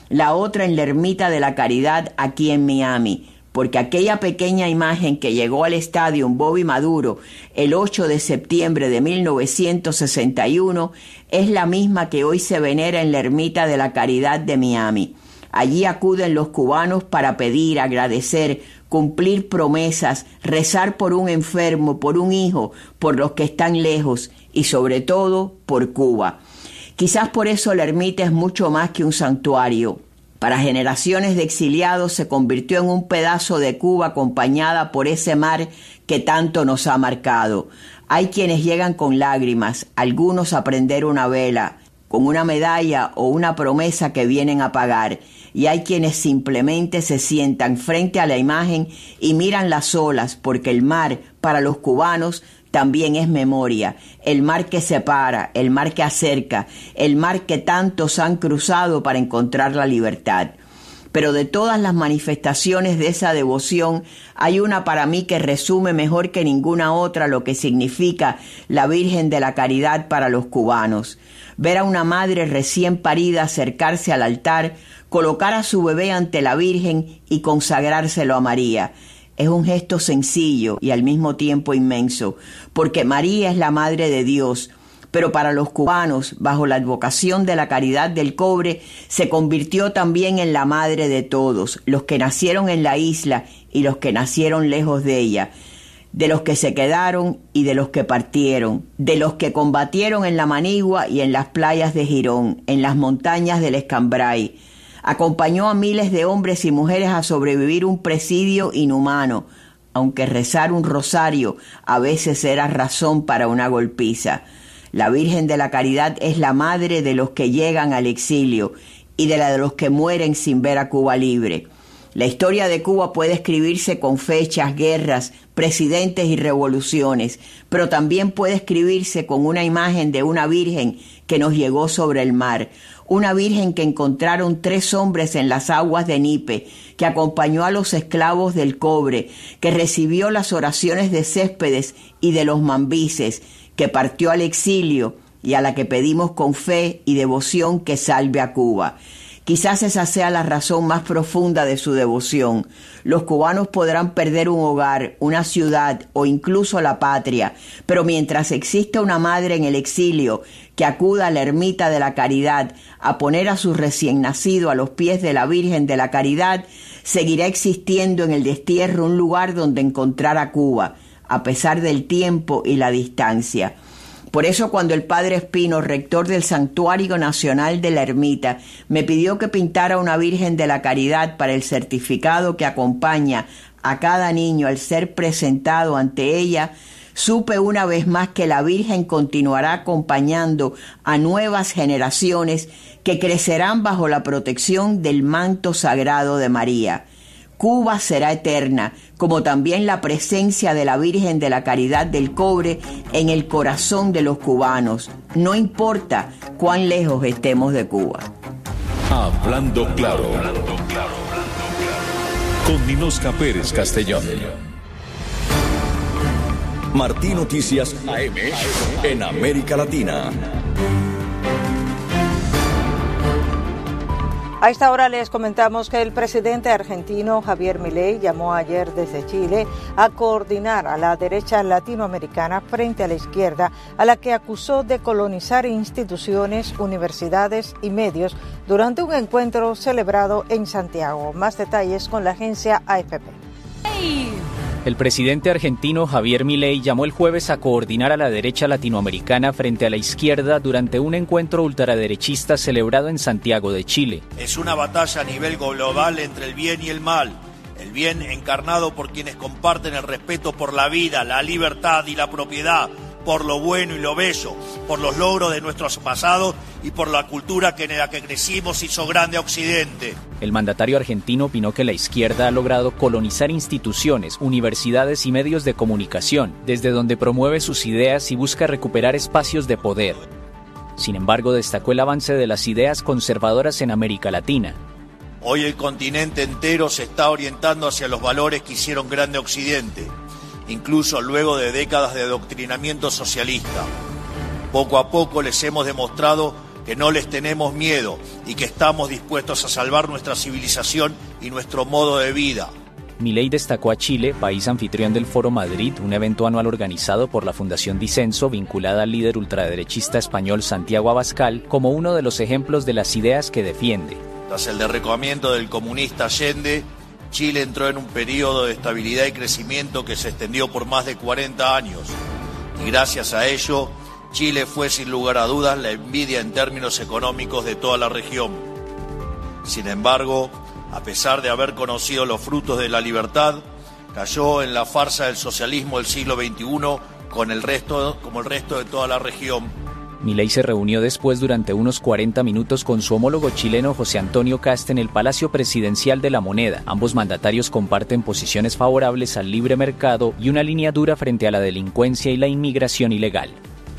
Speaker 25: la otra en la Ermita de la Caridad aquí en Miami, porque aquella pequeña imagen que llegó al estadio Bobby Maduro el ocho de septiembre de mil novecientos sesenta y uno es la misma que hoy se venera en la Ermita de la Caridad de Miami. Allí acuden los cubanos para pedir, agradecer, cumplir promesas, rezar por un enfermo, por un hijo, por los que están lejos y sobre todo por Cuba. Quizás por eso la ermita es mucho más que un santuario. Para generaciones de exiliados se convirtió en un pedazo de Cuba acompañada por ese mar que tanto nos ha marcado. Hay quienes llegan con lágrimas, algunos a prender una vela, con una medalla o una promesa que vienen a pagar, y hay quienes simplemente se sientan frente a la imagen y miran las olas, porque el mar, para los cubanos, también es memoria, el mar que separa, el mar que acerca, el mar que tantos han cruzado para encontrar la libertad. Pero de todas las manifestaciones de esa devoción, hay una para mí que resume mejor que ninguna otra lo que significa la Virgen de la Caridad para los cubanos. Ver a una madre recién parida acercarse al altar, colocar a su bebé ante la Virgen y consagrárselo a María. Es un gesto sencillo y al mismo tiempo inmenso, porque María es la Madre de Dios, pero para los cubanos, bajo la advocación de la Caridad del Cobre, se convirtió también en la Madre de todos, los que nacieron en la isla y los que nacieron lejos de ella, de los que se quedaron y de los que partieron, de los que combatieron en la Manigua y en las playas de Girón, en las montañas del Escambray. Acompañó a miles de hombres y mujeres a sobrevivir un presidio inhumano, aunque rezar un rosario a veces era razón para una golpiza. La Virgen de la Caridad es la madre de los que llegan al exilio y de la de los que mueren sin ver a Cuba libre. La historia de Cuba puede escribirse con fechas, guerras, presidentes y revoluciones, pero también puede escribirse con una imagen de una Virgen que nos llegó sobre el mar, una Virgen que encontraron tres hombres en las aguas de Nipe, que acompañó a los esclavos del cobre, que recibió las oraciones de Céspedes y de los mambises, que partió al exilio y a la que pedimos con fe y devoción que salve a Cuba. Quizás esa sea la razón más profunda de su devoción. Los cubanos podrán perder un hogar, una ciudad o incluso la patria, pero mientras exista una madre en el exilio que acuda a la Ermita de la Caridad a poner a su recién nacido a los pies de la Virgen de la Caridad, seguirá existiendo en el destierro un lugar donde encontrar a Cuba, a pesar del tiempo y la distancia. Por eso cuando el padre Espino, rector del Santuario Nacional de la Ermita, me pidió que pintara una Virgen de la Caridad para el certificado que acompaña a cada niño al ser presentado ante ella, supe una vez más que la Virgen continuará acompañando a nuevas generaciones que crecerán bajo la protección del manto sagrado de María. Cuba será eterna, como también la presencia de la Virgen de la Caridad del Cobre en el corazón de los cubanos, no importa cuán lejos estemos de Cuba.
Speaker 2: Hablando claro, con Ninosca Pérez Castellón. Martí Noticias A M en América Latina.
Speaker 3: A esta hora les comentamos que el presidente argentino Javier Milei llamó ayer desde Chile a coordinar a la derecha latinoamericana frente a la izquierda, a la que acusó de colonizar instituciones, universidades y medios durante un encuentro celebrado en Santiago. Más detalles con la agencia A F P.
Speaker 14: ¡Hey! El presidente argentino Javier Milei llamó el jueves a coordinar a la derecha latinoamericana frente a la izquierda durante un encuentro ultraderechista celebrado en Santiago de Chile.
Speaker 5: Es una batalla a nivel global entre el bien y el mal. El bien encarnado por quienes comparten el respeto por la vida, la libertad y la propiedad, por lo bueno y lo bello, por los logros de nuestros pasados y por la cultura que en la que crecimos hizo grande a Occidente.
Speaker 14: El mandatario argentino opinó que la izquierda ha logrado colonizar instituciones, universidades y medios de comunicación, desde donde promueve sus ideas y busca recuperar espacios de poder. Sin embargo, destacó el avance de las ideas conservadoras en América Latina.
Speaker 5: Hoy el continente entero se está orientando hacia los valores que hicieron grande a Occidente, incluso luego de décadas de adoctrinamiento socialista. Poco a poco les hemos demostrado que no les tenemos miedo y que estamos dispuestos a salvar nuestra civilización y nuestro modo de vida.
Speaker 14: Milei destacó a Chile, país anfitrión del Foro Madrid, un evento anual organizado por la Fundación Disenso, vinculada al líder ultraderechista español Santiago Abascal, como uno de los ejemplos de las ideas que defiende.
Speaker 5: Tras el derrocamiento del comunista Allende, Chile entró en un periodo de estabilidad y crecimiento que se extendió por más de cuarenta años. Y gracias a ello, Chile fue sin lugar a dudas la envidia en términos económicos de toda la región. Sin embargo, a pesar de haber conocido los frutos de la libertad, cayó en la farsa del socialismo del siglo veintiuno con el resto, como el resto de toda la región.
Speaker 14: Milei se reunió después durante unos cuarenta minutos con su homólogo chileno José Antonio Kast en el Palacio Presidencial de la Moneda. Ambos mandatarios comparten posiciones favorables al libre mercado y una línea dura frente a la delincuencia y la inmigración ilegal.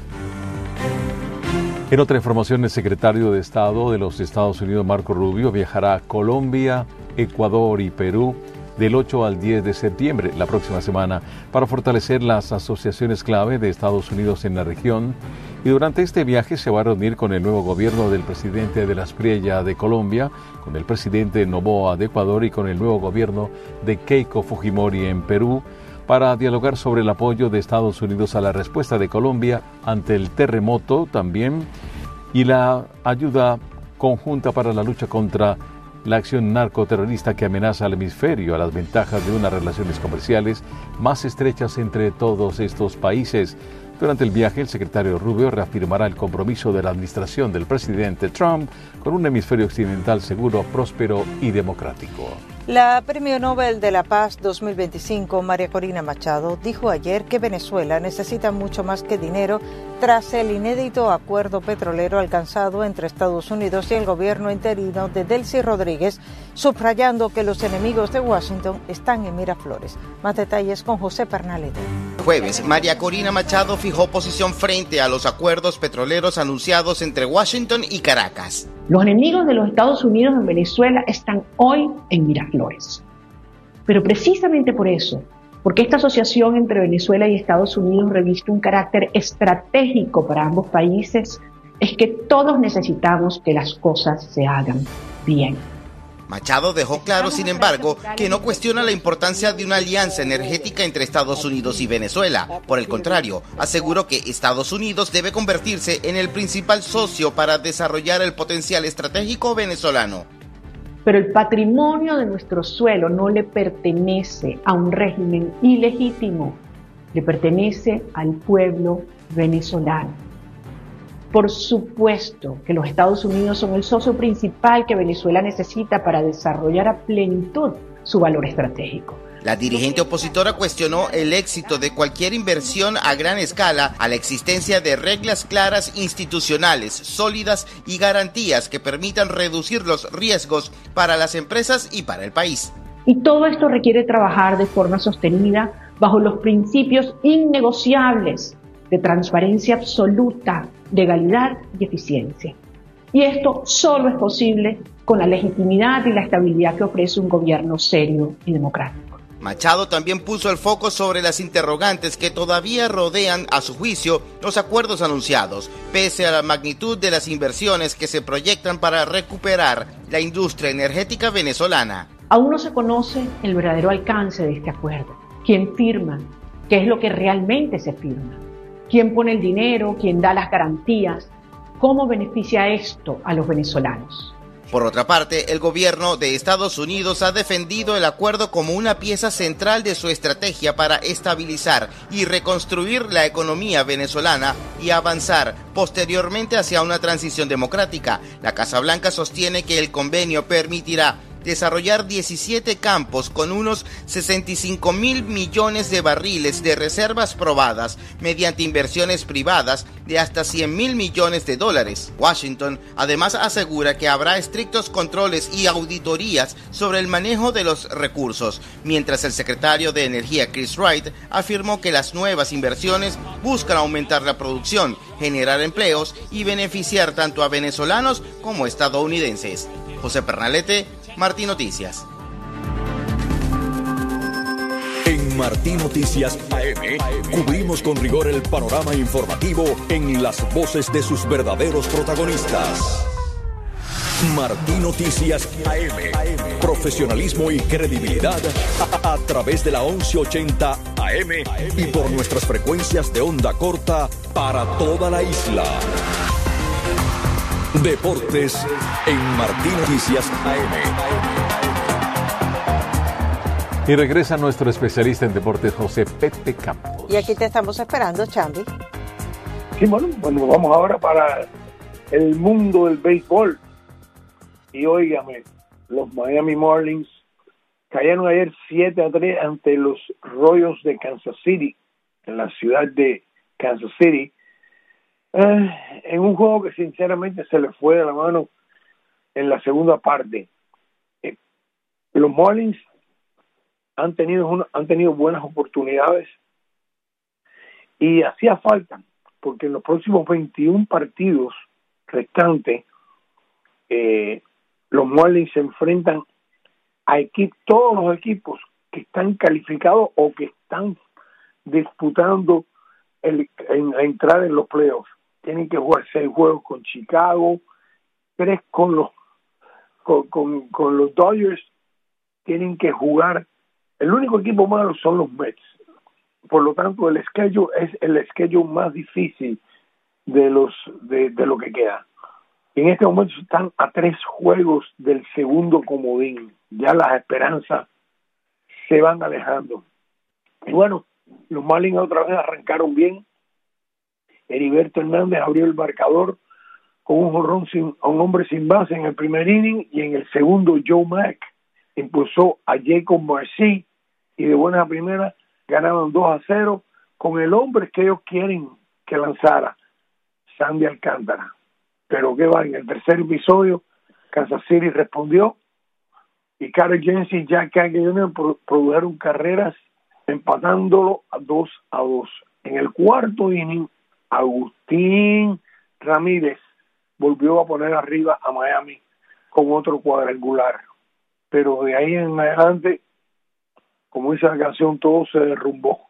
Speaker 4: En otra información, el secretario de Estado de los Estados Unidos, Marco Rubio, viajará a Colombia, Ecuador y Perú del ocho al diez de septiembre, la próxima semana, para fortalecer las asociaciones clave de Estados Unidos en la región. Y durante este viaje se va a reunir con el nuevo gobierno del presidente de la Espriella de Colombia, con el presidente Noboa de Ecuador y con el nuevo gobierno de Keiko Fujimori en Perú, para dialogar sobre el apoyo de Estados Unidos a la respuesta de Colombia ante el terremoto también y la ayuda conjunta para la lucha contra la acción narcoterrorista que amenaza al hemisferio, a las ventajas de unas relaciones comerciales más estrechas entre todos estos países. Durante el viaje, el secretario Rubio reafirmará el compromiso de la administración del presidente Trump con un hemisferio occidental seguro, próspero y democrático.
Speaker 3: La Premio Nobel de la Paz dos mil veinticinco, María Corina Machado, dijo ayer que Venezuela necesita mucho más que dinero tras el inédito acuerdo petrolero alcanzado entre Estados Unidos y el gobierno interino de Delcy Rodríguez, subrayando que los enemigos de Washington están en Miraflores. Más detalles con José Pernalete.
Speaker 6: Jueves, María Corina Machado fijó posición frente a los acuerdos petroleros anunciados entre Washington y Caracas.
Speaker 9: Los enemigos de los Estados Unidos en Venezuela están hoy en Miraflores. Pero precisamente por eso, porque esta asociación entre Venezuela y Estados Unidos reviste un carácter estratégico para ambos países, es que todos necesitamos que las cosas se hagan bien.
Speaker 6: Machado dejó claro, sin embargo, que no cuestiona la importancia de una alianza energética entre Estados Unidos y Venezuela. Por el contrario, aseguró que Estados Unidos debe convertirse en el principal socio para desarrollar el potencial estratégico venezolano.
Speaker 9: Pero el patrimonio de nuestro suelo no le pertenece a un régimen ilegítimo, le pertenece al pueblo venezolano. Por supuesto que los Estados Unidos son el socio principal que Venezuela necesita para desarrollar a plenitud su valor estratégico.
Speaker 6: La dirigente opositora cuestionó el éxito de cualquier inversión a gran escala a la existencia de reglas claras institucionales, sólidas y garantías que permitan reducir los riesgos para las empresas y para el país.
Speaker 9: Y todo esto requiere trabajar de forma sostenida bajo los principios innegociables de transparencia absoluta, legalidad y eficiencia. Y esto solo es posible con la legitimidad y la estabilidad que ofrece un gobierno serio y democrático.
Speaker 6: Machado también puso el foco sobre las interrogantes que todavía rodean, a su juicio, los acuerdos anunciados, pese a la magnitud de las inversiones que se proyectan para recuperar la industria energética venezolana.
Speaker 9: Aún no se conoce el verdadero alcance de este acuerdo. ¿Quién firma? ¿Qué es lo que realmente se firma? ¿Quién pone el dinero? ¿Quién da las garantías? ¿Cómo beneficia esto a los venezolanos?
Speaker 6: Por otra parte, el gobierno de Estados Unidos ha defendido el acuerdo como una pieza central de su estrategia para estabilizar y reconstruir la economía venezolana y avanzar posteriormente hacia una transición democrática. La Casa Blanca sostiene que el convenio permitirá desarrollar diecisiete campos con unos sesenta y cinco mil millones de barriles de reservas probadas mediante inversiones privadas de hasta cien mil millones de dólares. Washington además asegura que habrá estrictos controles y auditorías sobre el manejo de los recursos, mientras el secretario de Energía Chris Wright afirmó que las nuevas inversiones buscan aumentar la producción, generar empleos y beneficiar tanto a venezolanos como estadounidenses. José Pernalete, Martín Noticias.
Speaker 1: En
Speaker 2: Martí Noticias A M, cubrimos con rigor el panorama informativo en las voces de sus verdaderos protagonistas. Martí Noticias A M, profesionalismo y credibilidad a, a través de la once ochenta A M y por nuestras frecuencias de onda corta para toda la isla. Deportes en Martí Noticias A M.
Speaker 4: Y regresa nuestro especialista en deportes, José Pepe Campos.
Speaker 3: Y aquí te estamos esperando, Chambi.
Speaker 7: Sí, bueno, bueno, vamos ahora para el mundo del béisbol. Y óigame, los Miami Marlins cayeron ayer siete a tres ante los Royals de Kansas City, en la ciudad de Kansas City, eh, en un juego que sinceramente se le fue de la mano en la segunda parte. Eh, los Marlins han tenido, una, han tenido buenas oportunidades y hacía falta, porque en los próximos veintiún partidos restantes, eh, los Marlins se enfrentan a equip- todos los equipos que están calificados o que están disputando el, en, a entrar en los playoffs. Tienen que jugar seis juegos con Chicago, tres con los con, con, con los Dodgers, tienen que jugar. El único equipo malo son los Mets. Por lo tanto, el schedule es el schedule más difícil de los de, de lo que queda. En este momento están a tres juegos del segundo comodín. Ya las esperanzas se van alejando. Y bueno, los Marlins otra vez arrancaron bien. Heriberto Hernández abrió el marcador con un jonrón sin, un hombre sin base en el primer inning, y en el segundo Joe Mack impulsó a Jacob Marcy y de buena primera ganaban dos a cero con el hombre que ellos quieren que lanzara, Sandy Alcántara. Pero qué va, en el tercer episodio Kansas City respondió y Carter Jensen y Jack Cagle junior produjeron carreras empatándolo a dos a dos. En el cuarto inning, Agustín Ramírez volvió a poner arriba a Miami con otro cuadrangular. Pero de ahí en adelante, como dice la canción, todo se derrumbó.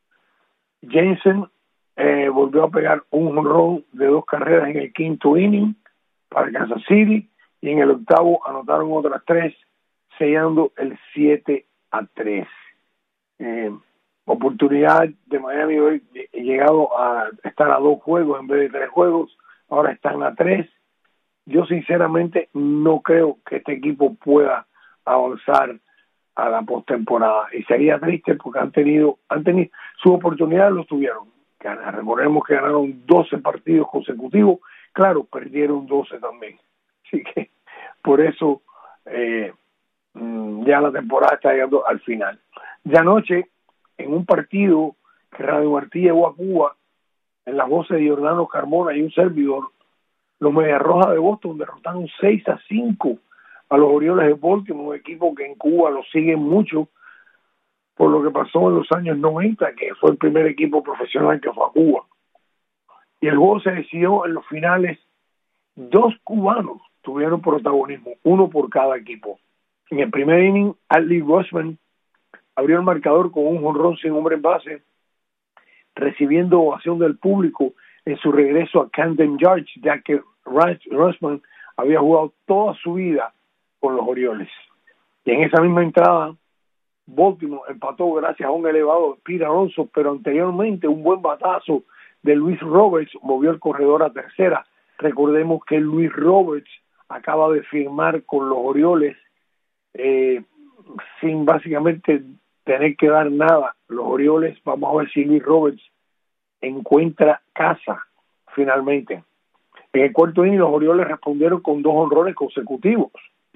Speaker 7: Jensen eh, volvió a pegar un jonrón de dos carreras en el quinto inning para Kansas City, y en el octavo anotaron otras tres, sellando el siete a tres. Eh, oportunidad de Miami hoy, he llegado a estar a dos juegos en vez de tres juegos, ahora están a tres. Yo sinceramente no creo que este equipo pueda avanzar a la postemporada, y sería triste porque han tenido, han tenido su oportunidad, los tuvieron. Recordemos que ganaron doce partidos consecutivos, claro, perdieron doce también. Así que por eso eh, ya la temporada está llegando al final. De anoche, en un partido que Radio Martí llevó a Cuba, en las voces de Giordano Carmona y un servidor, los Medias Rojas de Boston derrotaron seis a cinco a los Orioles de Baltimore, un equipo que en Cuba lo siguen mucho por lo que pasó en los años noventa, que fue el primer equipo profesional que fue a Cuba. Y el juego se decidió en los finales. Dos cubanos tuvieron protagonismo, uno por cada equipo. En el primer inning, Adley Rutschman abrió el marcador con un jonrón sin hombre en base, recibiendo ovación del público en su regreso a Camden Yards, ya que Rutschman había jugado toda su vida con los Orioles. Y en esa misma entrada, Baltimore empató gracias a un elevado de Pete Alonso, pero anteriormente un buen batazo de Luis Roberts movió el corredor a tercera. Recordemos que Luis Roberts acaba de firmar con los Orioles eh, sin básicamente tener que dar nada. Los Orioles, vamos a ver si Luis Roberts encuentra casa finalmente. En el cuarto inning, los Orioles respondieron con dos jonrones consecutivos.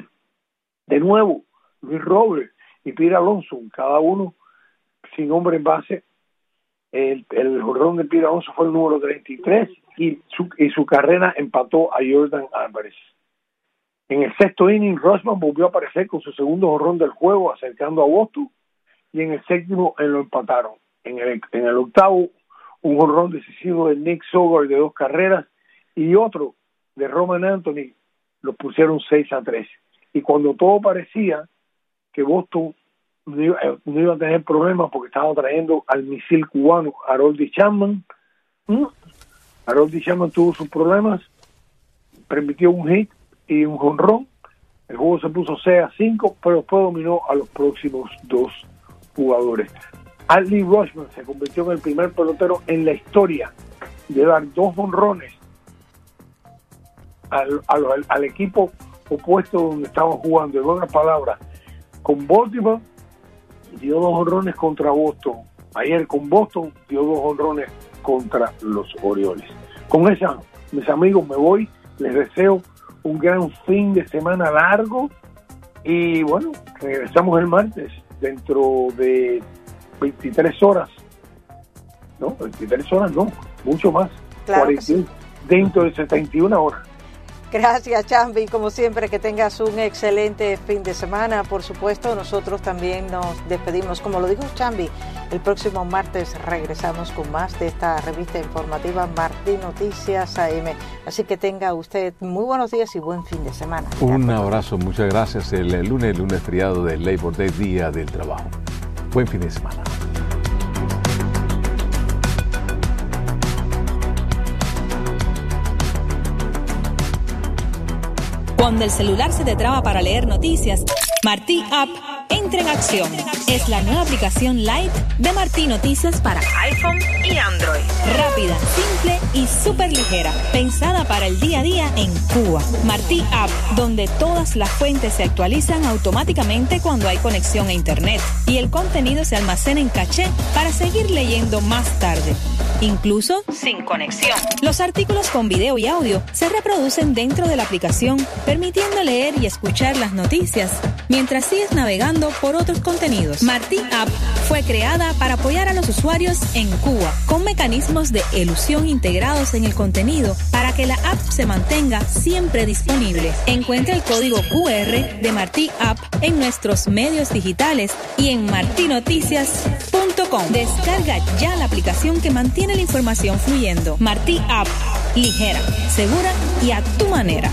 Speaker 7: De nuevo, Luis Roberts y Pete Alonso, cada uno sin hombre en base. El, el jonrón de Pete Alonso fue el número treinta y tres, y su, y su carrera empató a Jordan Álvarez. En el sexto inning, Rutschman volvió a aparecer con su segundo jonrón del juego, acercando a Boston, y en el séptimo en lo empataron. En el, en el octavo, un jonrón decisivo de Nick Sogard de dos carreras, y otro de Roman Anthony, los pusieron seis a tres. Y cuando todo parecía que Boston no iba, no iba a tener problemas porque estaba trayendo al misil cubano Harold Chapman. ¿Mm? Harold Chapman tuvo sus problemas, permitió un hit y un jonrón. El juego se puso seis a cinco, pero después dominó a los próximos dos jugadores. Adley Rutschman se convirtió en el primer pelotero en la historia de dar dos jonrones al, al, al equipo opuesto donde estaban jugando. En otras palabras, con Baltimore dio dos jonrones contra Boston. Ayer con Boston dio dos jonrones contra los Orioles. Con esa, mis amigos, me voy. Les deseo un gran fin de semana largo y bueno, regresamos el martes dentro de veintitrés horas. No, veintitrés horas no, mucho más.
Speaker 3: Claro
Speaker 7: cuarenta,
Speaker 3: que sí.
Speaker 7: Dentro de setenta y una horas.
Speaker 3: Gracias, Chambi. Como siempre, que tengas un excelente fin de semana. Por supuesto, nosotros también nos despedimos. Como lo dijo Chambi, el próximo martes regresamos con más de esta revista informativa Martí Noticias A M. Así que tenga usted muy buenos días y buen fin de semana.
Speaker 4: Un abrazo, muchas gracias. El, el lunes, el lunes feriado del Labor Day, Día del Trabajo. Buen fin de semana.
Speaker 8: Cuando el celular se te traba para leer noticias, Martí App entra en acción. Es la nueva aplicación Lite de Martí Noticias para iPhone y Android. Rápida, simple y súper ligera. Pensada para el día a día en Cuba. Martí App, donde todas las fuentes se actualizan automáticamente cuando hay conexión a Internet. Y el contenido se almacena en caché para seguir leyendo más tarde. Incluso sin conexión. Los artículos con video y audio se reproducen dentro de la aplicación, permitiendo leer y escuchar las noticias mientras sigues navegando por otros contenidos. Martí App fue creada para apoyar a los usuarios en Cuba, con mecanismos de elusión integrados en el contenido para que la app se mantenga siempre disponible. Encuentra el código Q R de Martí App en nuestros medios digitales y en martí noticias punto com. Descarga ya la aplicación que mantiene la información fluyendo. Martí App, ligera, segura y a tu manera.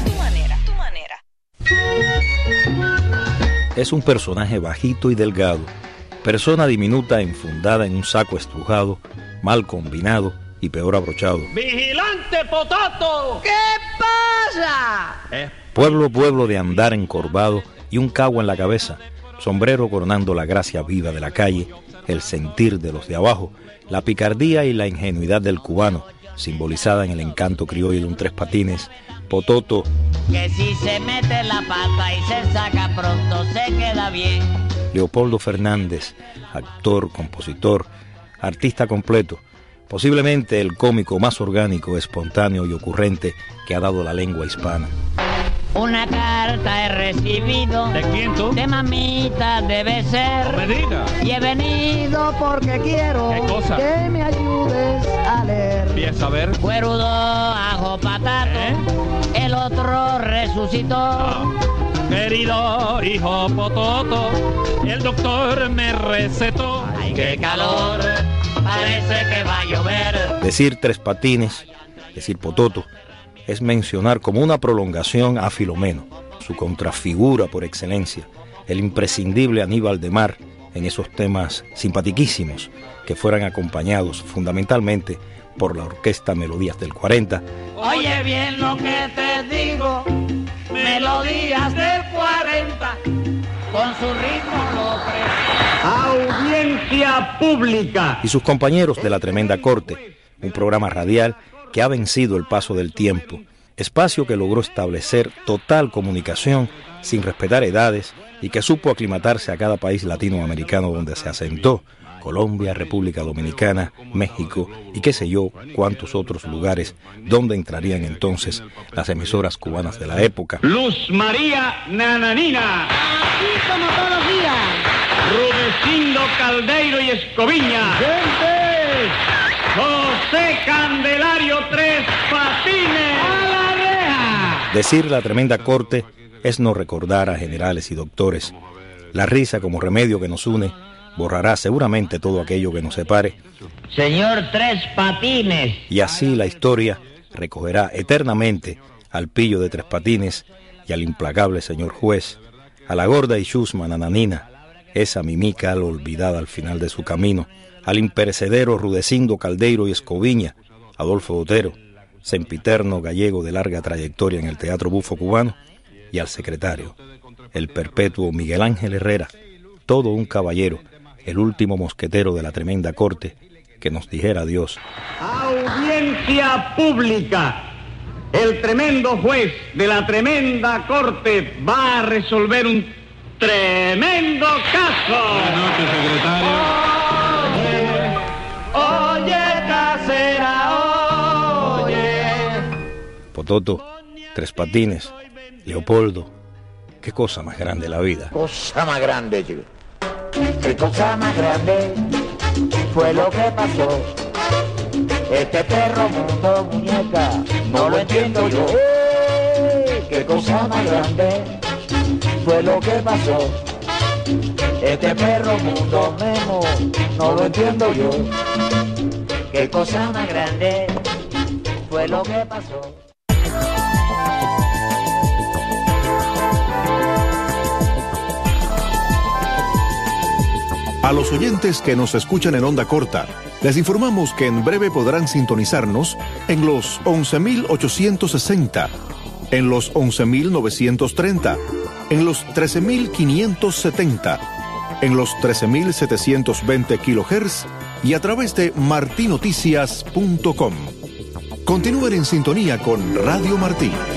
Speaker 10: Es un personaje bajito y delgado, persona diminuta enfundada en un saco estrujado, mal combinado y peor abrochado.
Speaker 11: ¡Vigilante Potato! ¿Qué pasa?
Speaker 10: Eh. Pueblo, pueblo de andar encorvado y un cagua en la cabeza, sombrero coronando la gracia viva de la calle, el sentir de los de abajo, la picardía y la ingenuidad del cubano, simbolizada en el encanto criollo de un tres patines, Pototo.
Speaker 11: Que si se mete la pata y se saca pronto se queda bien.
Speaker 10: Leopoldo Fernández, actor, compositor, artista completo, posiblemente el cómico más orgánico, espontáneo y ocurrente que ha dado la lengua hispana.
Speaker 11: Una carta he recibido. ¿De quién tú? De mamita debe ser. No me digas. Y he venido porque quiero. ¿Qué cosa? Que me ayudes a leer.
Speaker 13: Empieza a ver.
Speaker 11: Cuerudo, ajo, patato. ¿Eh? El otro resucitó. Ah.
Speaker 13: Querido hijo Pototo, el doctor me recetó.
Speaker 11: Ay, qué calor, parece que va a llover.
Speaker 10: Decir tres patines, decir Pototo, es mencionar como una prolongación a Filomeno, su contrafigura por excelencia, el imprescindible Aníbal de Mar en esos temas simpatiquísimos que fueran acompañados fundamentalmente por la orquesta Melodías del cuarenta.
Speaker 11: Oye bien lo que te digo, Melodías del cuarenta, con su ritmo lo presiento.
Speaker 13: Audiencia pública.
Speaker 10: Y sus compañeros de La Tremenda Corte, un programa radial que ha vencido el paso del tiempo, espacio que logró establecer total comunicación sin respetar edades y que supo aclimatarse a cada país latinoamericano donde se asentó, Colombia, República Dominicana, México y qué sé yo cuántos otros lugares donde entrarían entonces las emisoras cubanas de la época.
Speaker 13: Luz María Nananina.
Speaker 11: Así como todos los días.
Speaker 13: Rudecindo Caldeiro y Escoviña.
Speaker 11: ¡Gente!
Speaker 13: José Candelario Tres Patines.
Speaker 11: ¡A la reja!
Speaker 10: Decir La Tremenda Corte es no recordar a generales y doctores. La risa como remedio que nos une borrará seguramente todo aquello que nos separe.
Speaker 11: Señor Tres Patines.
Speaker 10: Y así la historia recogerá eternamente al pillo de Tres Patines y al implacable señor juez, a la gorda y chusma Nananina, esa mimical olvidada al final de su camino, al imperecedero Rudecindo Caldeiro y Escoviña, Adolfo Botero, sempiterno gallego de larga trayectoria en el teatro bufo cubano, y al secretario, el perpetuo Miguel Ángel Herrera, todo un caballero, el último mosquetero de la tremenda corte, que nos dijera adiós.
Speaker 13: Audiencia pública. El tremendo juez de la tremenda corte va a resolver un tremendo caso.
Speaker 12: Buenas noches, secretario.
Speaker 11: Oye, oye, casera, oye.
Speaker 10: Pototo, Tres Patines, Leopoldo, qué cosa más grande la vida.
Speaker 11: Cosa más grande, chico. Qué cosa más grande fue lo que pasó. Este perro mundo, muñeca, no lo entiendo yo. ¡Eh! Qué cosa más grande fue lo que pasó. Este perro mundo, Memo, no lo entiendo yo. Qué cosa más grande fue lo que pasó.
Speaker 15: A los oyentes que nos escuchan en onda corta, les informamos que en breve podrán sintonizarnos en los once mil ochocientos sesenta, en los once mil novecientos treinta, en los trece mil quinientos setenta, en los trece mil setecientos veinte kilohertz y a través de martinoticias punto com. Continúen en sintonía con Radio Martí.